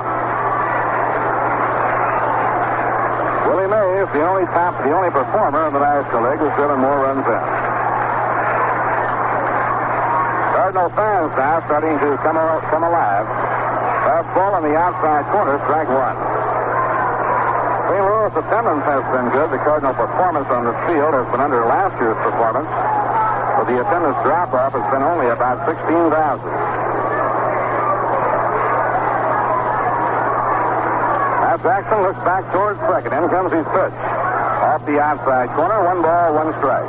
Willie Mays, the only top, the only performer in the National League, who's driven more runs in. Cardinal fans now starting to come, come alive. Fastball on the outside corner, strike one. Saint Louis attendance has been good. The Cardinal performance on the field has been under last year's performance, but the attendance drop-off has been only about sixteen thousand. Now Jackson looks back towards second. In comes his pitch. Off the outside corner, one ball, one strike.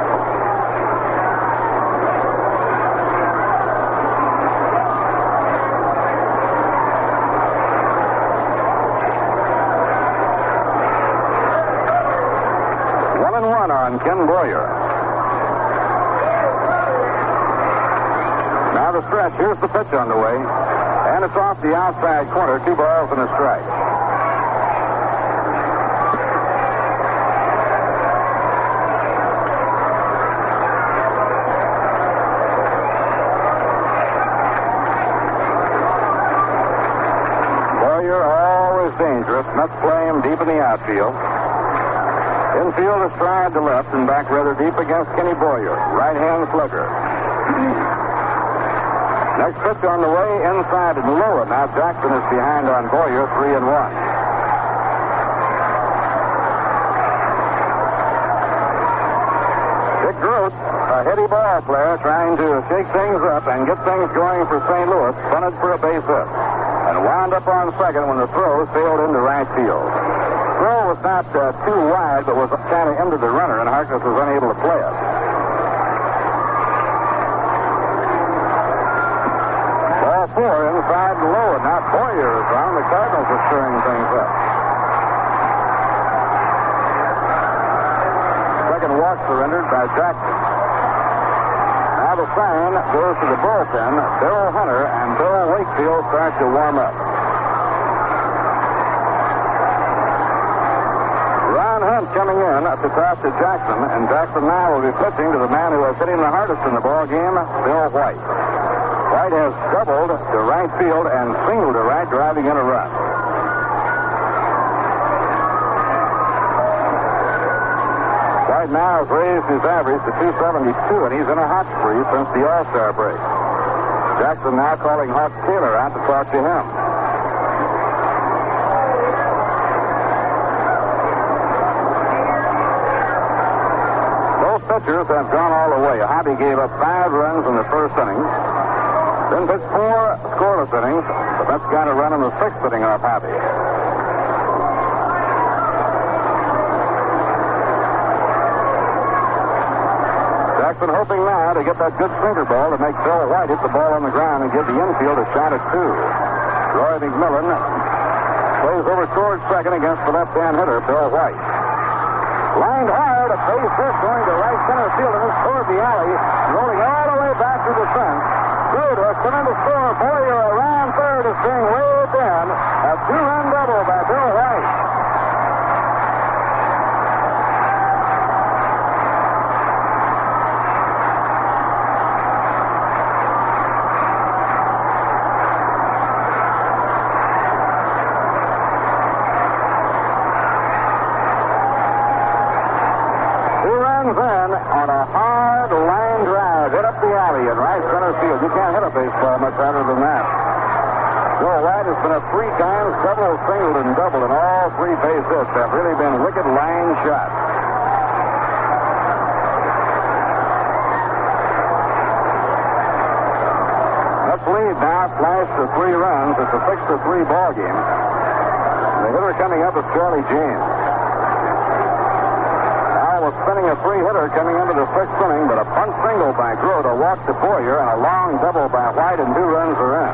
On Ken Boyer. Now the stretch. Here's the pitch on the way. And it's off the outside corner. Two balls and a strike. dangerous. Mets play him deep in the outfield. Infield is stride to left and back rather deep against Kenny Boyer. Right-hand slugger. Next pitch on the way, inside and low. Now Jackson is behind on Boyer, three and one. Dick Gross, a heady ball player, trying to shake things up and get things going for Saint Louis, bunted for a base hit and wound up on second when the throw sailed into right field. Throw was not uh, too wide, but was kind of into the runner, and Harkness was unable to play it. Ball four, inside and low, and now Boyer is on. The Cardinals are stirring things up. Second walk surrendered by Jackson. Now the sign goes to the bullpen. Bill Hunter and Bill Wakefield start to warm up. Ron Hunt coming in to toss to Jackson, and Jackson now will be pitching to the man who has hit him the hardest in the ball game, Bill White. White has doubled to right field and singled to right, driving in a run. White now has raised his average to two seventy-two, and he's in a hot spree since the All-Star break. Jackson now calling Hawk Taylor out to talk to him. Both pitchers have gone all the way. Hobby gave up five runs in the first inning. Then pitched four scoreless innings. The Mets got a run in the sixth inning off Hobby. Jackson hoping now to get that good sinker ball to make Bill White hit the ball on the ground and give the infield a shot at two. Roy McMillan plays over towards second against the left-hand hitter, Bill White. Lined hard, a base hit going to right center field, and it's toward the alley, rolling all the way back to the fence. Through to a tremendous score. Boyer around third is being waved in. A two-run double by Bill White. Two runs in on a hard line drive. Hit up the alley in right center field. You can't hit a baseball much harder than that. Bill White has been a three times double, singled, and double, and all three base hits have really been wicked line shots. Let's lead now, flashed to three runs. It's a six to three ball game. The hitter coming up is Charlie James. Was spinning a three-hitter coming into the sixth inning, but a bunt single by Grote, a walk to Boyer, and a long double by White, and two runs are in.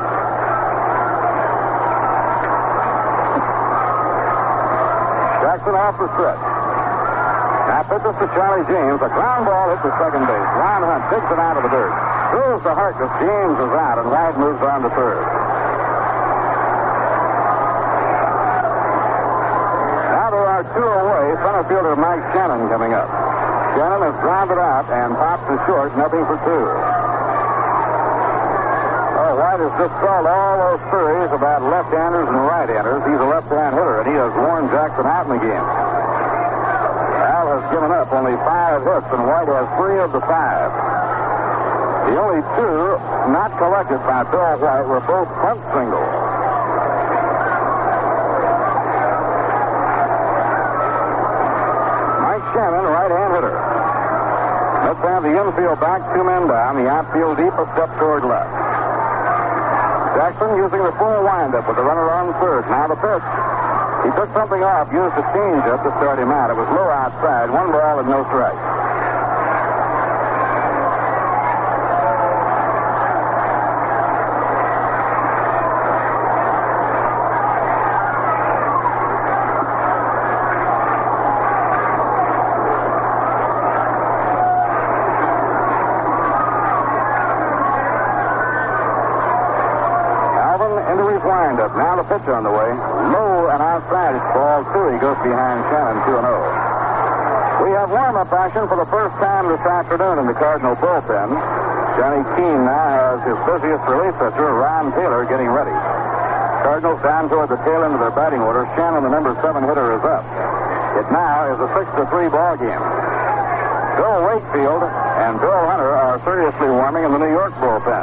Jackson off the stretch. Now pitches to Charlie James. A ground ball hits the second base. Ron Hunt digs it out of the dirt. Throws to Harkness. James is out, and White moves on to third. Two away, center fielder Mike Shannon coming up. Shannon has grounded out and popped to short, nothing for two. Oh, White has just called all those theories about left-handers and right-handers. He's a left-hand hitter, and he has worn Jackson out in the game. Al has given up only five hits, and White has three of the five. The only two not collected by Bill White were both bunt singles. Shannon, right-hand hitter. Let's have the infield back, two men down. The outfield deep, a step toward left. Jackson using the full windup with the runner on third. Now the pitch. He took something off, used a changeup to start him out. It was low outside, one ball and no strike. Now the pitch on the way. Low and outside. It's ball two. He goes behind Shannon, two and oh. We have warm-up action for the first time this afternoon in the Cardinal bullpen. Johnny Keene now has his busiest relief pitcher, Ron Taylor, getting ready. Cardinals down toward the tail end of their batting order. Shannon, the number seven hitter, is up. It now is a six to three ball game. Bill Wakefield and Bill Hunter are seriously warming in the New York bullpen.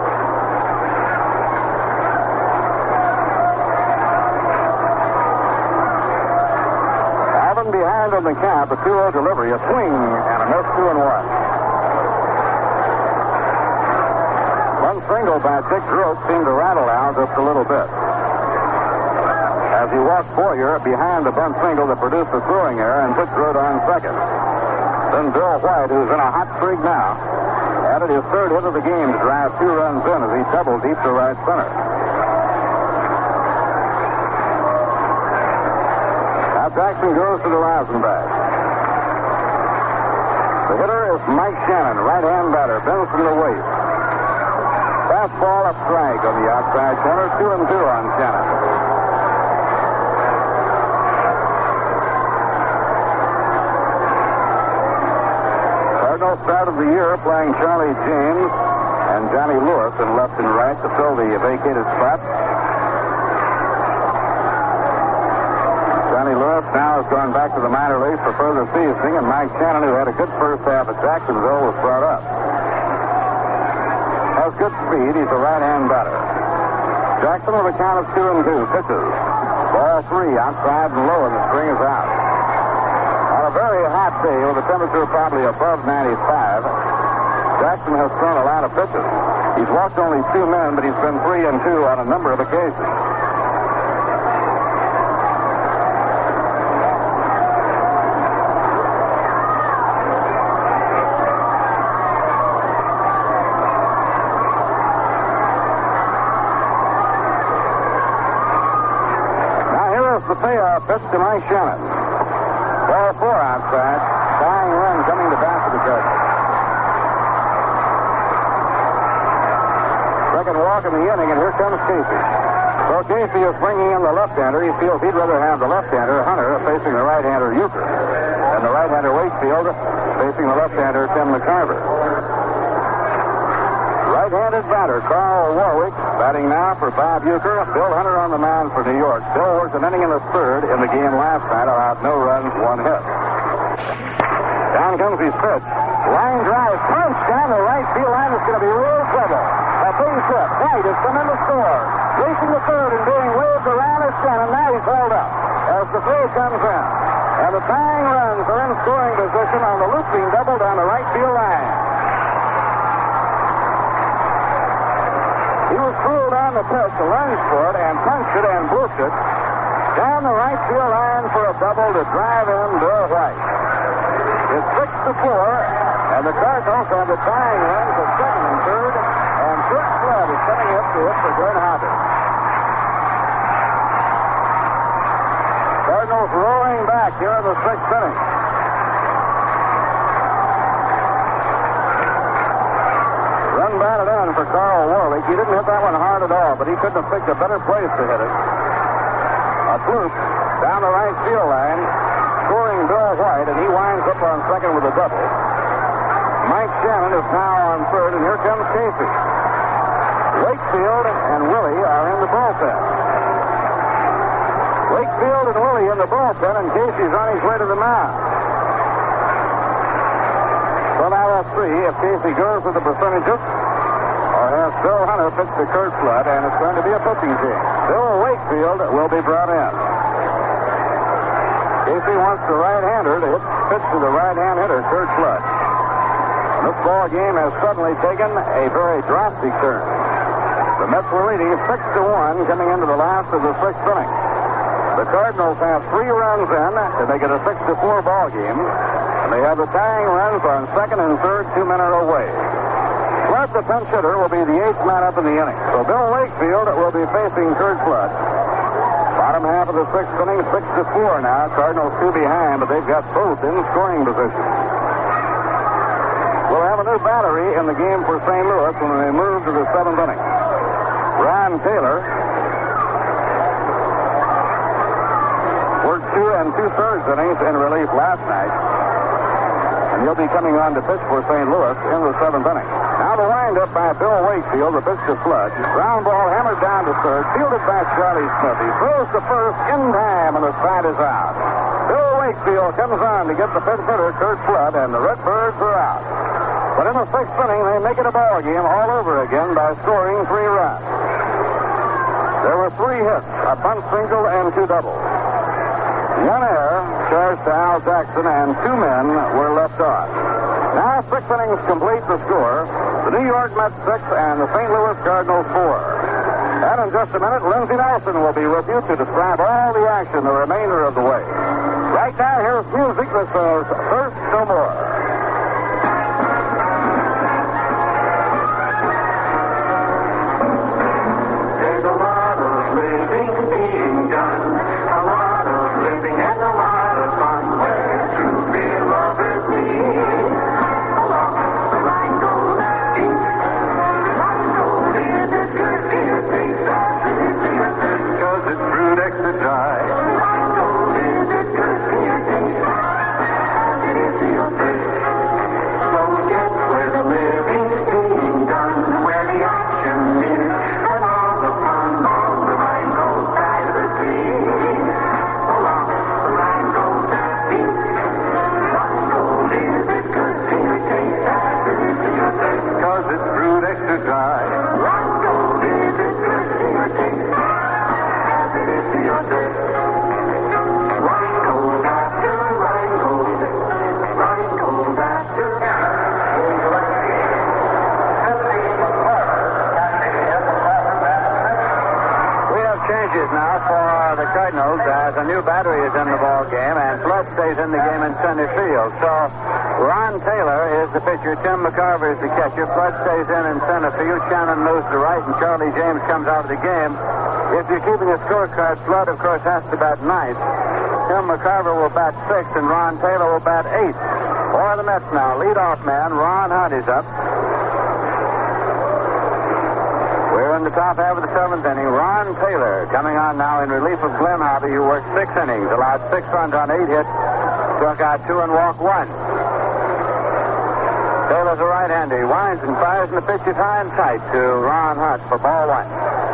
Alvin behind on the count, the two oh delivery, a swing, and a miss, two and one. One single by Dick Gross seemed to rattle Al just a little bit. As he walked Boyer behind the bunt single that produced a throwing error and put Grote on second. Then Bill White, who's in a hot streak now, added his third hit of the game to drive two runs in as he doubled deep to right center. Now Jackson goes to the Rosenbach. The hitter is Mike Shannon, right-hand batter, bends from the waist. Fastball, a strike on the outside corner, two and two on Shannon. Cardinals started the year playing Charlie James and Johnny Lewis in left and right to fill the vacated spot. Johnny Lewis now has gone back to the minor leagues for further seasoning, and Mike Shannon, who had a good first half at Jacksonville, was brought up. Has good speed. He's a right-hand batter. Jackson with a count of two and two. Pitches. Ball three, outside and low, and the string is out. On a very hot day with a temperature probably above ninety-five, Jackson has thrown a lot of pitches. He's walked only two men, but he's been three and two on a number of occasions. The payoff pitch to Mike Shannon. Ball four outside. Tying run coming to bat for the Cardinals. Second walk in the inning, and here comes Casey. So Casey is bringing in the left-hander. He feels he'd rather have the left-hander, Hunter, facing the right-hander, Euchre, and the right-hander, Wakefield, facing the left-hander, Tim McCarver. Right-handed batter, Carl Warwick, batting now for Bob Euchre. Bill Hunter on the mound for New York. Bill worked an inning in the third in the game last night, allowed no runs, one hit. Down comes his pitch. Line drive, punch down the right field line. It's going to be real trouble. A base hit. White has come in to score. Reaching the third and being waved around his Shannon. Now he's held up as the throw comes in. And the tying runs are in scoring position on the looping double down the right field line. He was fooled on the pitch, lunged for it, and punched it and blooped it down the right field line for a double to drive in Bill White. It's six to four, and the Cardinals have the tying runs of second and third, and Burt Flood is coming up to it for Glenn Hobbs. Cardinals rolling back here in the sixth inning. Run batted in for Carl Warwick. He didn't hit that one hard at all, but he couldn't have picked a better place to hit it. A bloop down the right field line, scoring Bill White, and he winds up on second with a double. Mike Shannon is now on third, and here comes Casey. Wakefield and Willie are in the bullpen. Wakefield and Willie in the bullpen, and Casey's on his way to the mound. So now let's see if Casey goes with the percentages or has Bill Hunter pitch to Curt Flood, and it's going to be a pitching change. Bill Wakefield will be brought in. Casey wants the right-hander to hit pitch to the right-hand hitter, Curt Flood. This ball game has suddenly taken a very drastic turn. The Mets were leading six to one coming into the last of the sixth inning. The Cardinals have three runs in to make it a six to four ball game. And they have the tying runs on second and third, two men are away. Flood, the pinch hitter, will be the eighth man up in the inning. So Bill Wakefield will be facing Curt Flood. Bottom half of the sixth inning, six to four now. Cardinals two behind, but they've got both in scoring position. We'll have a new battery in the game for Saint Louis when they move to the seventh inning. Ron Taylor worked two and two-thirds innings in relief last night. And He'll be coming on to pitch for Saint Louis in the seventh inning. Now the windup by Bill Wakefield, the pitch to Flood. Ground ball hammered down to third. Fielded by Charlie Smith. He throws to first in time, and the side is out. Bill Wakefield comes on to get the fifth hitter, Kurt Flood, and the Redbirds are out. But in the sixth inning, they make it a ball game all over again by scoring three runs. There were three hits, a bunt single, and two doubles. One error charged to Al Jackson, and two men were left on. Now six innings complete the score. The New York Mets six and the Saint Louis Cardinals four. And in just a minute, Lindsey Nelson will be with you to describe all the action the remainder of the way. Right now, here's music that says, "Thirst No More." There's a lot of living being done, a lot of living and a lot of fun where true real lovers meet. Along the Rhine Gold East, Rhine Gold is as good to your taste as it is to your thirst, 'cause it's brewed extra dry. Rhine Gold is as good to your taste as it is to your thirst. So get where the living's being done, where the action is, and all the fun on the Rhine Gold side of the street. Along the Rhine Gold East, Rhine Gold is as good to your taste as it is to your thirst, 'cause it's brewed extra dry. Rhine Gold is as good to your taste as it is to your thirst. Rhine Gold after Rhine Gold, Rhine Gold after. We have changes now for the Cardinals as a new battery is in the ball game, and Flood stays in the game in center field. So Ron Taylor is the pitcher, Tim McCarver is the catcher. Flood stays in in center field. Shannon moves to right, and Charlie James comes out of the game. If you're keeping a scorecard, Flood, of course, has to bat ninth. Tim McCarver will bat sixth, and Ron Taylor will bat eighth. For the Mets now, leadoff man Ron Hunt is up. We're in the top half of the seventh inning. Ron Taylor coming on now in relief of Glenn Hobby, who worked six innings, allowed six runs on eight hits, struck out two and walked one. Taylor's a right-hander. He winds and fires, and the pitch is high and tight to Ron Hunt for ball one.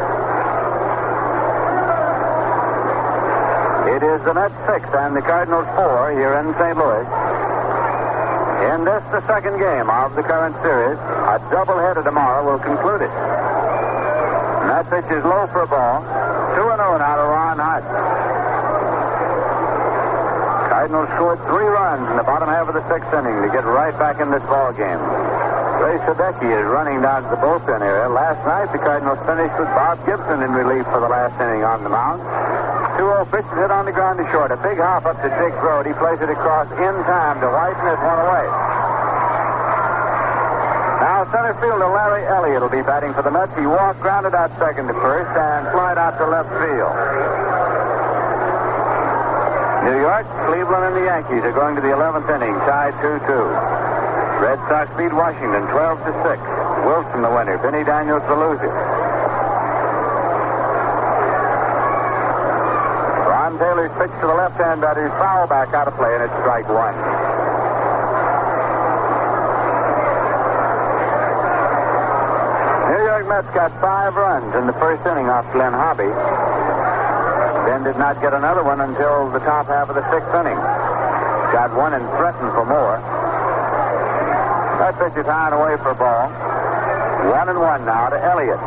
It is the Mets six and the Cardinals four here in Saint Louis. In this, the second game of the current series, a doubleheader tomorrow will conclude it. And that pitch is low for a ball. two and oh now to Ron Hunt. Cardinals scored three runs in the bottom half of the sixth inning to get right back in this ball game. Ray Sadecki is running down to the bullpen area. Last night, the Cardinals finished with Bob Gibson in relief for the last inning on the mound. two oh pitch hit on the ground to short. A big hop up to Dick Grote. He plays it across in time to White, and it's one away. Now center fielder Larry Elliott will be batting for the Mets. He walked, grounded out second to first, and flied out to left field. New York, Cleveland, and the Yankees are going to the eleventh inning, tied two two. Red Sox beat Washington twelve to six. Wilson the winner. Vinny Daniels the loser. Ron Taylor's pitch to the left-hand batter is foul back out of play, and it's strike one. New York Mets got five runs in the first inning off Glenn Hobby. Then did not get another one until the top half of the sixth inning. Got one and threatened for more. That pitch is high and away for a ball. One and one now to Elliott.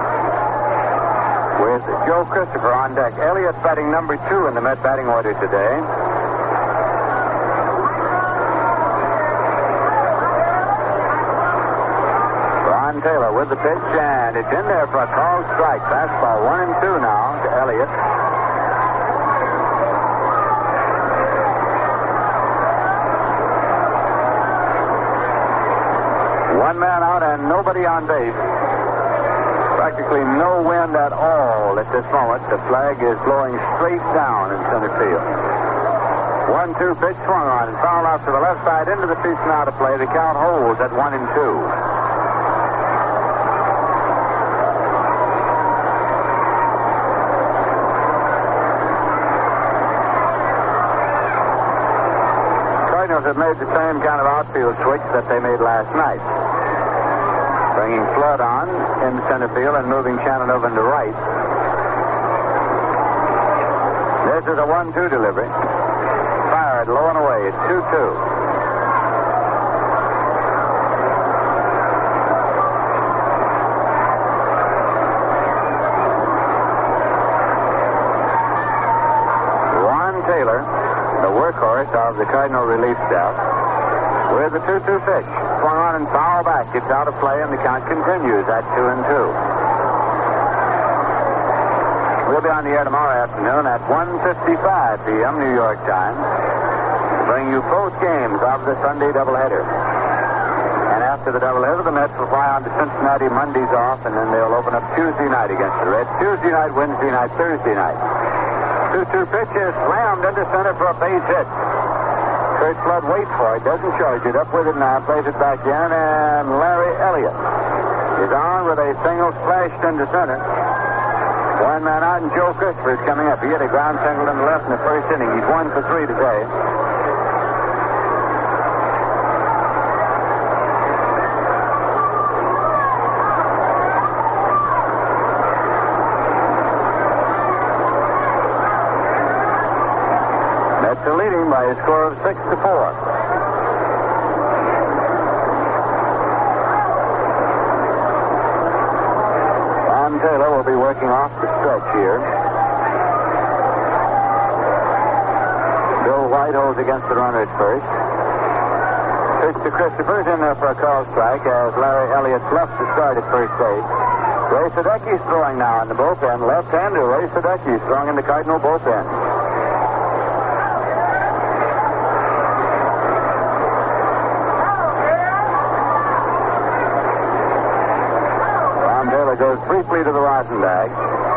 With Joe Christopher on deck. Elliott batting number two in the Met batting order today. Ron Taylor with the pitch, and it's in there for a called strike. Fastball one and two now to Elliott. One man out and nobody on base. Practically no wind at all at this moment. The flag is blowing straight down in center field. one two pitch swung on and foul out to the left side into the seats now to play. The count holds at one and two. Cardinals have made the same kind of outfield switch that they made last night. Bringing Flood on in center field and moving Shannon over into right. This is a one two delivery. Fired low and away. It's two two. Ron Taylor, the workhorse of the Cardinal relief staff, with the two two pitch. Swung on and foul back. It's out of play, and the count continues at two and two. We'll be on the air tomorrow afternoon at one fifty-five p.m. New York time to bring you both games of the Sunday doubleheader. And after the doubleheader, the Mets will fly on to Cincinnati. Monday's off, and then they'll open up Tuesday night against the Reds. Tuesday night, Wednesday night, Thursday night. two two pitch is slammed into center for a base hit. Kurt Flood waits for it, doesn't charge it. Up with it now, plays it back in, and Larry Elliott is on with a single splashed into center. One man out, and Joe Christopher is coming up. He hit a ground single in the left in the first inning. He's one for three today. Mets are leading by a score of six to four. Taylor will be working off the stretch here. Bill White holds against the runner at first. Pitch to Christopher's in there for a call strike as Larry Elliott's left to start at first base. Ray Sadecki's throwing now in the bullpen. Left-hander Ray Sadecki's throwing in the Cardinal bullpen. Goes briefly to the rosin bag.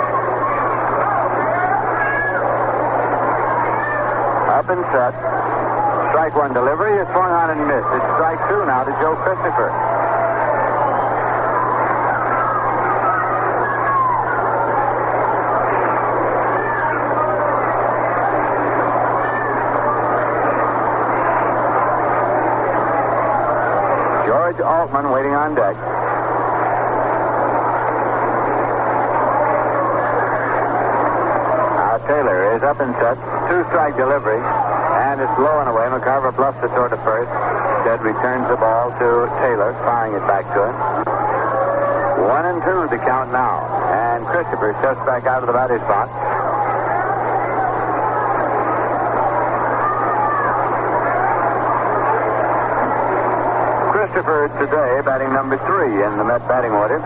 Up and set. Strike one delivery. It's swung on and missed. It's strike two now to Joe Christopher. George Altman waiting on deck. Taylor is up and set. Two-strike delivery. And it's low and away. McCarver bluffs it toward the first. Instead returns the ball to Taylor, firing it back to him. One and two the count now. And Christopher steps back out of the batter's box. Christopher today batting number three in the Met batting order.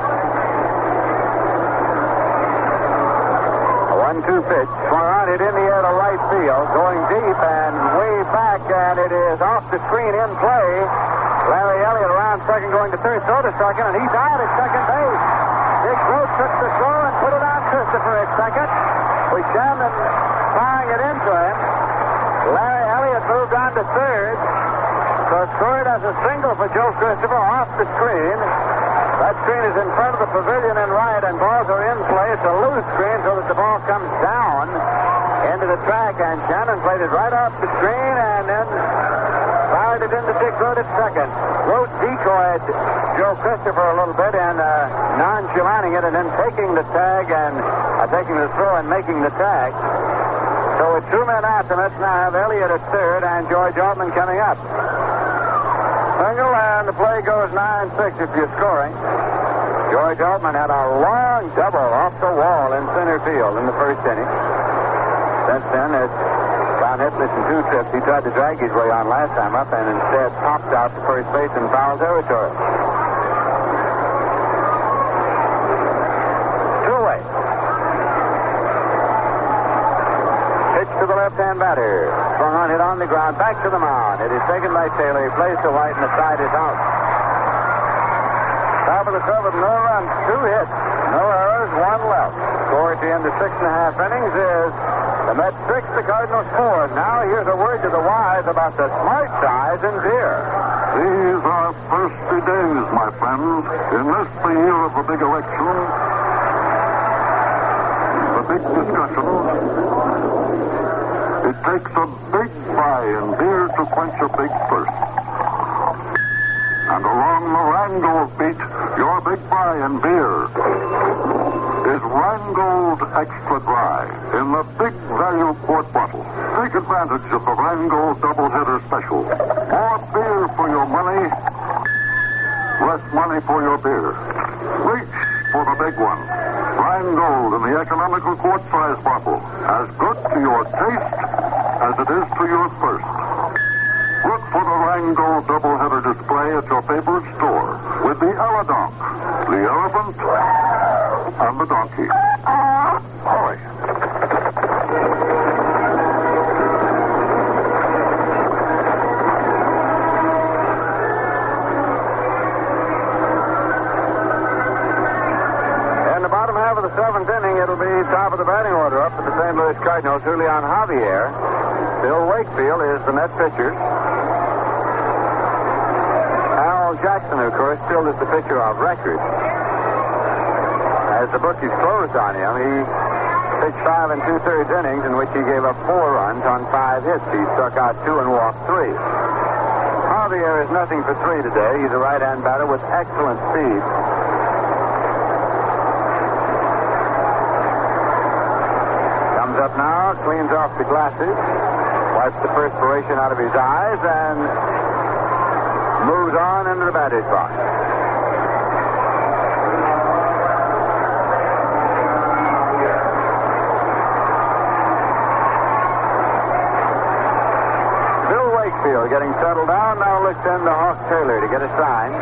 one two pitch. Swung on it in the air to right field. Going deep and way back, and it is off the screen in play. Larry Elliott around second, going to third, throw to second, and he's out at second base. Dick Gross took the throw and put it on Christopher at second. With Shannon firing it into him. Larry Elliott moved on to third. So scored as a single for Joe Christopher off the screen. That screen is in front of the pavilion in right, and balls are in play. It's a loose screen so that the ball comes down into the track, and Shannon played it right off the screen and then fired it into Dick Grote at second. Grote decoyed Joe Christopher a little bit and uh, nonchalanting it and then taking the tag and uh, taking the throw and making the tag. So with two men out, the Mets now have Elliott at third and George Altman coming up. Single, and the play goes nine six if you're scoring. George Altman had a long double off the wall in center field in the first inning. Since then, it's gone hitless in two trips. He tried to drag his way on last time up and instead popped out to first base in foul territory. Two away. Pitch to the left-hand batter. Swung on, hit on the ground, back to the mound. It is taken by Taylor. He plays to White, and the side is out. Top of the seventh, no runs, two hits, no errors, one left. Score at the end of six and a half innings is the Mets six, the Cardinals four. Now here's a word to the wise about the smart size in beer. These are thirsty days, my friends. In this, the year of the big election, the big discussion, It takes a big buy in beer to quench a big thirst. And along the Rheingold beat, your big buy in beer is Rheingold Extra Dry in the big value quart bottle. Take advantage of the Rheingold Doubleheader Special. More beer for your money, less money for your beer. Reach for the big one. Rheingold in the economical quart size bottle. As good to your taste as it is to your thirst. Look for the Rheingold Doubleheader display at your favorite store with the Eladonk, the elephant, and the donkey. Boy. In the bottom half of the seventh inning, it'll be top of the batting order up for the Saint Louis Cardinals, Julian Javier. Bill Wakefield is the net pitcher. Al Jackson, of course, still is the pitcher of record. As the bookies closed on him, he pitched five and two-thirds innings in which he gave up four runs on five hits. He struck out two and walked three. Javier is nothing for three today. He's a right-hand batter with excellent speed. Comes up now, cleans off the glasses, wipes the perspiration out of his eyes, and moves on into the batter's box. Bill Wakefield getting settled down, now looks in to Hawk Taylor to get a sign.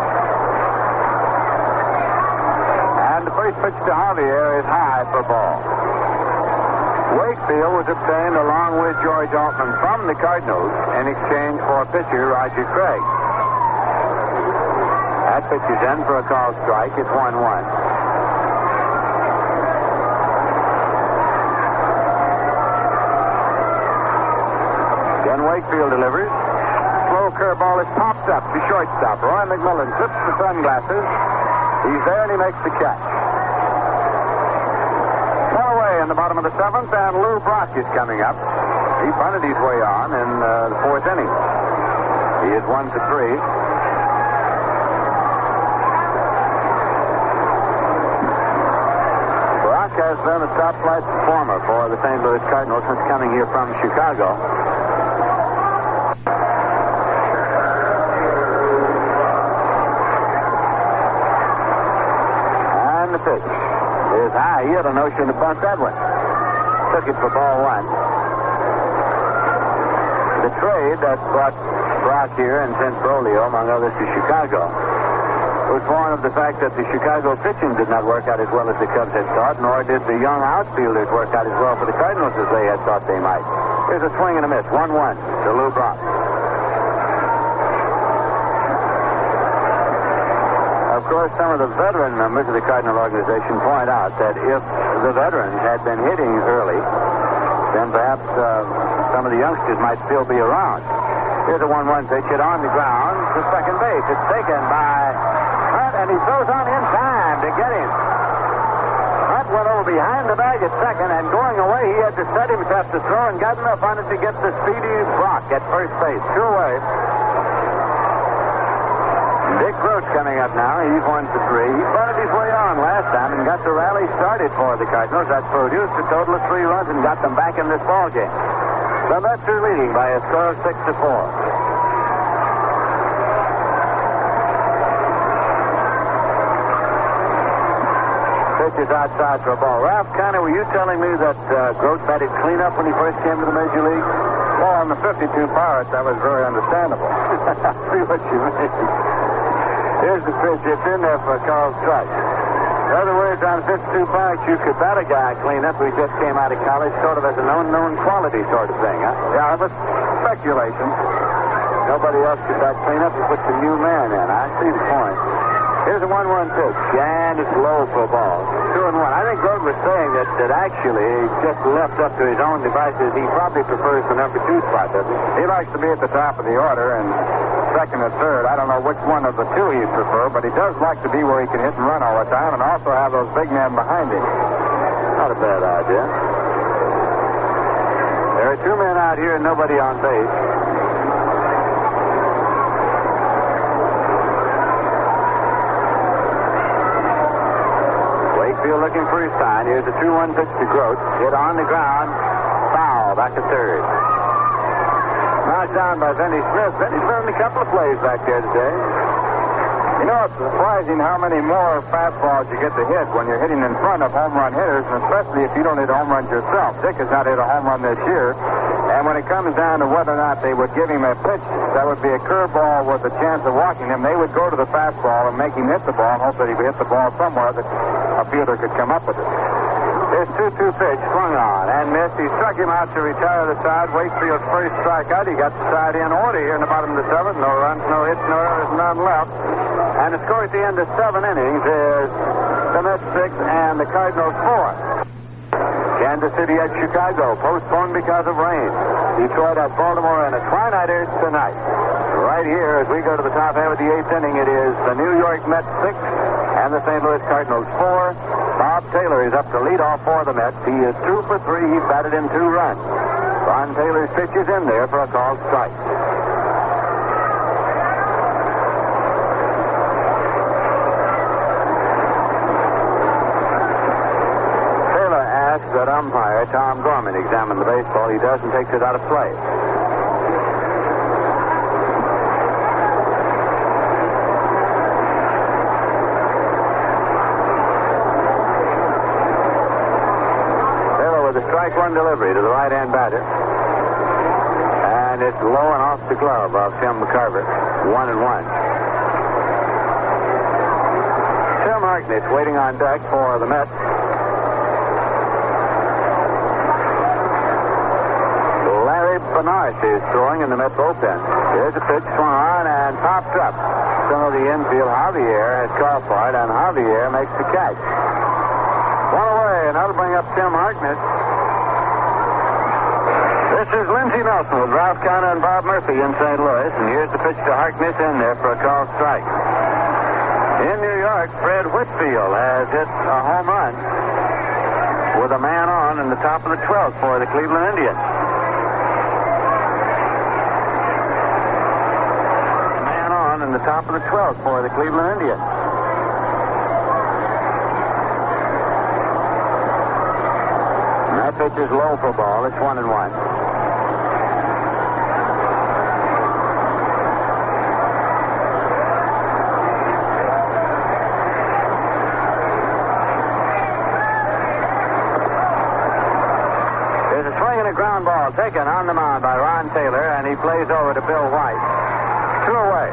And the first pitch to Javier is high for ball. Wakefield was obtained along with George Altman from the Cardinals in exchange for pitcher Roger Craig. That pitch is in for a called strike. It's one one. Then Wakefield delivers. Slow curveball is popped up to shortstop. Roy McMillan tips the sunglasses. He's there and he makes the catch. In the bottom of the seventh, and Lou Brock is coming up. He bunted his way on in uh, the fourth inning. He is one to three. Brock has been a top flight performer for the Saint Louis Cardinals since coming here from Chicago. And the pitch is high. He had a notion to bunt that one. Took it for ball one. The trade that brought Brock here and sent Brolio, among others, to Chicago was born of the fact that the Chicago pitching did not work out as well as the Cubs had thought, nor did the young outfielders work out as well for the Cardinals as they had thought they might. Here's a swing and a miss. one one to Lou Brock. Of course, some of the veteran members of the Cardinal organization point out that if the veterans had been hitting early, then perhaps uh, some of the youngsters might still be around. Here's a one one pitch hit on the ground to second base. It's taken by Hunt, and he throws on in time to get him. Hunt went over behind the bag at second, and going away, he had to set himself to throw and got enough on it to get the speedy Brock at first base. Two away. Dick Gross coming up now. He's one to three. He bunted his way on last time and got the rally started for the Cardinals. That produced a total of three runs and got them back in this ball game. The Mets are leading by a score of six to four. Pitch is outside for a ball. Ralph Connor, were you telling me that uh, Gross batted cleanup when he first came to the Major League? Well, on the fifty-two Pirates, that was very understandable. I see what you mean. Here's the pitch. It's in there for a called strike. In other words, on fifty-two Pirates, you could bat a guy clean up who just came out of college sort of as an unknown quality sort of thing, huh? Yeah, but speculation. Nobody else could bat clean up. You put the new man in. I see the point. Here's a one one pitch, and it's low for a ball. Two and one. I think Greg was saying that, that actually he just left up to his own devices. He probably prefers the number two spot, doesn't he? He likes to be at the top of the order, and second or third. I don't know which one of the two he'd prefer, but he does like to be where he can hit and run all the time and also have those big men behind him. Not a bad idea. There are two men out here and nobody on base. Wakefield looking for his sign. Here's a two one pitch to Grote. Hit on the ground. Foul. Back to third. Knocked down by Benny Smith. Benny's learned a couple of plays back there today. You know, it's surprising how many more fastballs you get to hit when you're hitting in front of home run hitters, and especially if you don't hit home runs yourself. Dick has not hit a home run this year, and when it comes down to whether or not they would give him a pitch that would be a curveball with a chance of walking him, they would go to the fastball and make him hit the ball and hope that he would hit the ball somewhere that a fielder could come up with it. This two two pitch swung on and missed. He struck him out to retire the side. Wakefield's first strikeout. He got the side in order here in the bottom of the seventh. No runs, no hits, no errors, none left. And the score at the end of seven innings is the Mets six and the Cardinals four. Kansas City at Chicago, postponed because of rain. Detroit at Baltimore and a twilighter tonight. Right here, as we go to the top half of the eighth inning, it is the New York Mets six and the Saint Louis Cardinals four. Bob Taylor is up to lead off for the Mets. He is two for three. He batted in two runs. Ron Taylor's pitch is in there for a called strike. That umpire, Tom Gorman, examined the baseball. He does and takes it out of play. Taylor with a strike one delivery to the right-hand batter. And it's low and off the glove of Tim McCarver. One and one. Tim Harkness waiting on deck for the Mets. Bernard is throwing in the Mets bullpen. Here's a pitch swung on and popped up. Some of the infield, Javier has called for it, and Javier makes the catch. One away, and that'll bring up Tim Harkness. This is Lindsey Nelson with Ralph Kiner and Bob Murphy in Saint Louis, and here's the pitch to Harkness in there for a called strike. In New York, Fred Whitfield has hit a home run with a man on in the top of the twelfth for the Cleveland Indians. In the top of the twelfth for the Cleveland Indians. And that pitch is low for ball. It's one and one. There's a swing and a ground ball taken on the mound by Ron Taylor, and he plays over to Bill White. Two away.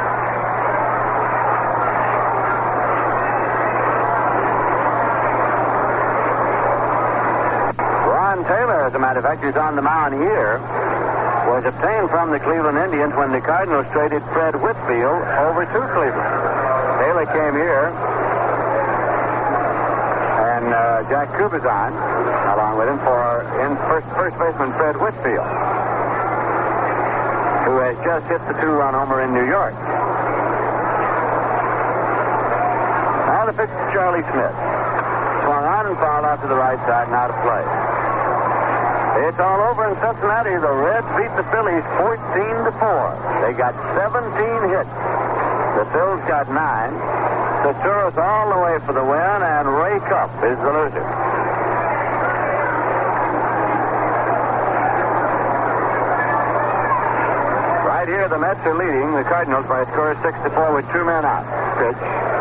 Taylor, as a matter of fact, who's on the mound here, was obtained from the Cleveland Indians when the Cardinals traded Fred Whitfield over to Cleveland. Taylor came here, and uh, Jack Kubazan, along with him, for in first, first baseman Fred Whitfield, who has just hit the two-run homer in New York. Now the pitch to Charlie Smith. Swung on and fouled out to the right side and out of play. It's all over in Cincinnati. The Reds beat the Phillies fourteen to four. They got seventeen hits. The Phils got nine. The Tourists all the way for the win, and Ray Cupp is the loser. Right here, the Mets are leading the Cardinals by a score of six to four with two men out. Pitch.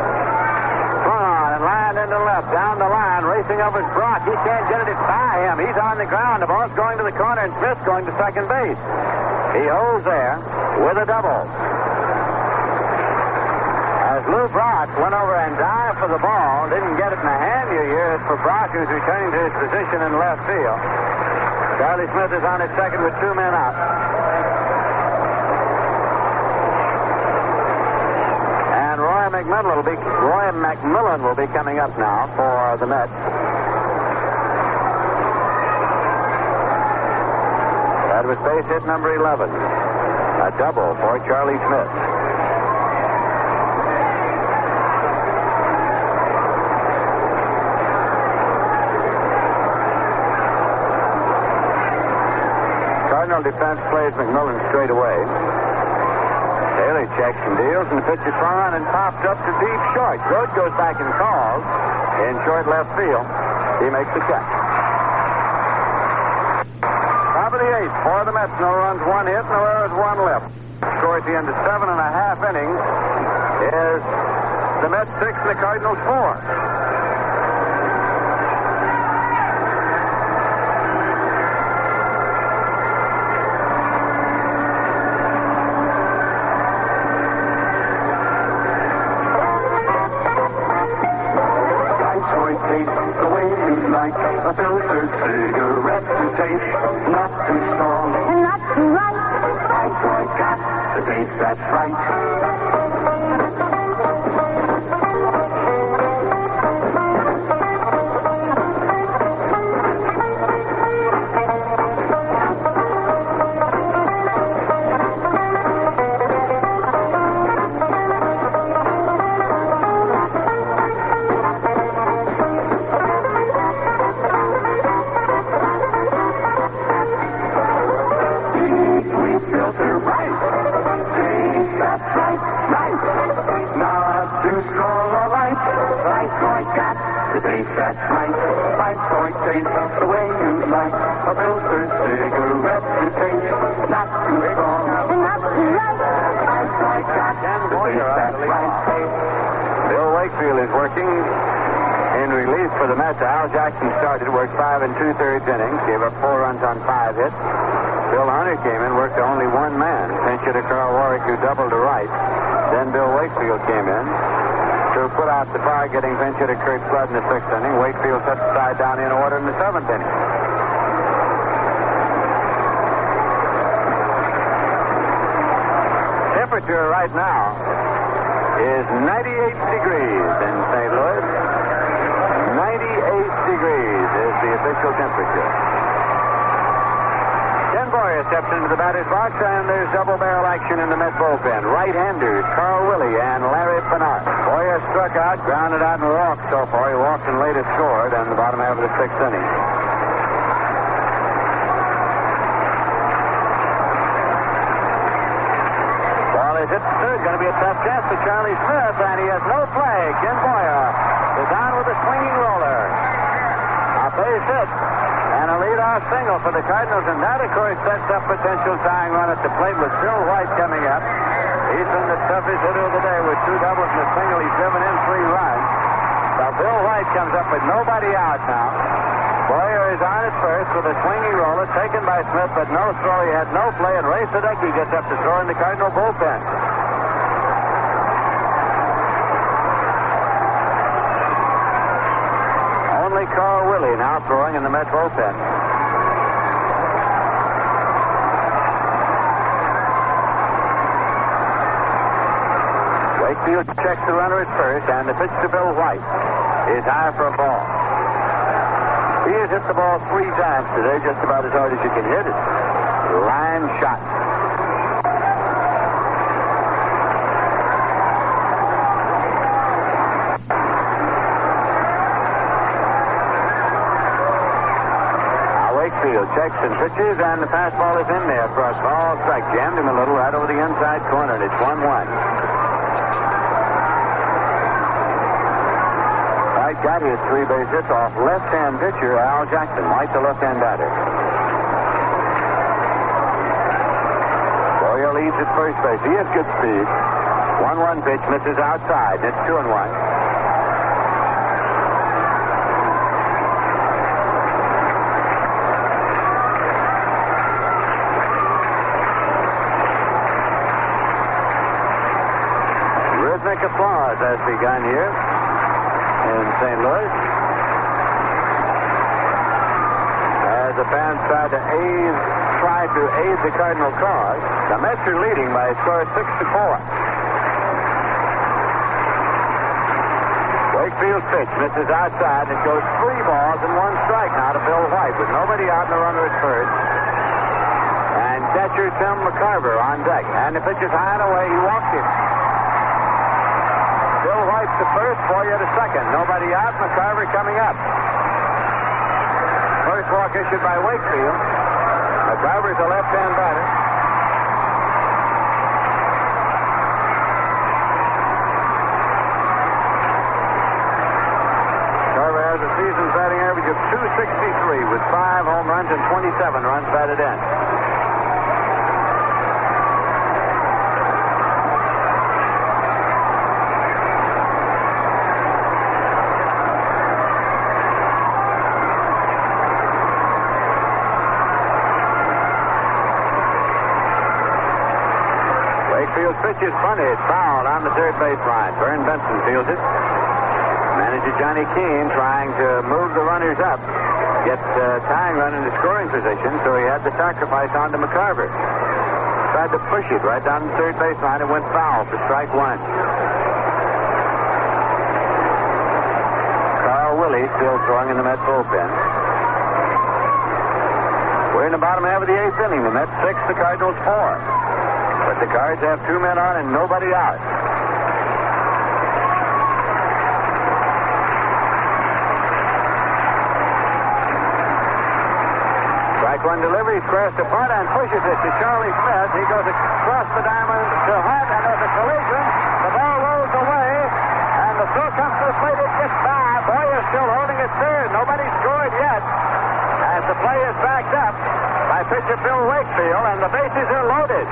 Line into left, down the line, racing over Brock. He can't get it by him. He's on the ground. The ball's going to the corner, and Smith's going to second base. He holds there with a double. As Lou Brock went over and dived for the ball, didn't get it in the hand. You hear it for Brock, who's returning to his position in left field. Charlie Smith is on at second with two men out. McMillan will be Roy McMillan will be coming up now for the Mets. That was base hit number eleven. A double for Charlie Smith. Cardinal defense plays McMillan straight away. Taylor checks and deals, and the pitch is on and popped up to deep short. Grote goes back and calls in short left field. He makes the catch. Top of the eighth for the Mets. No runs, one hit, no errors, one left. Score at the end of seven and a half innings is the Mets six and the Cardinals four. The way you like a filtered cigarette to taste, not too strong and not too light. Viceroy got the taste that's right. That's right. Viceroy taste the way you like a filtered cigarette to taste, not too strong, not too light. Viceroy got Ken the Boyer taste that's right. Bill Wakefield is working in relief for the Mets. Al Jackson started, worked five and two-thirds innings, gave up four runs on five hits. Bill Hunter came in, worked only one man, pinch hitter Carl Warwick, who doubled to right. Then Bill Wakefield came in to put out the fire, getting pinch hitter Kurt Flood in the sixth inning. Wakefield set the side down in order in the seventh inning. Temperature right now is ninety-eight degrees in Saint Louis. ninety-eight degrees is the official temperature. Ken Boyer steps into the batter's box, and there's double barrel action in the Met bullpen. Right-handers Carl Willie and Larry Bernard. Boyer struck out, grounded out, and walked so far. He walked and later scored in the bottom half of the sixth inning. Ball is hit to third. Going to be a tough chance for Charlie Smith, and he has no play. Ken Boyer is down with a swinging roller. A base hit. And a leadoff single for the Cardinals, and that, of course, sets up potential tying run at the plate with Bill White coming up. He's been the toughest hitter of the day with two doubles and a single. He's driven in three runs. So Bill White comes up with nobody out now. Boyer is on at first with a swinging roller taken by Smith, but no throw. He had no play, and Ray Sadecki gets up to throw in the Cardinal bullpen. Only Carl Willie now throwing in the Met bullpen. Wakefield checks the runner at first, and the pitch to Bill White is high for a ball. He has hit the ball three times today, just about as hard as you can hit it. Line shot. Wakefield checks and pitches, and the fastball is in there for a small strike. Jammed him a little right over the inside corner, and it's one one. White got his three base hits off left-hand pitcher Al Jackson. White, the left-hand batter. Boyer leads at first base. He has good speed. one one pitch, misses outside. It's two and one. Rhythmic applause has begun here in Saint Louis as the fans try to aid, try to aid the Cardinal cause. The Mets are leading by a score of six to four. Wakefield's pitch misses outside, and it goes three balls and one strike now to Bill White with nobody out and the runner at first. And catcher Tim McCarver on deck, and the pitch is high and away. He walked it. Bill White's the first, Boyer to second. Nobody out, McCarver coming up. First walk issued by Wakefield. McCarver's a left-hand batter. Carver has a season batting average of two sixty-three with five home runs and twenty-seven runs batted in. Wakefield's pitch is bunted, fouled on the third baseline. Vern Benson fields it. Manager Johnny Keane trying to move the runners up, get uh, tying run into scoring position, so he had the sacrifice on to McCarver. Tried to push it right down the third baseline and went foul for strike one. Carl Willie still throwing in the Mets bullpen. We're in the bottom half of the eighth inning. The Mets six, the Cardinals four. But the Cards have two men on and nobody out. Strike one delivery, squares to front and pushes it to Charlie Smith. He goes across the diamond to Hunt, and there's a collision. The ball rolls away, and the throw comes to the plate. It gets by. Boyer still holding it third. Nobody scored yet. As the play is backed up by pitcher Bill Wakefield, and the bases are loaded.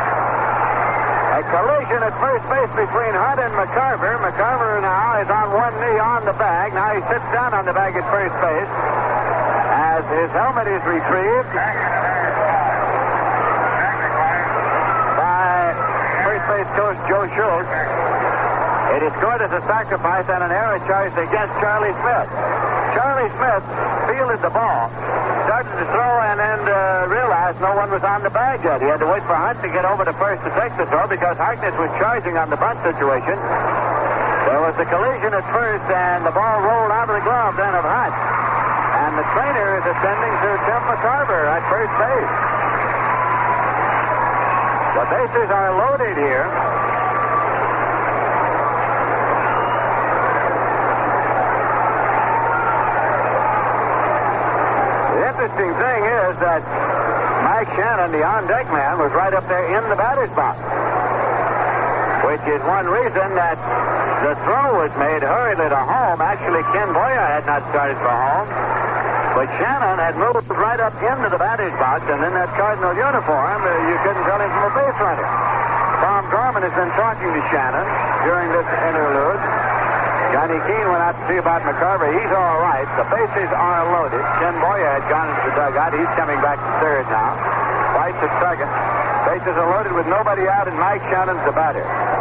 A collision at first base between Hunt and McCarver. McCarver now is on one knee on the bag. Now he sits down on the bag at first base as his helmet is retrieved by first base coach Joe Schultz. It is scored as a sacrifice and an error charged against Charlie Smith. Charlie Smith fielded the ball, started to throw, and then uh, realized no one was on the bag yet. He had to wait for Hunt to get over to first to take the throw because Harkness was charging on the bunt situation. There was a collision at first, and the ball rolled out of the glove then of Hunt. And the trainer is ascending to Tim McCarver at first base. The bases are loaded here. The interesting thing is that Mike Shannon, the on-deck man, was right up there in the batter's box, which is one reason that the throw was made hurriedly to home. Actually, Ken Boyer had not started for home, but Shannon had moved right up into the batter's box, and in that Cardinal uniform, uh, you couldn't tell him from a base runner. Tom Gorman has been talking to Shannon during this interlude. Johnny Keane went out to see about McCarver. He's all right. The bases are loaded. Ken Boyer had gone into the dugout. He's coming back to third now. White's at second. Bases are loaded with nobody out, and Mike Shannon's the batter.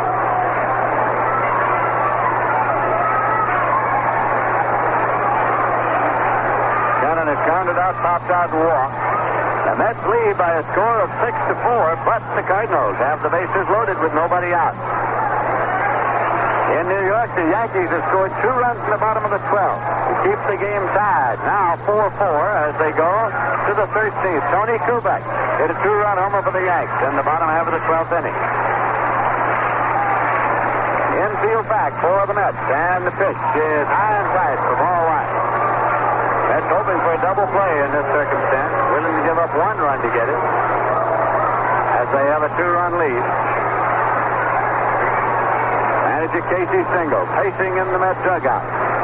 Shannon has counted out, popped out, and walked. The Mets lead by a score of six to four, but the Cardinals have the bases loaded with nobody out. In New York, the Yankees have scored two runs in the bottom of the twelfth to keep the game tied. Now four four as they go to the thirteenth. Tony Kubek hit a two-run homer for the Yanks in the bottom half of the twelfth inning. Infield back for the Mets, and the pitch is high and tight for ball one. Mets hoping for a double play in this circumstance, willing to give up one run to get it as they have a two-run lead. Manager Casey Stengel pacing in the Mets dugout.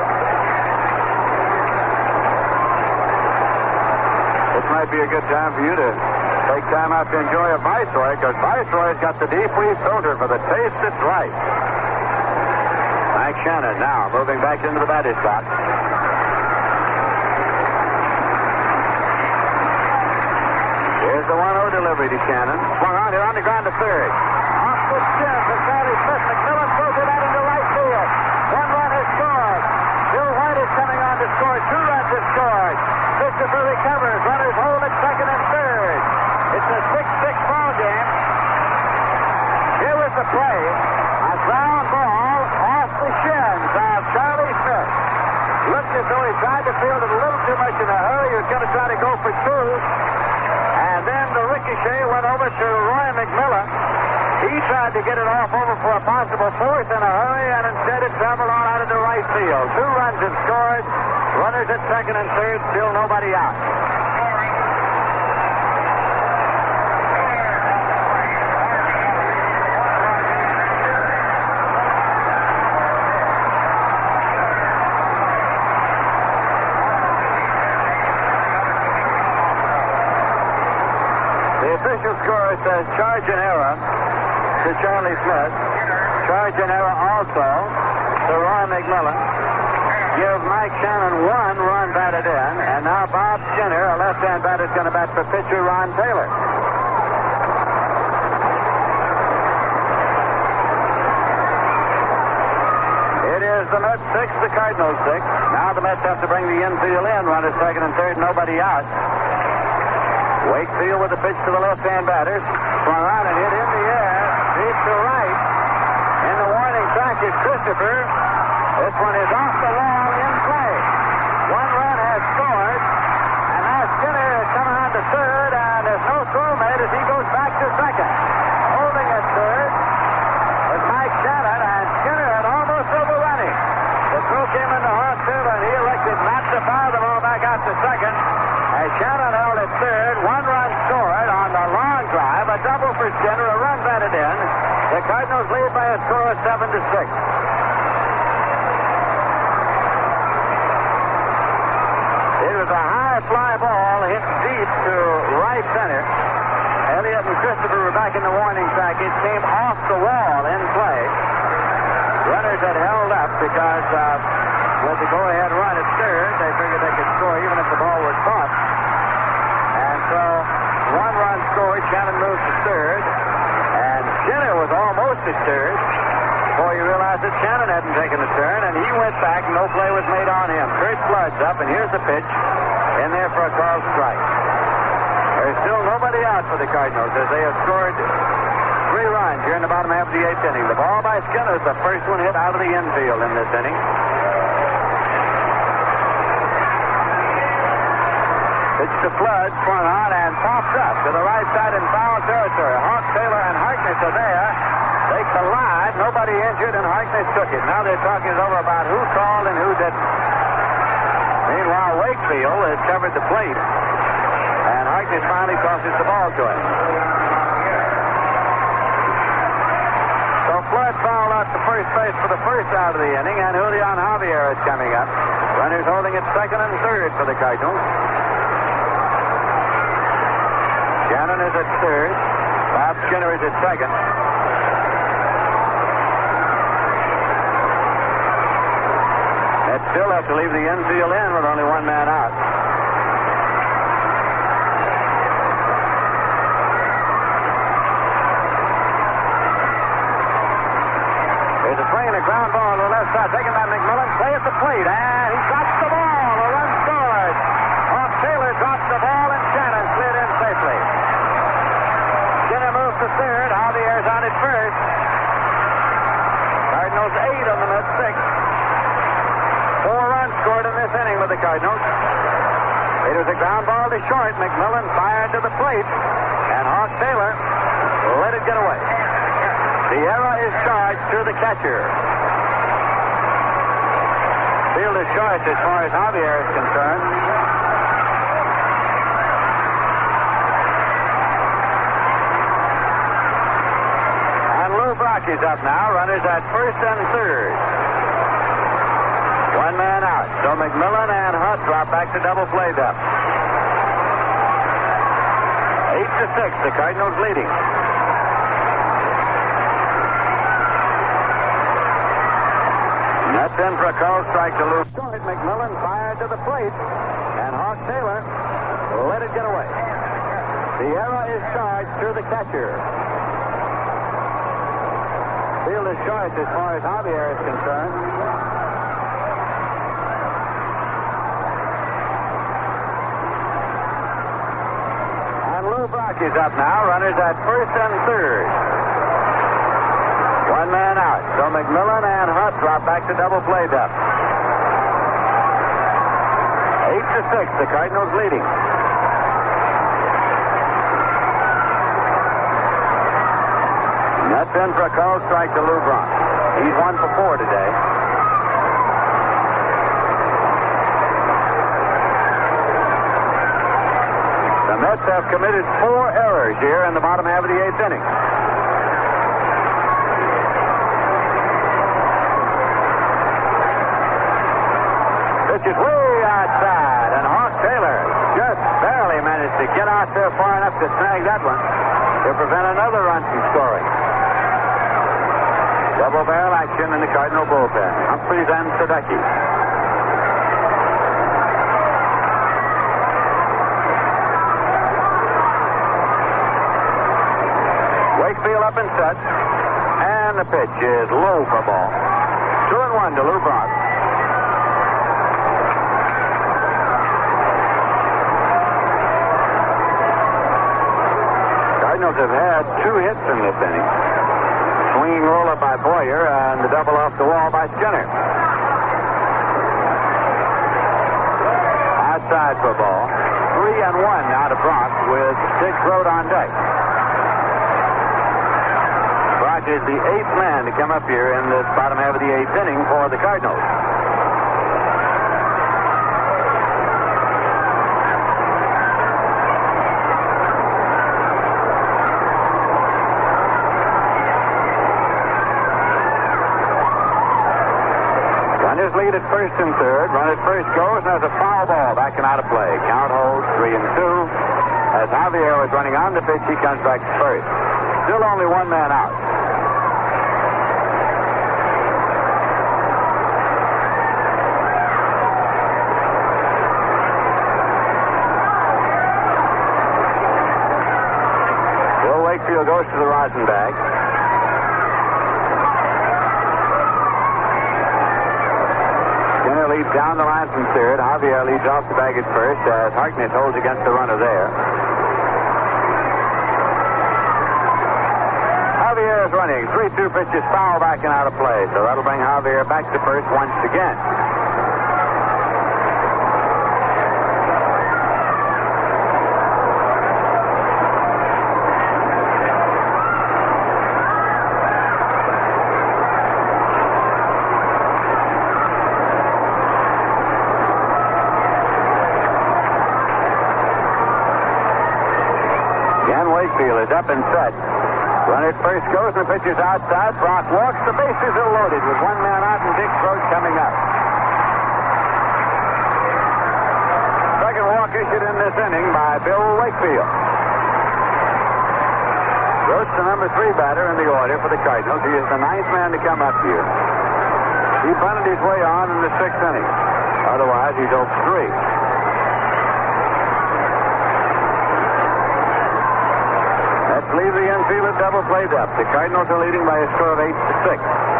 This might be a good time for you to take time out to enjoy a Viceroy, because Viceroy's got the deep freeze filter for the taste that's right. Mike Shannon now moving back into the batter's box. Here's the one oh delivery to Shannon. Swung on, they're on the ground to third. Off the shin for Charlie Smith. McMillan throws it out into right field. One run has scored. Bill White is coming on to score. Two runs have scored. Christopher recovers. Runners hold at second and third. It's a six six ball game. Here was the play. A ground ball off the shins of Charlie Smith. Looked as though he tried to field it a little too much in a hurry. He was going to try to go for two. And then the ricochet went over to Roy McMillan. He tried to get it off over for a possible fourth in a hurry, and instead it traveled on out into right field. Two runs have scored. Runners at second and third, still nobody out. Charlie Smith. Charging error also to Ron McMillan. Give Mike Shannon one run batted in. And now Bob Skinner, a left-hand batter, is going to bat for pitcher Ron Taylor. It is the Mets six, the Cardinals six. Now the Mets have to bring the infield in. Runners second and third, nobody out. Wakefield with a pitch to the left-hand batters. Swung on and hit in the air. Deep to right. In the warning track is Christopher. This one is off the wall in play. One run has scored. And now Skinner is coming on to third. And there's no throw made as he goes back to second. Holding at third was Mike Shannon. And Skinner had almost overrun him. The throw came into Hawk Taylor, and he elected not to foul the ball back out to second. As Shannon held at third, one run scored on the long drive, a double for Skinner, a run batted in. The Cardinals lead by a score of seven to six. It was a high fly ball hit deep to right center. Elliott and Christopher were back in the warning track. It came off the wall in play. Runners had held up because uh, with the go-ahead run at third, they figured they could score even if the ball was caught. And so one run scored. Shannon moved to third. And Skinner was almost at third before you realized that Shannon hadn't taken a turn. And he went back. No play was made on him. Kurt Flood's up, and here's the pitch. In there for a called strike. There's still nobody out for the Cardinals as they have scored three runs here in the bottom half of the eighth inning. The ball by Skinner is the first one hit out of the infield in this inning. Pitch to Flood, swung on and popped up to the right side in foul territory. Hawk Taylor and Harkness are there. They collide. Nobody injured, and Harkness took it. Now they're talking it over about who called and who didn't. Meanwhile, Wakefield has covered the plate, and Harkness finally tosses the ball to him. So Flood fouled out to first base for the first out of the inning, and Julian Javier is coming up. Runners holding at second and third for the Cardinals. Shannon is at third. Bob Skinner is at second. Mets still have to leave the infield in with only one man out. There's a swing and a ground ball to the left side, taken by McMillan. Play at the plate, and he drops the ball. A run scored. Off Taylor drops the ball, and Shannon slid in safely. Skinner moves to third. Javier's on at first. Cardinals eight on the Mets six. Four runs scored in this inning with the Cardinals. It was a ground ball to short. McMillan fired to the plate, and Hawk Taylor let it get away. The error is charged to the catcher. Field is short as far as Javier is concerned. And Lou Brock is up now. Runners at first and third. One man out. So McMillan and Hutt drop back to double play depth. Eight to six, the Cardinals leading. That's in for a call strike to Lou. Short, McMillan fired to the plate, and Hawk Taylor let it get away. The error is charged to the catcher. Field is short as far as Javier is concerned. Lou Brock is up now. Runners at first and third. One man out. So McMillan and Hutt drop back to double play depth. Eight to six, the Cardinals leading. And that's in for a call strike to Lou Brock. He's one for four today. The Mets have committed four errors here in the bottom half of the eighth inning. Pitch is way outside, and Hawk Taylor just barely managed to get out there far enough to snag that one to prevent another run from scoring. Double barrel action in the Cardinal bullpen. Humphreys and Sadecki. Wakefield up and set. And the pitch is low for ball. Two and one to Lou Brock. Cardinals have had two hits in this inning. Swinging roll-up by Boyer and the double off the wall by Skinner. Outside for ball. Three and one now to Brock with Dick Groat on deck. Brock is the eighth man to come up here in this bottom half of the eighth inning for the Cardinals. Runners lead at first and third. Run at first goes, and there's a foul ball backing out of play. Count holds three and two. As Javier was running on the pitch, he comes back to first. Still only one man out. Bill Wakefield goes to the rosin bag. Skinner leads down the line from third. Javier leads off the bag at first as Harkness holds against the runner there. Javier is running. three two pitches foul backing out of play. So that'll bring Javier back to first once again. Wakefield is up and set. Run at first goes, the pitcher's outside. Brock walks. The bases are loaded with one man out and Dick Groat coming up. Second walk issued in this inning by Bill Wakefield. Groat's the number three batter in the order for the Cardinals. He is the ninth man to come up here. He bunted his way on in the sixth inning. Otherwise, he's oh for three. Let's leave the infield at double played up. The Cardinals are leading by a score of eight to six.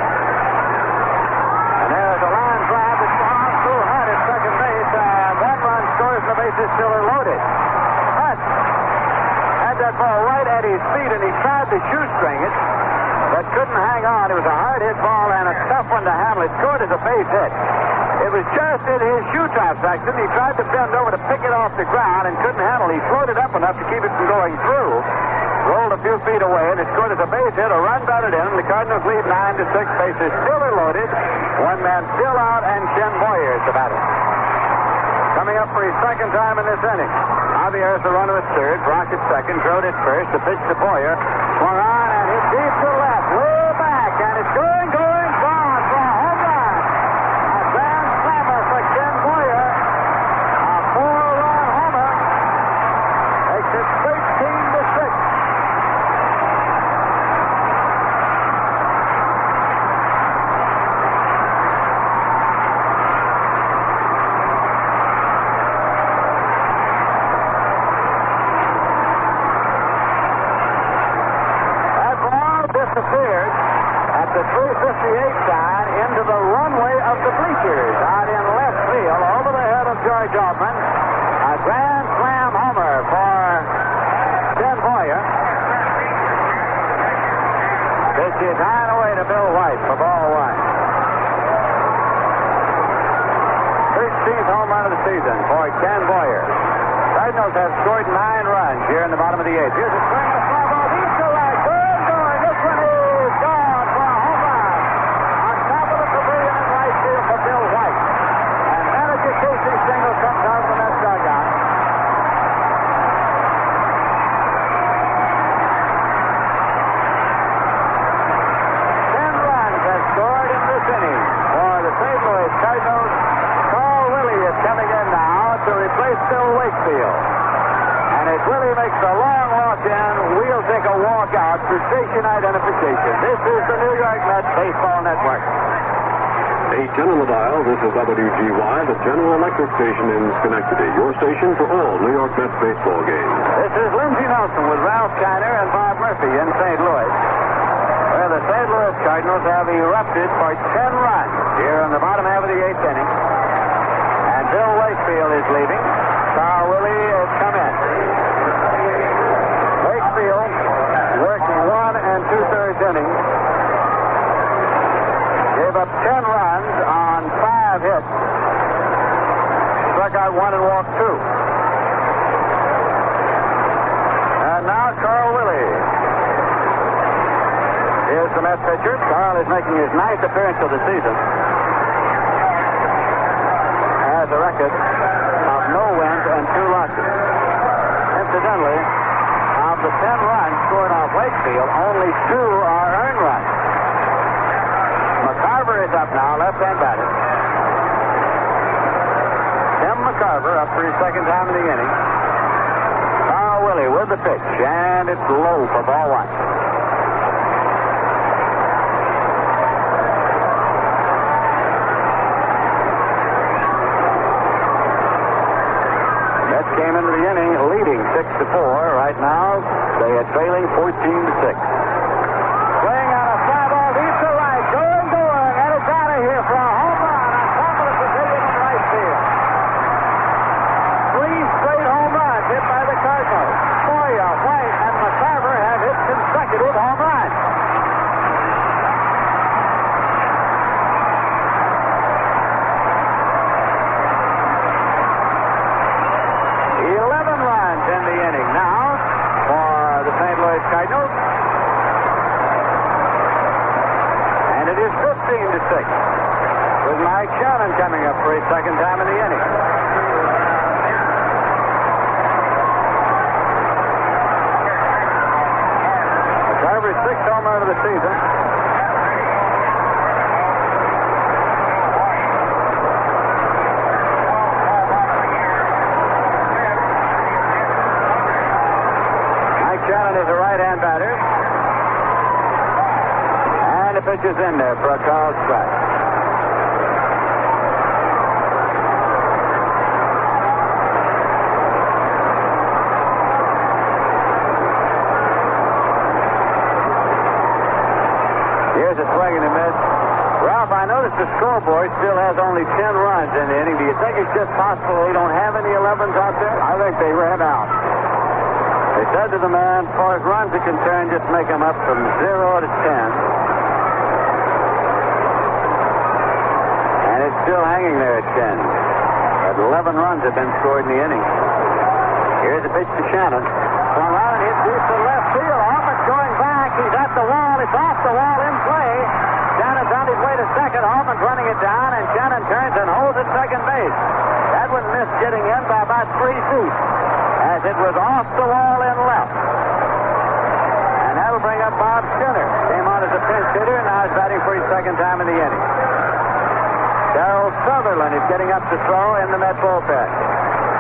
And there's a line drive that's gone through Hunt at second base, and that run scores, and the bases still are loaded. Hunt had that ball right at his feet, and he tried to shoestring it, but couldn't hang on. It was a hard hit ball and a tough one to handle. It scored as a base hit. It was just in his shoe top section. He tried to bend over to pick it off the ground and couldn't handle it. He floated up enough to keep it from going through. Rolled a few feet away, and it scored as a base hit. A run batted in, and the Cardinals lead nine to six. Bases still are loaded. One man still out, and Ken Boyer is the batter. Coming up for his second time in this inning. Javier is the runner at third. Brock at second. Groat at first. The pitch to Boyer. Swung on, and hit deep to left. Way back, and it's going, going, gone for a home run. A grand slammer for Ken Boyer. A four-run homer. Makes it thirteen to six. Disappeared at the three fifty-eight side into the runway of the bleachers out in left field over the head of George Altman. A grand slam homer for Ken Boyer. This is high away to Bill White for ball one. thirteenth home run of the season for Ken Boyer. Cardinals have scored nine runs here in the bottom of the eighth. Here's a swing to fly ball deep to right. Good going. This one is gone for a home run. On top of the pavilion in right field for Bill White. And manager Casey Stengel comes out from that dugout. Ten runs have scored in this inning for the Saint Louis Cardinals. Carl Willie is coming in now to replace Bill Wakefield. And as Willie makes a long walk in, we'll take a walk out for station identification. This is the New York Mets Baseball Network. eight ten on the dial. This is W G Y, the General Electric station in Schenectady. Your station for all New York Mets baseball games. This is Lindsey Nelson with Ralph Kiner and Bob Murphy in Saint Louis, where the Saint Louis Cardinals have erupted for ten runs here in the bottom half of the eighth inning. And Bill Wakefield is leaving. Carl Willie has come in. Wakefield worked one and two-thirds innings. Gave up ten runs on five hits. Struck out one and walked two. And now Carl Willie is the Mets pitcher. Carl is making his ninth appearance of the season. Has a record of no wins and two losses. Incidentally, of the ten runs scored off Wakefield, only two are earned runs. McCarver is up now, left-hand batter. Tim McCarver up for his second time in the inning. Carl Willie with the pitch, and it's low for ball one. Mets came into the inning leading six to four. Right now, they are trailing fourteen to six. Swing on a fly ball deep to right, going, going, and it's out of here for a home run on top of the pavilion in right field. Three straight home runs hit by the Cardinals. Moya, White, and McCarver have hit consecutive home runs. Eleven runs in the inning now for the Saint Louis Cardinals. And it is fifteen to six. With Mike Shannon coming up for his second time in the inning. McCarver's sixth home run of the season. Mike Shannon is a right-hand batter. And the pitch is in there for a called strike. Here's a swing and a miss. Ralph, I noticed the scoreboard still has only ten runs in the inning. Do you think it's just possible they don't have any elevens out there? I think they ran out. They said to the man, as far as runs are concerned, just make them up from zero to ten. And it's still hanging there at ten. But eleven runs have been scored in the inning. Here's a pitch to Shannon. Swung out and hit deep to left field. Hoffman's going back. He's at the wall. It's off the wall in play. Shannon's on his way to second. Hoffman's running it down, and Shannon turns and holds at second base. That one missed getting in by about three feet, as it was off the wall in left. And that'll bring up Bob Skinner. Came on as a pinch hitter, and now he's batting for his second time in the inning. Darryl Sutherland is getting up to throw in the Met bullpen.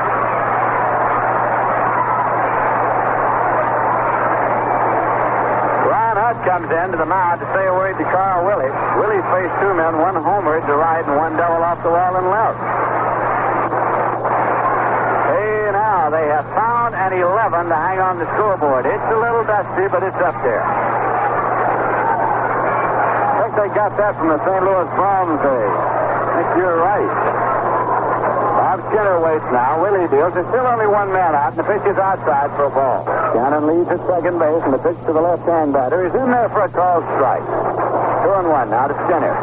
Comes in to the mound to say a word to Carl Willie. Willie's faced two men, one homer to right and one double off the wall and left. Hey, now they have found an eleven to hang on the scoreboard. It's a little dusty, but it's up there. I think they got that from the Saint Louis Browns day. I think you're right. Bob Skinner waits now. Willie deals. There's still only one man out, and the pitch is outside for a ball. Shannon leads at second base, and the pitch to the left-hand batter is in there for a called strike. Two and one now to Skinner.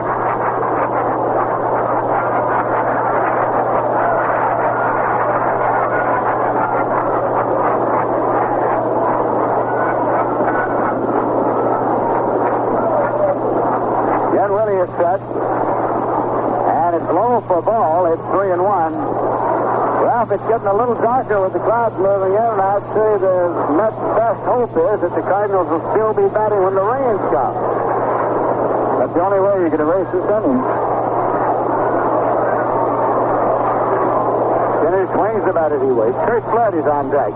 Again, Willie is set. And it's low for a ball. It's three and one. Ralph, it's getting a little darker with the clouds moving in, and I'd say the Mets' best hope is that the Cardinals will still be batting when the rains come. That's the only way you can erase this inning. Skinner Willie swings the bat as he waits. Kurt Flood is on deck.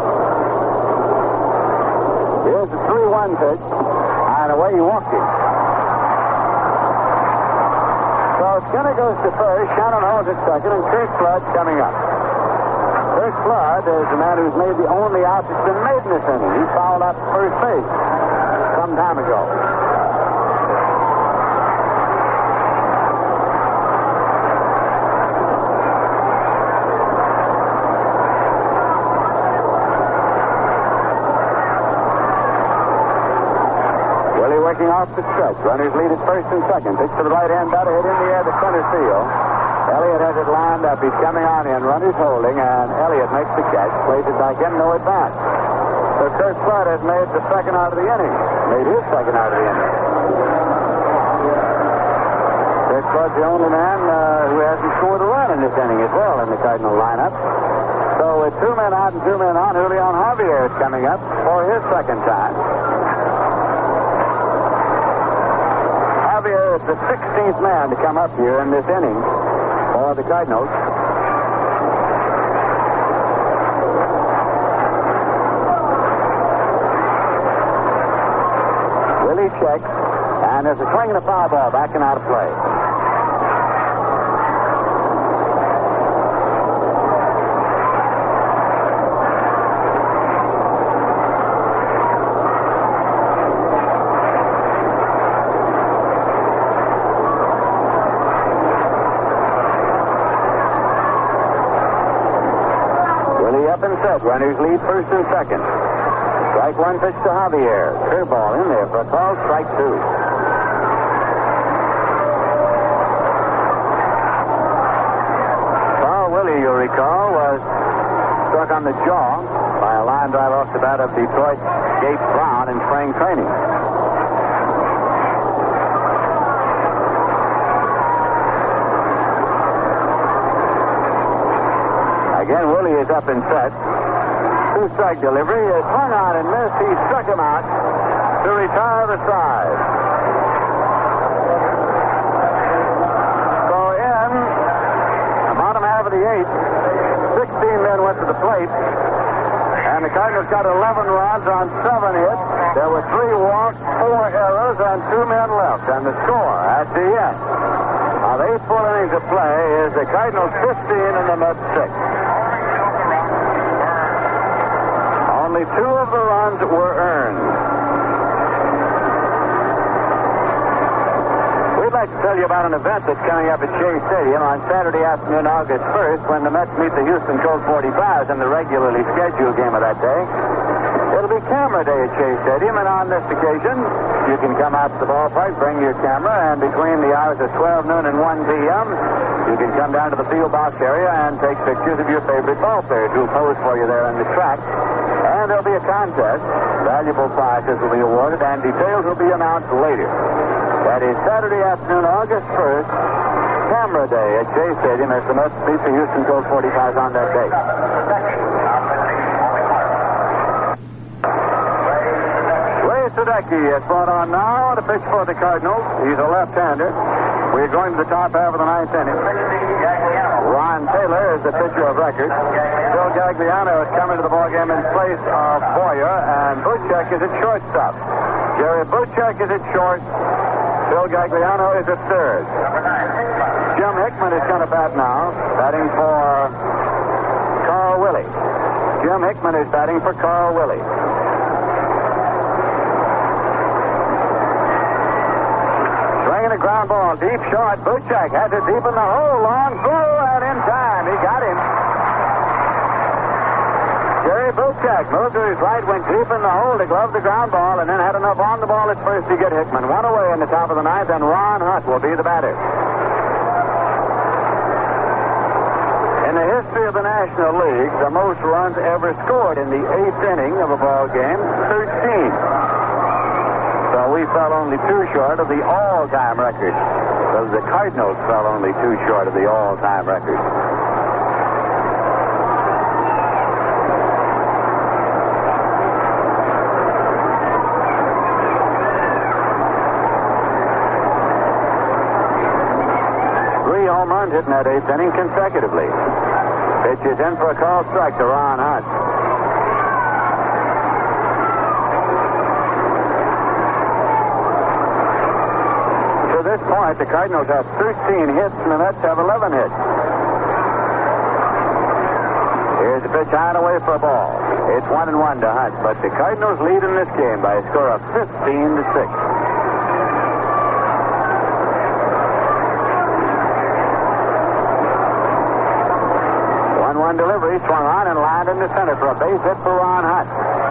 Here's the three one pitch. And away he walked it. So Skinner goes to first. Shannon holds at second. And Kurt Flood coming up. Kurt Flood is the man who's made the only out that's been made in this inning. He fouled out first base some time ago. Willie working off the stretch. Runners lead at first and second. Pitch to the right-hand batter, hit in the air to center field. Elliott has it lined up. He's coming on in. Runners holding, and Elliott makes the catch. Plays it back in, no advance. So Kurt Flood has made the second out of the inning. Made his second out of the inning. Kurt Flood's the only man uh, who hasn't scored a run in this inning as well in the Cardinal lineup. So with two men out and two men on, Julian Javier is coming up for his second time. Javier is the sixteenth man to come up here in this inning for the Cardinals. Willie checks, and there's a swing and a foul ball back and out of play. Runners lead first and second. Strike one pitch to Javier. Curveball in there for a call. Strike two. Carl Willie, you'll recall, was struck on the jaw by a line drive off the bat of Detroit Gates Brown in spring training. Again, Willie is up and set. Two-strike delivery is hung on and missed. He struck him out to retire the side. So in the bottom half of the eighth, sixteen men went to the plate, and the Cardinals got eleven runs on seven hits. There were three walks, four errors, and two men left. And the score at the end of eight full innings of play is the Cardinals fifteen and the Mets six. Only two of the runs were earned. We'd like to tell you about an event that's coming up at Shea Stadium on Saturday afternoon, August first, when the Mets meet the Houston Colt forty-fives in the regularly scheduled game of that day. It'll be camera day at Shea Stadium, and on this occasion, you can come out to the ballpark, bring your camera, and between the hours of twelve noon and one p.m., you can come down to the field box area and take pictures of your favorite ball players who'll pose for you there on the track. And there'll be a contest. Valuable prizes will be awarded, and details will be announced later. That is Saturday afternoon, August first, camera day at Shea Stadium as the Mets meet the Houston Colt forty-fives on that day. Ray Sadecki is brought on now to pitch for the Cardinals. He's a left-hander. We're going to the top half of the ninth inning. Ron Taylor is the pitcher of record. Bill Gagliano is coming to the ballgame in place of Boyer, and Buchek is at shortstop. Jerry Buchek is at short. Bill Gagliano is at third. Jim Hickman is going to bat now, batting for Carl Willie. Jim Hickman is batting for Carl Willie. Swinging a ground ball, deep short. Buchek has it deep in the hole, long through, and in time. He got him. Jerry Buchek moved to his right, went deep in the hole to glove the ground ball, and then had enough on the ball at first to get Hickman. One away in the top of the ninth, and Ron Hunt will be the batter. In the history of the National League, the most runs ever scored in the eighth inning of a ball game, thirteen. So we fell only two short of the all-time record. So the Cardinals fell only two short of the all-time record. Three home runs hit in that eighth inning consecutively. Pitch is in for a called strike to Ron Hunt. To this point, the Cardinals have thirteen hits and the Mets have eleven hits. Here's the pitch high and away for a ball. It's one and one to Hunt, but the Cardinals lead in this game by a score of fifteen to six. one one delivery, swung on and lined into center for a base hit for Ron Hunt.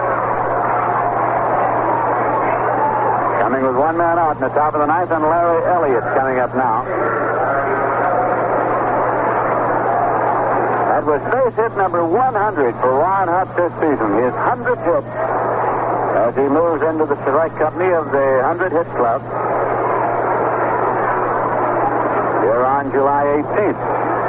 Coming with one man out in the top of the ninth, and Larry Elliott's coming up now. That was base hit number one hundred for Ron Hunt this season. His hundredth hit as he moves into the select company of the hundred hit club here on July eighteenth.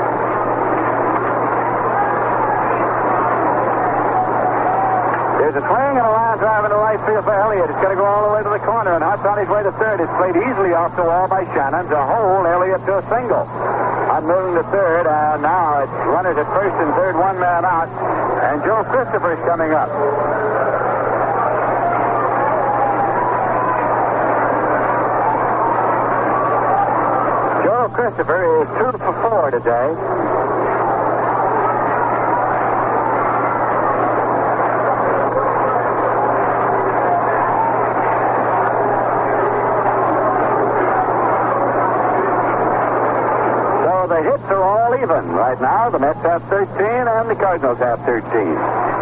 There's a swing and a line drive into right field for Elliott. It's going to go all the way to the corner, and Hunt's on his way to third. It's played easily off the wall by Shannon to hold Elliott to a single. Hunt moving to third, and now it's runners at first and third, one man out, and Joe Christopher's coming up. Joe Christopher is two for four today. The hits are all even right now. The Mets have thirteen and the Cardinals have thirteen.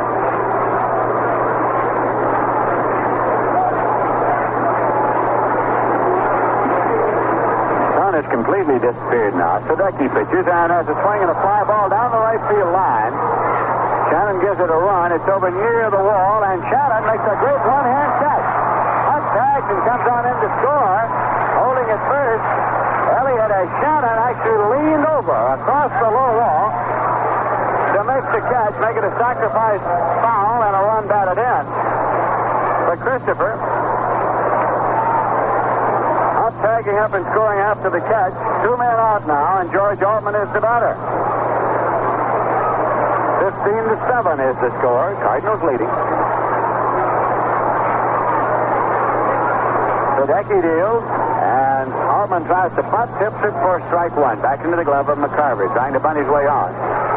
Sun has completely disappeared now. Sadecki pitches and has a swing and a fly ball down the right field line. Shannon gives it a run. It's over near the wall, and Shannon makes a great one-hand catch. Hunt tags and comes on in to score. Holding it first, Elliott, as Shannon actually leaned over across the low wall to make the catch, make it a sacrifice foul and a run batted in. But Christopher, out tagging up and scoring after the catch. Two men out now, and George Altman is the batter. fifteen to seven is the score. Cardinals leading. Sadecki deals. And Altman tries to bunt, tips it for strike one. Back into the glove of McCarver, trying to bunt his way on.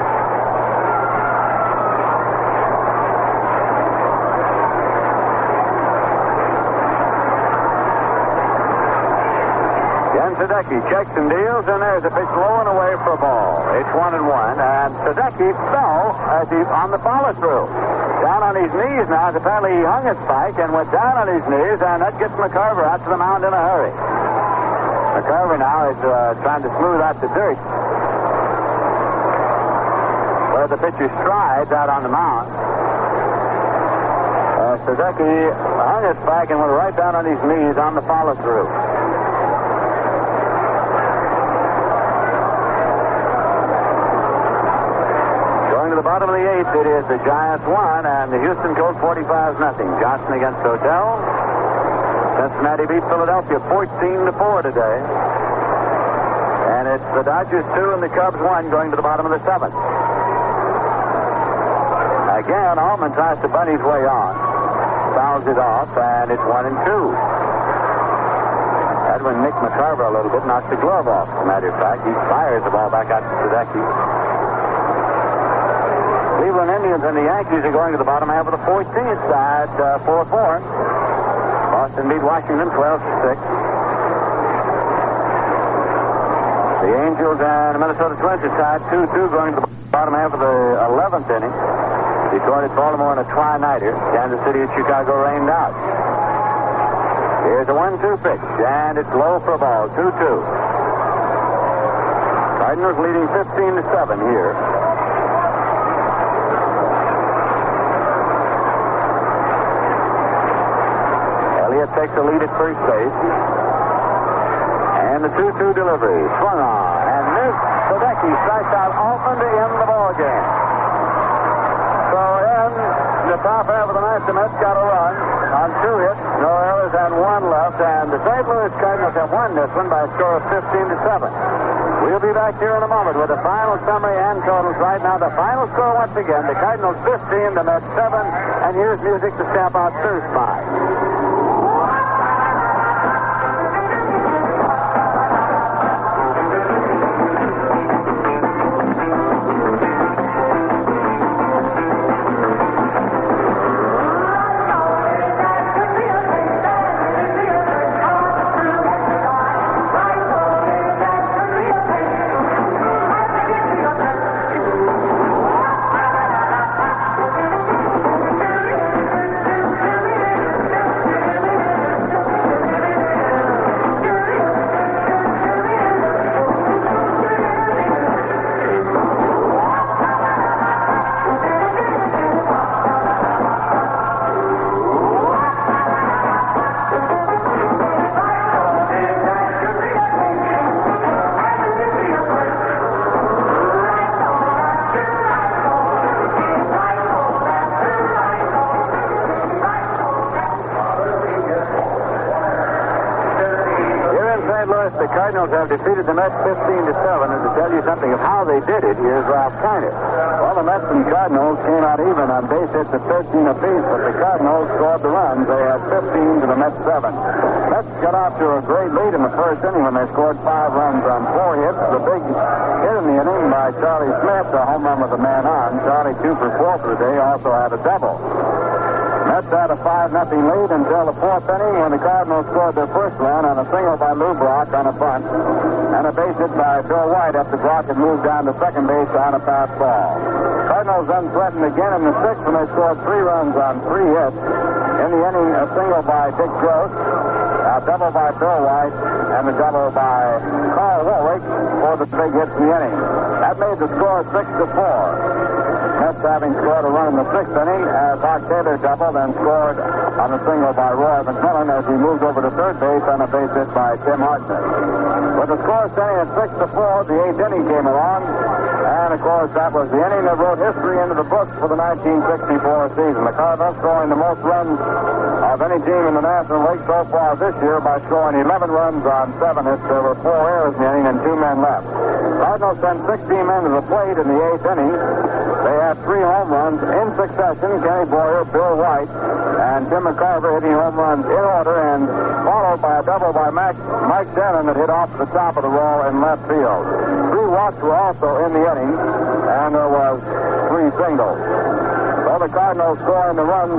Again, Sadecki checks and deals, and there's a pitch low and away for a ball. It's one and one, and Sadecki fell as he on the follow-through. Down on his knees now, as apparently he hung a spike and went down on his knees, and that gets McCarver out to the mound in a hurry. McCarver now is uh, trying to smooth out the dirt where the pitcher strides out on the mound. Uh, Sadecki hung his back and went right down on his knees on the follow-through. Going to the bottom of the eighth, it is the Giants one and the Houston Colts forty-five nothing. Johnson against Odell. Cincinnati beat Philadelphia fourteen to four today. And it's the Dodgers two and the Cubs one going to the bottom of the seventh. Again, Altman tries to bunt his way on. Fouls it off, and it's one and two. That one nicked McCarver a little bit, knocked the glove off, as a matter of fact. He fires the ball back out to Sadecki. Cleveland Indians and the Yankees are going to the bottom half of the fourteenth side, uh, four four. Boston beat Washington twelve to six. The Angels and Minnesota Twins are tied two two going to the bottom half of the eleventh inning. Detroit at Baltimore in a tri-nighter. Kansas City at Chicago rained out. Here's a one two pitch, and it's low for a ball, two two. Cardinals leading fifteen to seven here. Elliott takes the lead at first base. And the two two delivery. Swung on. And missed. Sadecki strikes out Altman to end the ball game. So in In the top half of the ninth, the Mets got a run on two hits, no errors, and one left. And the Saint Louis Cardinals have won this one by a score of fifteen to seven. We'll be back here in a moment with the final summary and totals. Right now, the final score once again: the Cardinals fifteen, the Mets seven. And here's music to stamp out first by. The Cardinals have defeated the Mets fifteen to seven, and to tell you something of how they did it, here's Ralph Kiner. Well, the Mets and Cardinals came out even on base hits at thirteen apiece, but the Cardinals scored the runs. They had fifteen to the Mets seven. Mets got off to a great lead in the first inning when they scored five runs on four hits. The big hit in the inning by Charlie Smith, a home run with a man on. Charlie, two for four for the day, also had a double. Mets had a five nothing lead until the fourth inning when the Cardinals scored their first run on a single by Lou Brock on a bunt and a base hit by Bill White after Brock had moved down to second base on a pass ball. Cardinals then threatened again in the sixth when they scored three runs on three hits. In the inning, a single by Dick Gross, a double by Bill White, and a double by Carl Warwick for the big hits in the inning. That made the score six to four. Mets having scored a run in the sixth inning as Hawk Taylor doubled and scored on a single by Roy McMillan as he moved over to third base on a base hit by Tim Hartnett. With the score standing at six to four, the eighth inning came along, and of course that was the inning that wrote history into the books for the nineteen sixty-four season. The Cardinals scoring the most runs of any team in the National League so far this year by scoring eleven runs on seven hits. There were four errors in the inning and two men left. Cardinals sent sixteen men to the plate in the eighth inning. They had three home runs in succession. Kenny Boyer, Bill White, and Tim McCarver hitting home runs in order, and followed by a double by Mac, Mike Shannon that hit off the top of the roll in left field. Three walks were also in the inning, and there was three singles. So the Cardinals scoring the runs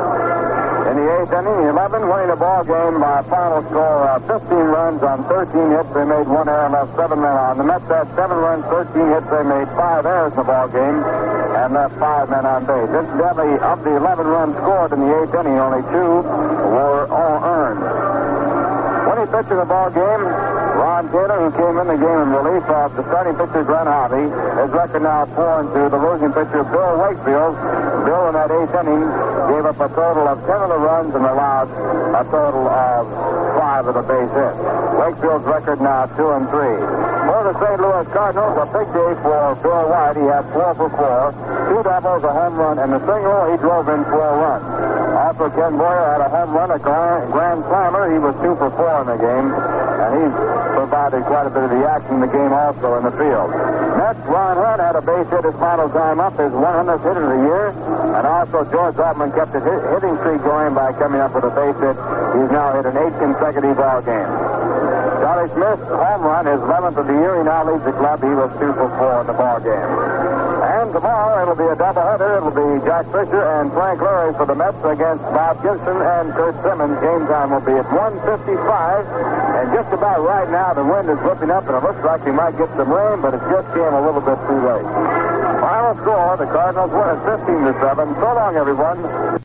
in the eighth inning, eleven, winning the ball game by a final score of fifteen runs on thirteen hits. They made one error and left seven men on. The Mets had seven runs, thirteen hits. They made five errors in the ball game and left five men on base. Incidentally, of the eleven runs scored in the eighth inning, only two were all earned. Winning pitcher in the ball game, Ron Taylor, who came in the game in relief of the starting pitcher Glenn Harvey. His record now four and two. The losing pitcher Bill Wakefield. Bill in that eighth inning gave up a total of ten of the runs and allowed a total of five of the base hits. Wakefield's record now two and three. For the Saint Louis Cardinals, a big day for Bill White. He had four for four, two doubles, a home run, and a single. He drove in four runs. Also, Ken Boyer had a home run, a grand, grand slammer. He was two for four in the game, and he provided quite a bit of the action in the game also in the field. Mets, Ron Hunt had a base hit his final time up, his one hundredth hit of the year, and also George Altman kept his hit, hitting streak going by coming up with a base hit. He's now hit an eight consecutive ball game. Charlie Smith, home run, his eleventh of the year. He now leads the club. He was two for four in the ball game. And tomorrow it'll be a doubleheader. It'll be Jack Fisher and Frank Lurie for the Mets against Bob Gibson and Kurt Simmons. Game time will be at one fifty-five. And just about right now the wind is whipping up, and it looks like we might get some rain, but it just came a little bit too late. Final score: the Cardinals win at fifteen to seven. So long, everyone.